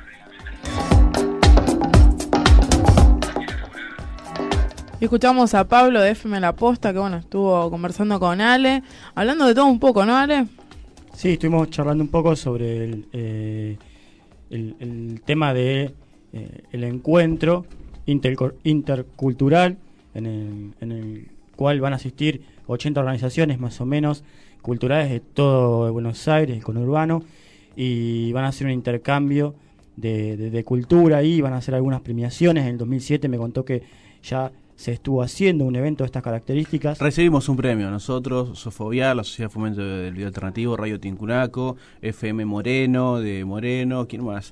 Y escuchamos a Pablo de F M La Posta, que bueno, estuvo conversando con Ale, hablando de todo un poco, ¿no, Ale? Sí, estuvimos charlando un poco sobre el, eh, el, el tema de eh, el encuentro interco- intercultural en el, en el cual van a asistir ochenta organizaciones más o menos culturales de todo Buenos Aires, el conurbano, y van a hacer un intercambio de, de, de cultura ahí, van a hacer algunas premiaciones. En el dos mil siete me contó que ya se estuvo haciendo un evento de estas características. Recibimos un premio nosotros, Sofobiar, la Sociedad de Fomento del Video Alternativo, Radio Tincunaco, F M Moreno, de Moreno, ¿quién más?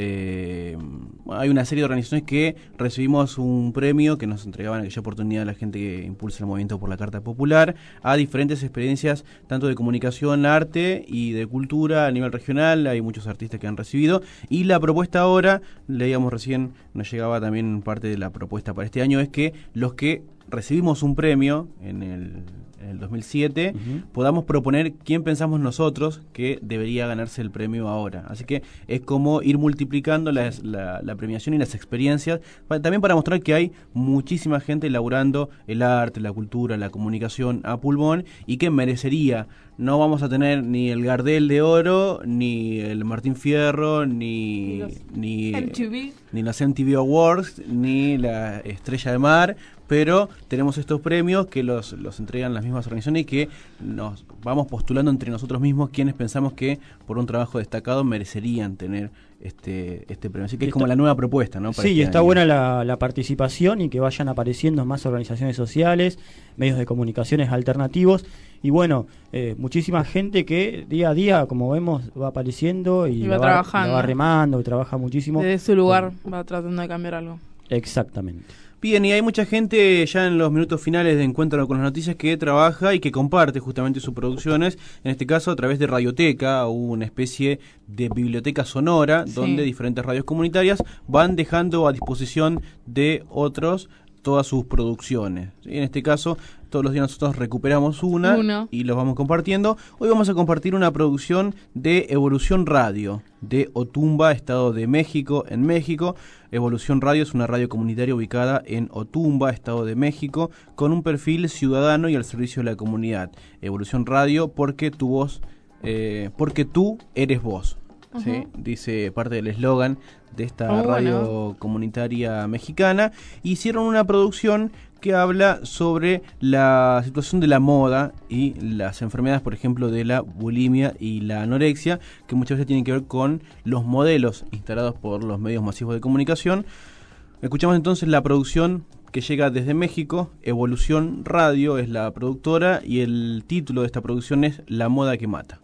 Eh, bueno, hay una serie de organizaciones que recibimos un premio que nos entregaban en aquella oportunidad a la gente que impulsa el movimiento por la Carta Popular, a diferentes experiencias tanto de comunicación, arte y de cultura a nivel regional. Hay muchos artistas que han recibido, y la propuesta ahora, leíamos recién, nos llegaba también parte de la propuesta para este año, es que los que recibimos un premio en el, en el dos mil siete, uh-huh, podamos proponer quién pensamos nosotros que debería ganarse el premio ahora. Así que es como ir multiplicando las, la, la premiación y las experiencias, para, también para mostrar que hay muchísima gente elaborando el arte, la cultura, la comunicación a pulmón, y que merecería. No vamos a tener ni el Gardel de Oro, ni el Martín Fierro, ni, ni, M T V. ni los M T V Awards, ni la Estrella de Mar, pero tenemos estos premios que los, los entregan las mismas organizaciones y que nos vamos postulando entre nosotros mismos quienes pensamos que por un trabajo destacado merecerían tener este este premio. Así que es como la nueva propuesta, ¿no? Para Sí, este está año. buena la, la participación y que vayan apareciendo más organizaciones sociales, medios de comunicaciones alternativos, y bueno, eh, muchísima gente que día a día, como vemos, va apareciendo y, Y va la trabajando. la va remando, y trabaja muchísimo. Desde su lugar va tratando de cambiar algo. Exactamente. Bien, y hay mucha gente ya en los minutos finales de Encuentro con las Noticias que trabaja y que comparte justamente sus producciones, en este caso a través de Radioteca, una especie de biblioteca sonora, Sí. donde diferentes radios comunitarias van dejando a disposición de otros todas sus producciones. ¿Sí? En este caso, todos los días nosotros recuperamos una Uno. y los vamos compartiendo. Hoy vamos a compartir una producción de Evolución Radio, de Otumba, Estado de México, en México. Evolución Radio es una radio comunitaria ubicada en Otumba, Estado de México, con un perfil ciudadano y al servicio de la comunidad. Evolución Radio, porque tu voz, eh, porque tú eres vos. ¿Sí? Ujú. Dice parte del eslogan de esta Muy radio bueno. comunitaria mexicana. Hicieron una producción que habla sobre la situación de la moda y las enfermedades, por ejemplo, de la bulimia y la anorexia, que muchas veces tienen que ver con los modelos instalados por los medios masivos de comunicación. Escuchamos entonces la producción que llega desde México. Evolución Radio es la productora y el título de esta producción es La moda que mata.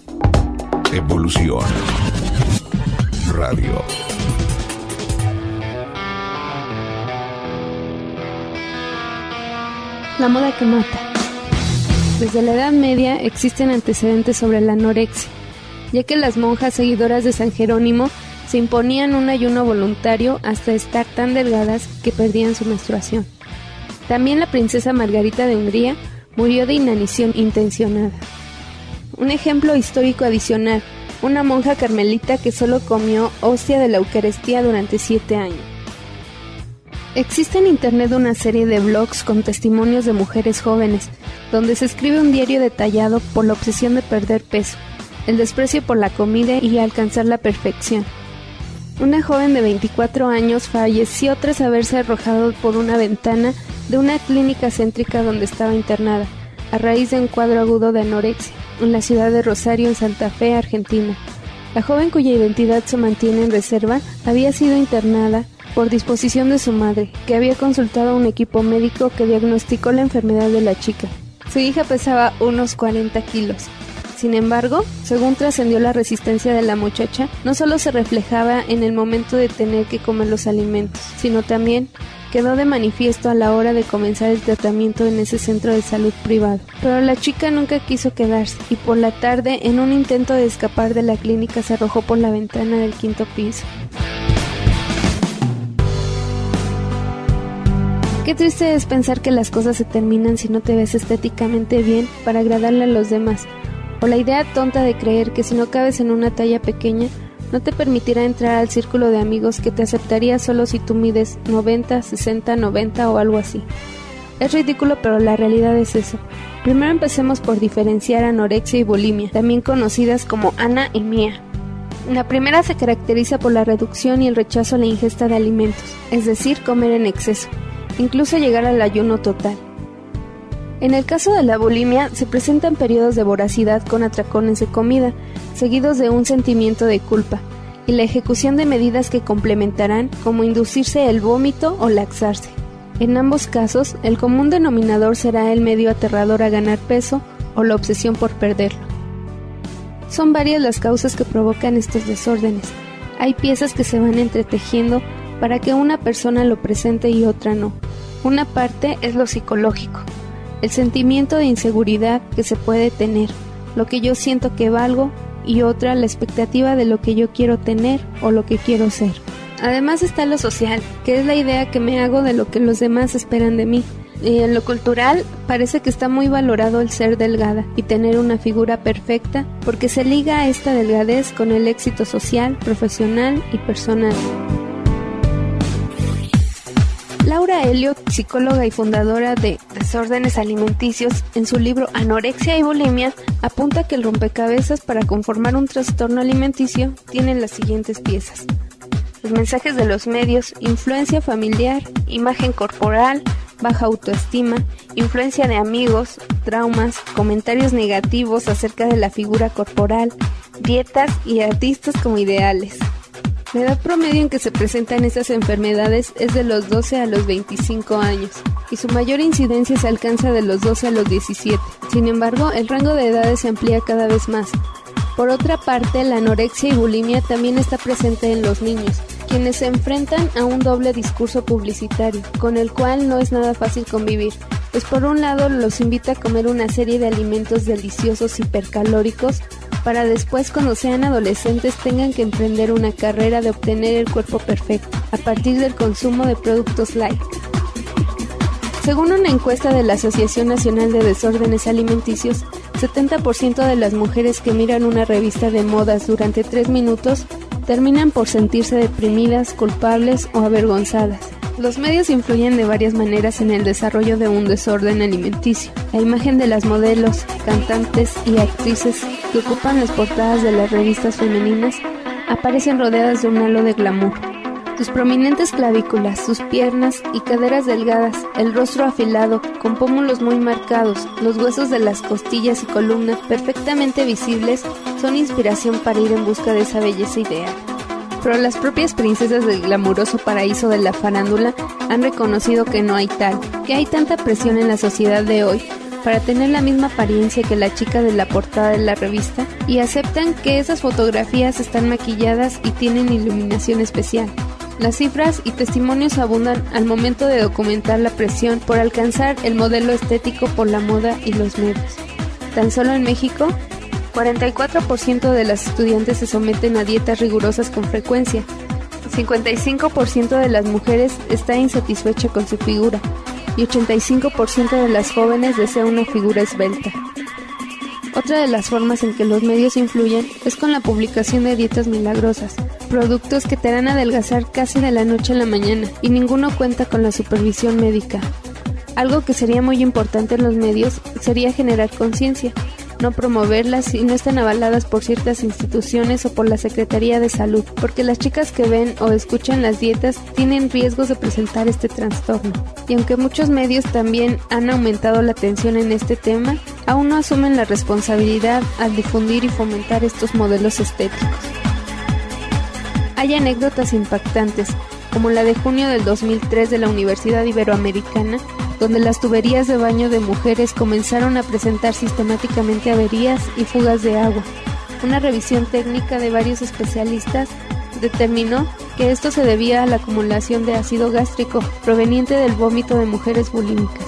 Evolución Radio. La moda que mata. Desde la Edad Media existen antecedentes sobre la anorexia, ya que las monjas seguidoras de San Jerónimo se imponían un ayuno voluntario hasta estar tan delgadas que perdían su menstruación. También la princesa Margarita de Hungría murió de inanición intencionada. Un ejemplo histórico adicional, una monja carmelita que solo comió hostia de la Eucaristía durante siete años. Existe en internet una serie de blogs con testimonios de mujeres jóvenes, donde se escribe un diario detallado por la obsesión de perder peso, el desprecio por la comida y alcanzar la perfección. Una joven de veinticuatro años falleció tras haberse arrojado por una ventana de una clínica céntrica donde estaba internada, a raíz de un cuadro agudo de anorexia, en la ciudad de Rosario, en Santa Fe, Argentina. La joven, cuya identidad se mantiene en reserva, había sido internada por disposición de su madre, que había consultado a un equipo médico que diagnosticó la enfermedad de la chica. Su hija pesaba unos cuarenta kilos. Sin embargo, según trascendió, la resistencia de la muchacha no solo se reflejaba en el momento de tener que comer los alimentos, sino también quedó de manifiesto a la hora de comenzar el tratamiento en ese centro de salud privado. Pero la chica nunca quiso quedarse y por la tarde, en un intento de escapar de la clínica, se arrojó por la ventana del quinto piso. Qué triste es pensar que las cosas se terminan si no te ves estéticamente bien para agradarle a los demás, o la idea tonta de creer que si no cabes en una talla pequeña, no te permitirá entrar al círculo de amigos que te aceptaría solo si tú mides noventa, sesenta, noventa o algo así. Es ridículo, pero la realidad es eso. Primero empecemos por diferenciar anorexia y bulimia, también conocidas como Ana y Mía. La primera se caracteriza por la reducción y el rechazo a la ingesta de alimentos, es decir, comer en exceso, incluso llegar al ayuno total. En el caso de la bulimia, se presentan periodos de voracidad con atracones de comida, seguidos de un sentimiento de culpa, y la ejecución de medidas que complementarán, como inducirse el vómito o laxarse. En ambos casos, el común denominador será el medio aterrador a ganar peso o la obsesión por perderlo. Son varias las causas que provocan estos desórdenes. Hay piezas que se van entretejiendo para que una persona lo presente y otra no. Una parte es lo psicológico, el sentimiento de inseguridad que se puede tener, lo que yo siento que valgo, y otra la expectativa de lo que yo quiero tener o lo que quiero ser. Además está lo social, que es la idea que me hago de lo que los demás esperan de mí. Y en lo cultural parece que está muy valorado el ser delgada y tener una figura perfecta, porque se liga a esta delgadez con el éxito social, profesional y personal. Laura Elliott, psicóloga y fundadora de Desórdenes Alimenticios, en su libro Anorexia y Bulimia, apunta que el rompecabezas para conformar un trastorno alimenticio tiene las siguientes piezas: los mensajes de los medios, influencia familiar, imagen corporal, baja autoestima, influencia de amigos, traumas, comentarios negativos acerca de la figura corporal, dietas y artistas como ideales. La edad promedio en que se presentan estas enfermedades es de los doce a los veinticinco años, y su mayor incidencia se alcanza de los doce a los diecisiete. Sin embargo, el rango de edades se amplía cada vez más. Por otra parte, la anorexia y bulimia también está presente en los niños, quienes se enfrentan a un doble discurso publicitario, con el cual no es nada fácil convivir, pues por un lado los invita a comer una serie de alimentos deliciosos hipercalóricos, para después, cuando sean adolescentes, tengan que emprender una carrera de obtener el cuerpo perfecto, a partir del consumo de productos light. Según una encuesta de la Asociación Nacional de Desórdenes Alimenticios, setenta por ciento de las mujeres que miran una revista de modas durante tres minutos terminan por sentirse deprimidas, culpables o avergonzadas. Los medios influyen de varias maneras en el desarrollo de un desorden alimenticio. La imagen de las modelos, cantantes y actrices que ocupan las portadas de las revistas femeninas aparecen rodeadas de un halo de glamour. Sus prominentes clavículas, sus piernas y caderas delgadas, el rostro afilado, con pómulos muy marcados, los huesos de las costillas y columnas perfectamente visibles son inspiración para ir en busca de esa belleza ideal. Pero las propias princesas del glamuroso paraíso de la farándula han reconocido que no hay tal, que hay tanta presión en la sociedad de hoy para tener la misma apariencia que la chica de la portada de la revista, y aceptan que esas fotografías están maquilladas y tienen iluminación especial. Las cifras y testimonios abundan al momento de documentar la presión por alcanzar el modelo estético por la moda y los medios. Tan solo en México, cuarenta y cuatro por ciento de las estudiantes se someten a dietas rigurosas con frecuencia. cincuenta y cinco por ciento de las mujeres está insatisfecha con su figura y ochenta y cinco por ciento de las jóvenes desea una figura esbelta. Otra de las formas en que los medios influyen es con la publicación de dietas milagrosas, productos que te harán adelgazar casi de la noche a la mañana, y ninguno cuenta con la supervisión médica. Algo que sería muy importante en los medios sería generar conciencia, no promoverlas si no están avaladas por ciertas instituciones o por la Secretaría de Salud, porque las chicas que ven o escuchan las dietas tienen riesgos de presentar este trastorno. Y aunque muchos medios también han aumentado la atención en este tema, aún no asumen la responsabilidad al difundir y fomentar estos modelos estéticos. Hay anécdotas impactantes, como la de junio del dos mil tres de la Universidad Iberoamericana, donde las tuberías de baño de mujeres comenzaron a presentar sistemáticamente averías y fugas de agua. Una revisión técnica de varios especialistas determinó que esto se debía a la acumulación de ácido gástrico proveniente del vómito de mujeres bulímicas.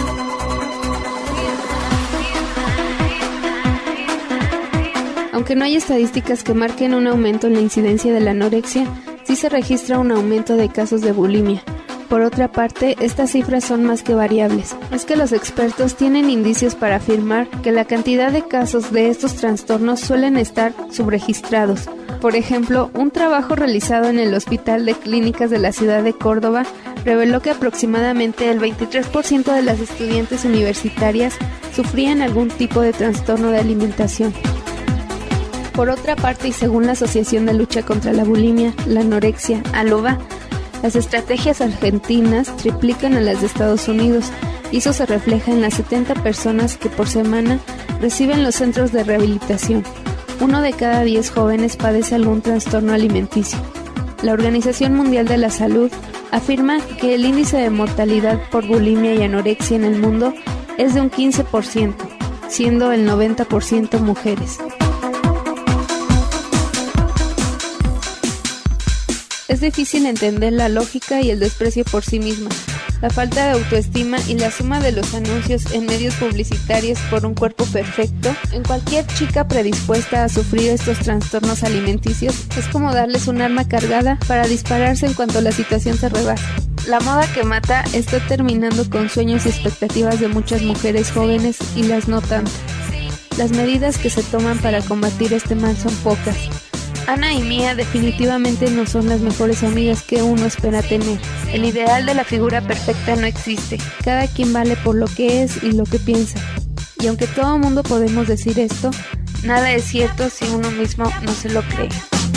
Aunque no hay estadísticas que marquen un aumento en la incidencia de la anorexia, sí se registra un aumento de casos de bulimia. Por otra parte, estas cifras son más que variables. Es que los expertos tienen indicios para afirmar que la cantidad de casos de estos trastornos suelen estar subregistrados. Por ejemplo, un trabajo realizado en el Hospital de Clínicas de la ciudad de Córdoba reveló que aproximadamente el veintitrés por ciento de las estudiantes universitarias sufrían algún tipo de trastorno de alimentación. Por otra parte, y según la Asociación de Lucha contra la Bulimia, la Anorexia, ALOBA, las estrategias argentinas triplican a las de Estados Unidos, y eso se refleja en las setenta personas que por semana reciben los centros de rehabilitación. Uno de cada diez jóvenes padece algún trastorno alimenticio. La Organización Mundial de la Salud afirma que el índice de mortalidad por bulimia y anorexia en el mundo es de un quince por ciento, siendo el noventa por ciento mujeres. Es difícil entender la lógica y el desprecio por sí misma, la falta de autoestima y la suma de los anuncios en medios publicitarios por un cuerpo perfecto. En cualquier chica predispuesta a sufrir estos trastornos alimenticios es como darles un arma cargada para dispararse en cuanto la situación se rebasa. La moda que mata está terminando con sueños y expectativas de muchas mujeres jóvenes y las no tanto. Las medidas que se toman para combatir este mal son pocas. Ana y Mía definitivamente no son las mejores amigas que uno espera tener. El ideal de la figura perfecta no existe. Cada quien vale por lo que es y lo que piensa. Y aunque todo mundo podemos decir esto, nada es cierto si uno mismo no se lo cree.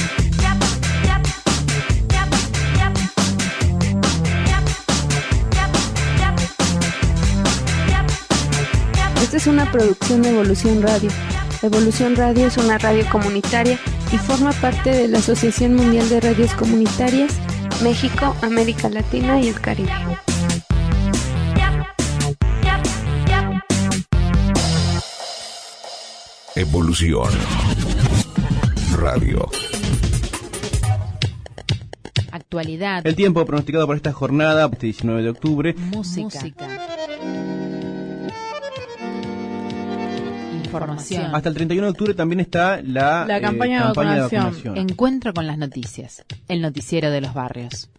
Esta es una producción de Evolución Radio. Evolución Radio es una radio comunitaria y forma parte de la Asociación Mundial de Radios Comunitarias, México, América Latina y el Caribe. Evolución Radio. Actualidad. El tiempo pronosticado para esta jornada, este diecinueve de octubre. Música. Música. Información. Hasta el treinta y uno de octubre también está la, la eh, campaña, campaña de, de vacunación. vacunación. Encuentro con las noticias. El noticiero de los barrios.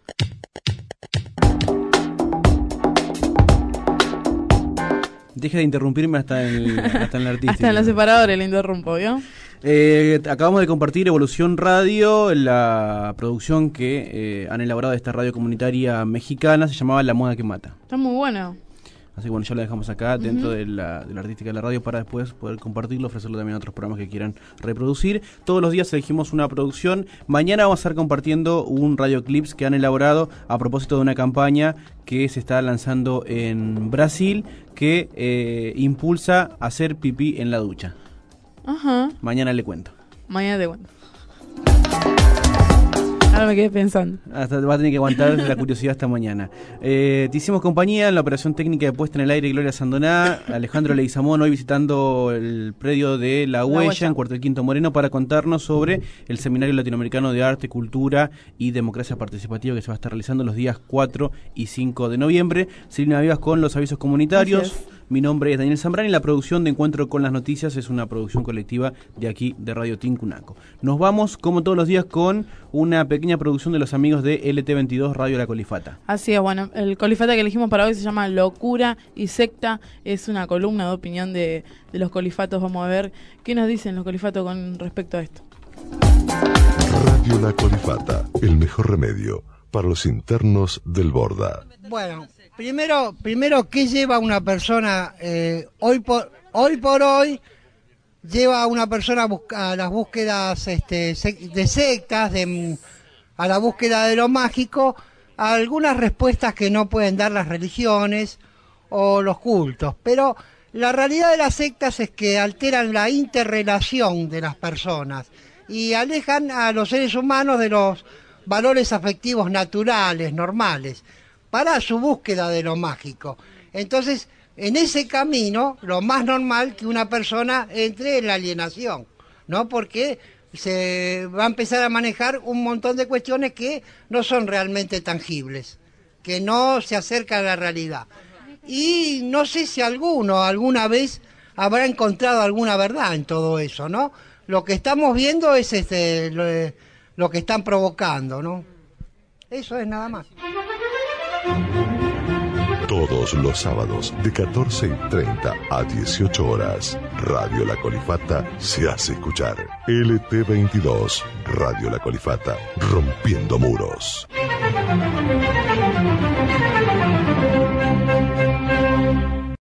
Deje de interrumpirme hasta en, hasta en la artística. Hasta en los separadores le interrumpo, ¿vio? Eh, acabamos de compartir Evolución Radio, la producción que eh, han elaborado de esta radio comunitaria mexicana, se llamaba La Moda que Mata. Está muy bueno. Así que bueno, ya la dejamos acá uh-huh. dentro de la, de la artística de la radio para después poder compartirlo, ofrecerlo también a otros programas que quieran reproducir. Todos los días elegimos una producción. Mañana vamos a estar compartiendo un radio clips que han elaborado a propósito de una campaña que se está lanzando en Brasil que eh, impulsa a hacer pipí en la ducha. Ajá. Mañana le cuento. Mañana te cuento. Ahora me quedé pensando. Hasta va a tener que aguantar la curiosidad hasta mañana. Eh, te hicimos compañía en la operación técnica de puesta en el aire Gloria Sandoná, Alejandro Leguizamón, hoy visitando el predio de La Huella, la Huella. en Cuartel Quinto Moreno, para contarnos sobre el Seminario Latinoamericano de Arte, Cultura y Democracia Participativa que se va a estar realizando los días cuatro y cinco de noviembre. Silvina Vivas con los avisos comunitarios. Mi nombre es Daniel Zambrán y la producción de Encuentro con las Noticias es una producción colectiva de aquí de Radio Tincunaco. Nos vamos, como todos los días, con una pequeña producción de los amigos de L T veintidós Radio La Colifata. Así es, bueno, el Colifata que elegimos para hoy se llama Locura y Secta. Es una columna de opinión de, de los colifatos. Vamos a ver qué nos dicen los colifatos con respecto a esto. Radio La Colifata, el mejor remedio para los internos del Borda. Bueno, primero, primero ¿qué lleva a una persona eh, hoy por hoy por hoy lleva a una persona a, busca, a las búsquedas este, de sectas, de, a la búsqueda de lo mágico, a algunas respuestas que no pueden dar las religiones o los cultos? Pero la realidad de las sectas es que alteran la interrelación de las personas y alejan a los seres humanos de los valores afectivos naturales, normales, para su búsqueda de lo mágico. Entonces, en ese camino, lo más normal que una persona entre en la alienación, ¿no? Porque se va a empezar a manejar un montón de cuestiones que no son realmente tangibles, que no se acercan a la realidad. Y no sé si alguno alguna vez habrá encontrado alguna verdad en todo eso, ¿no? Lo que estamos viendo es este lo, lo que están provocando, ¿no? Eso es nada más. Todos los sábados de catorce y treinta a dieciocho horas, Radio La Colifata se hace escuchar. L T veintidós, Radio La Colifata, rompiendo muros.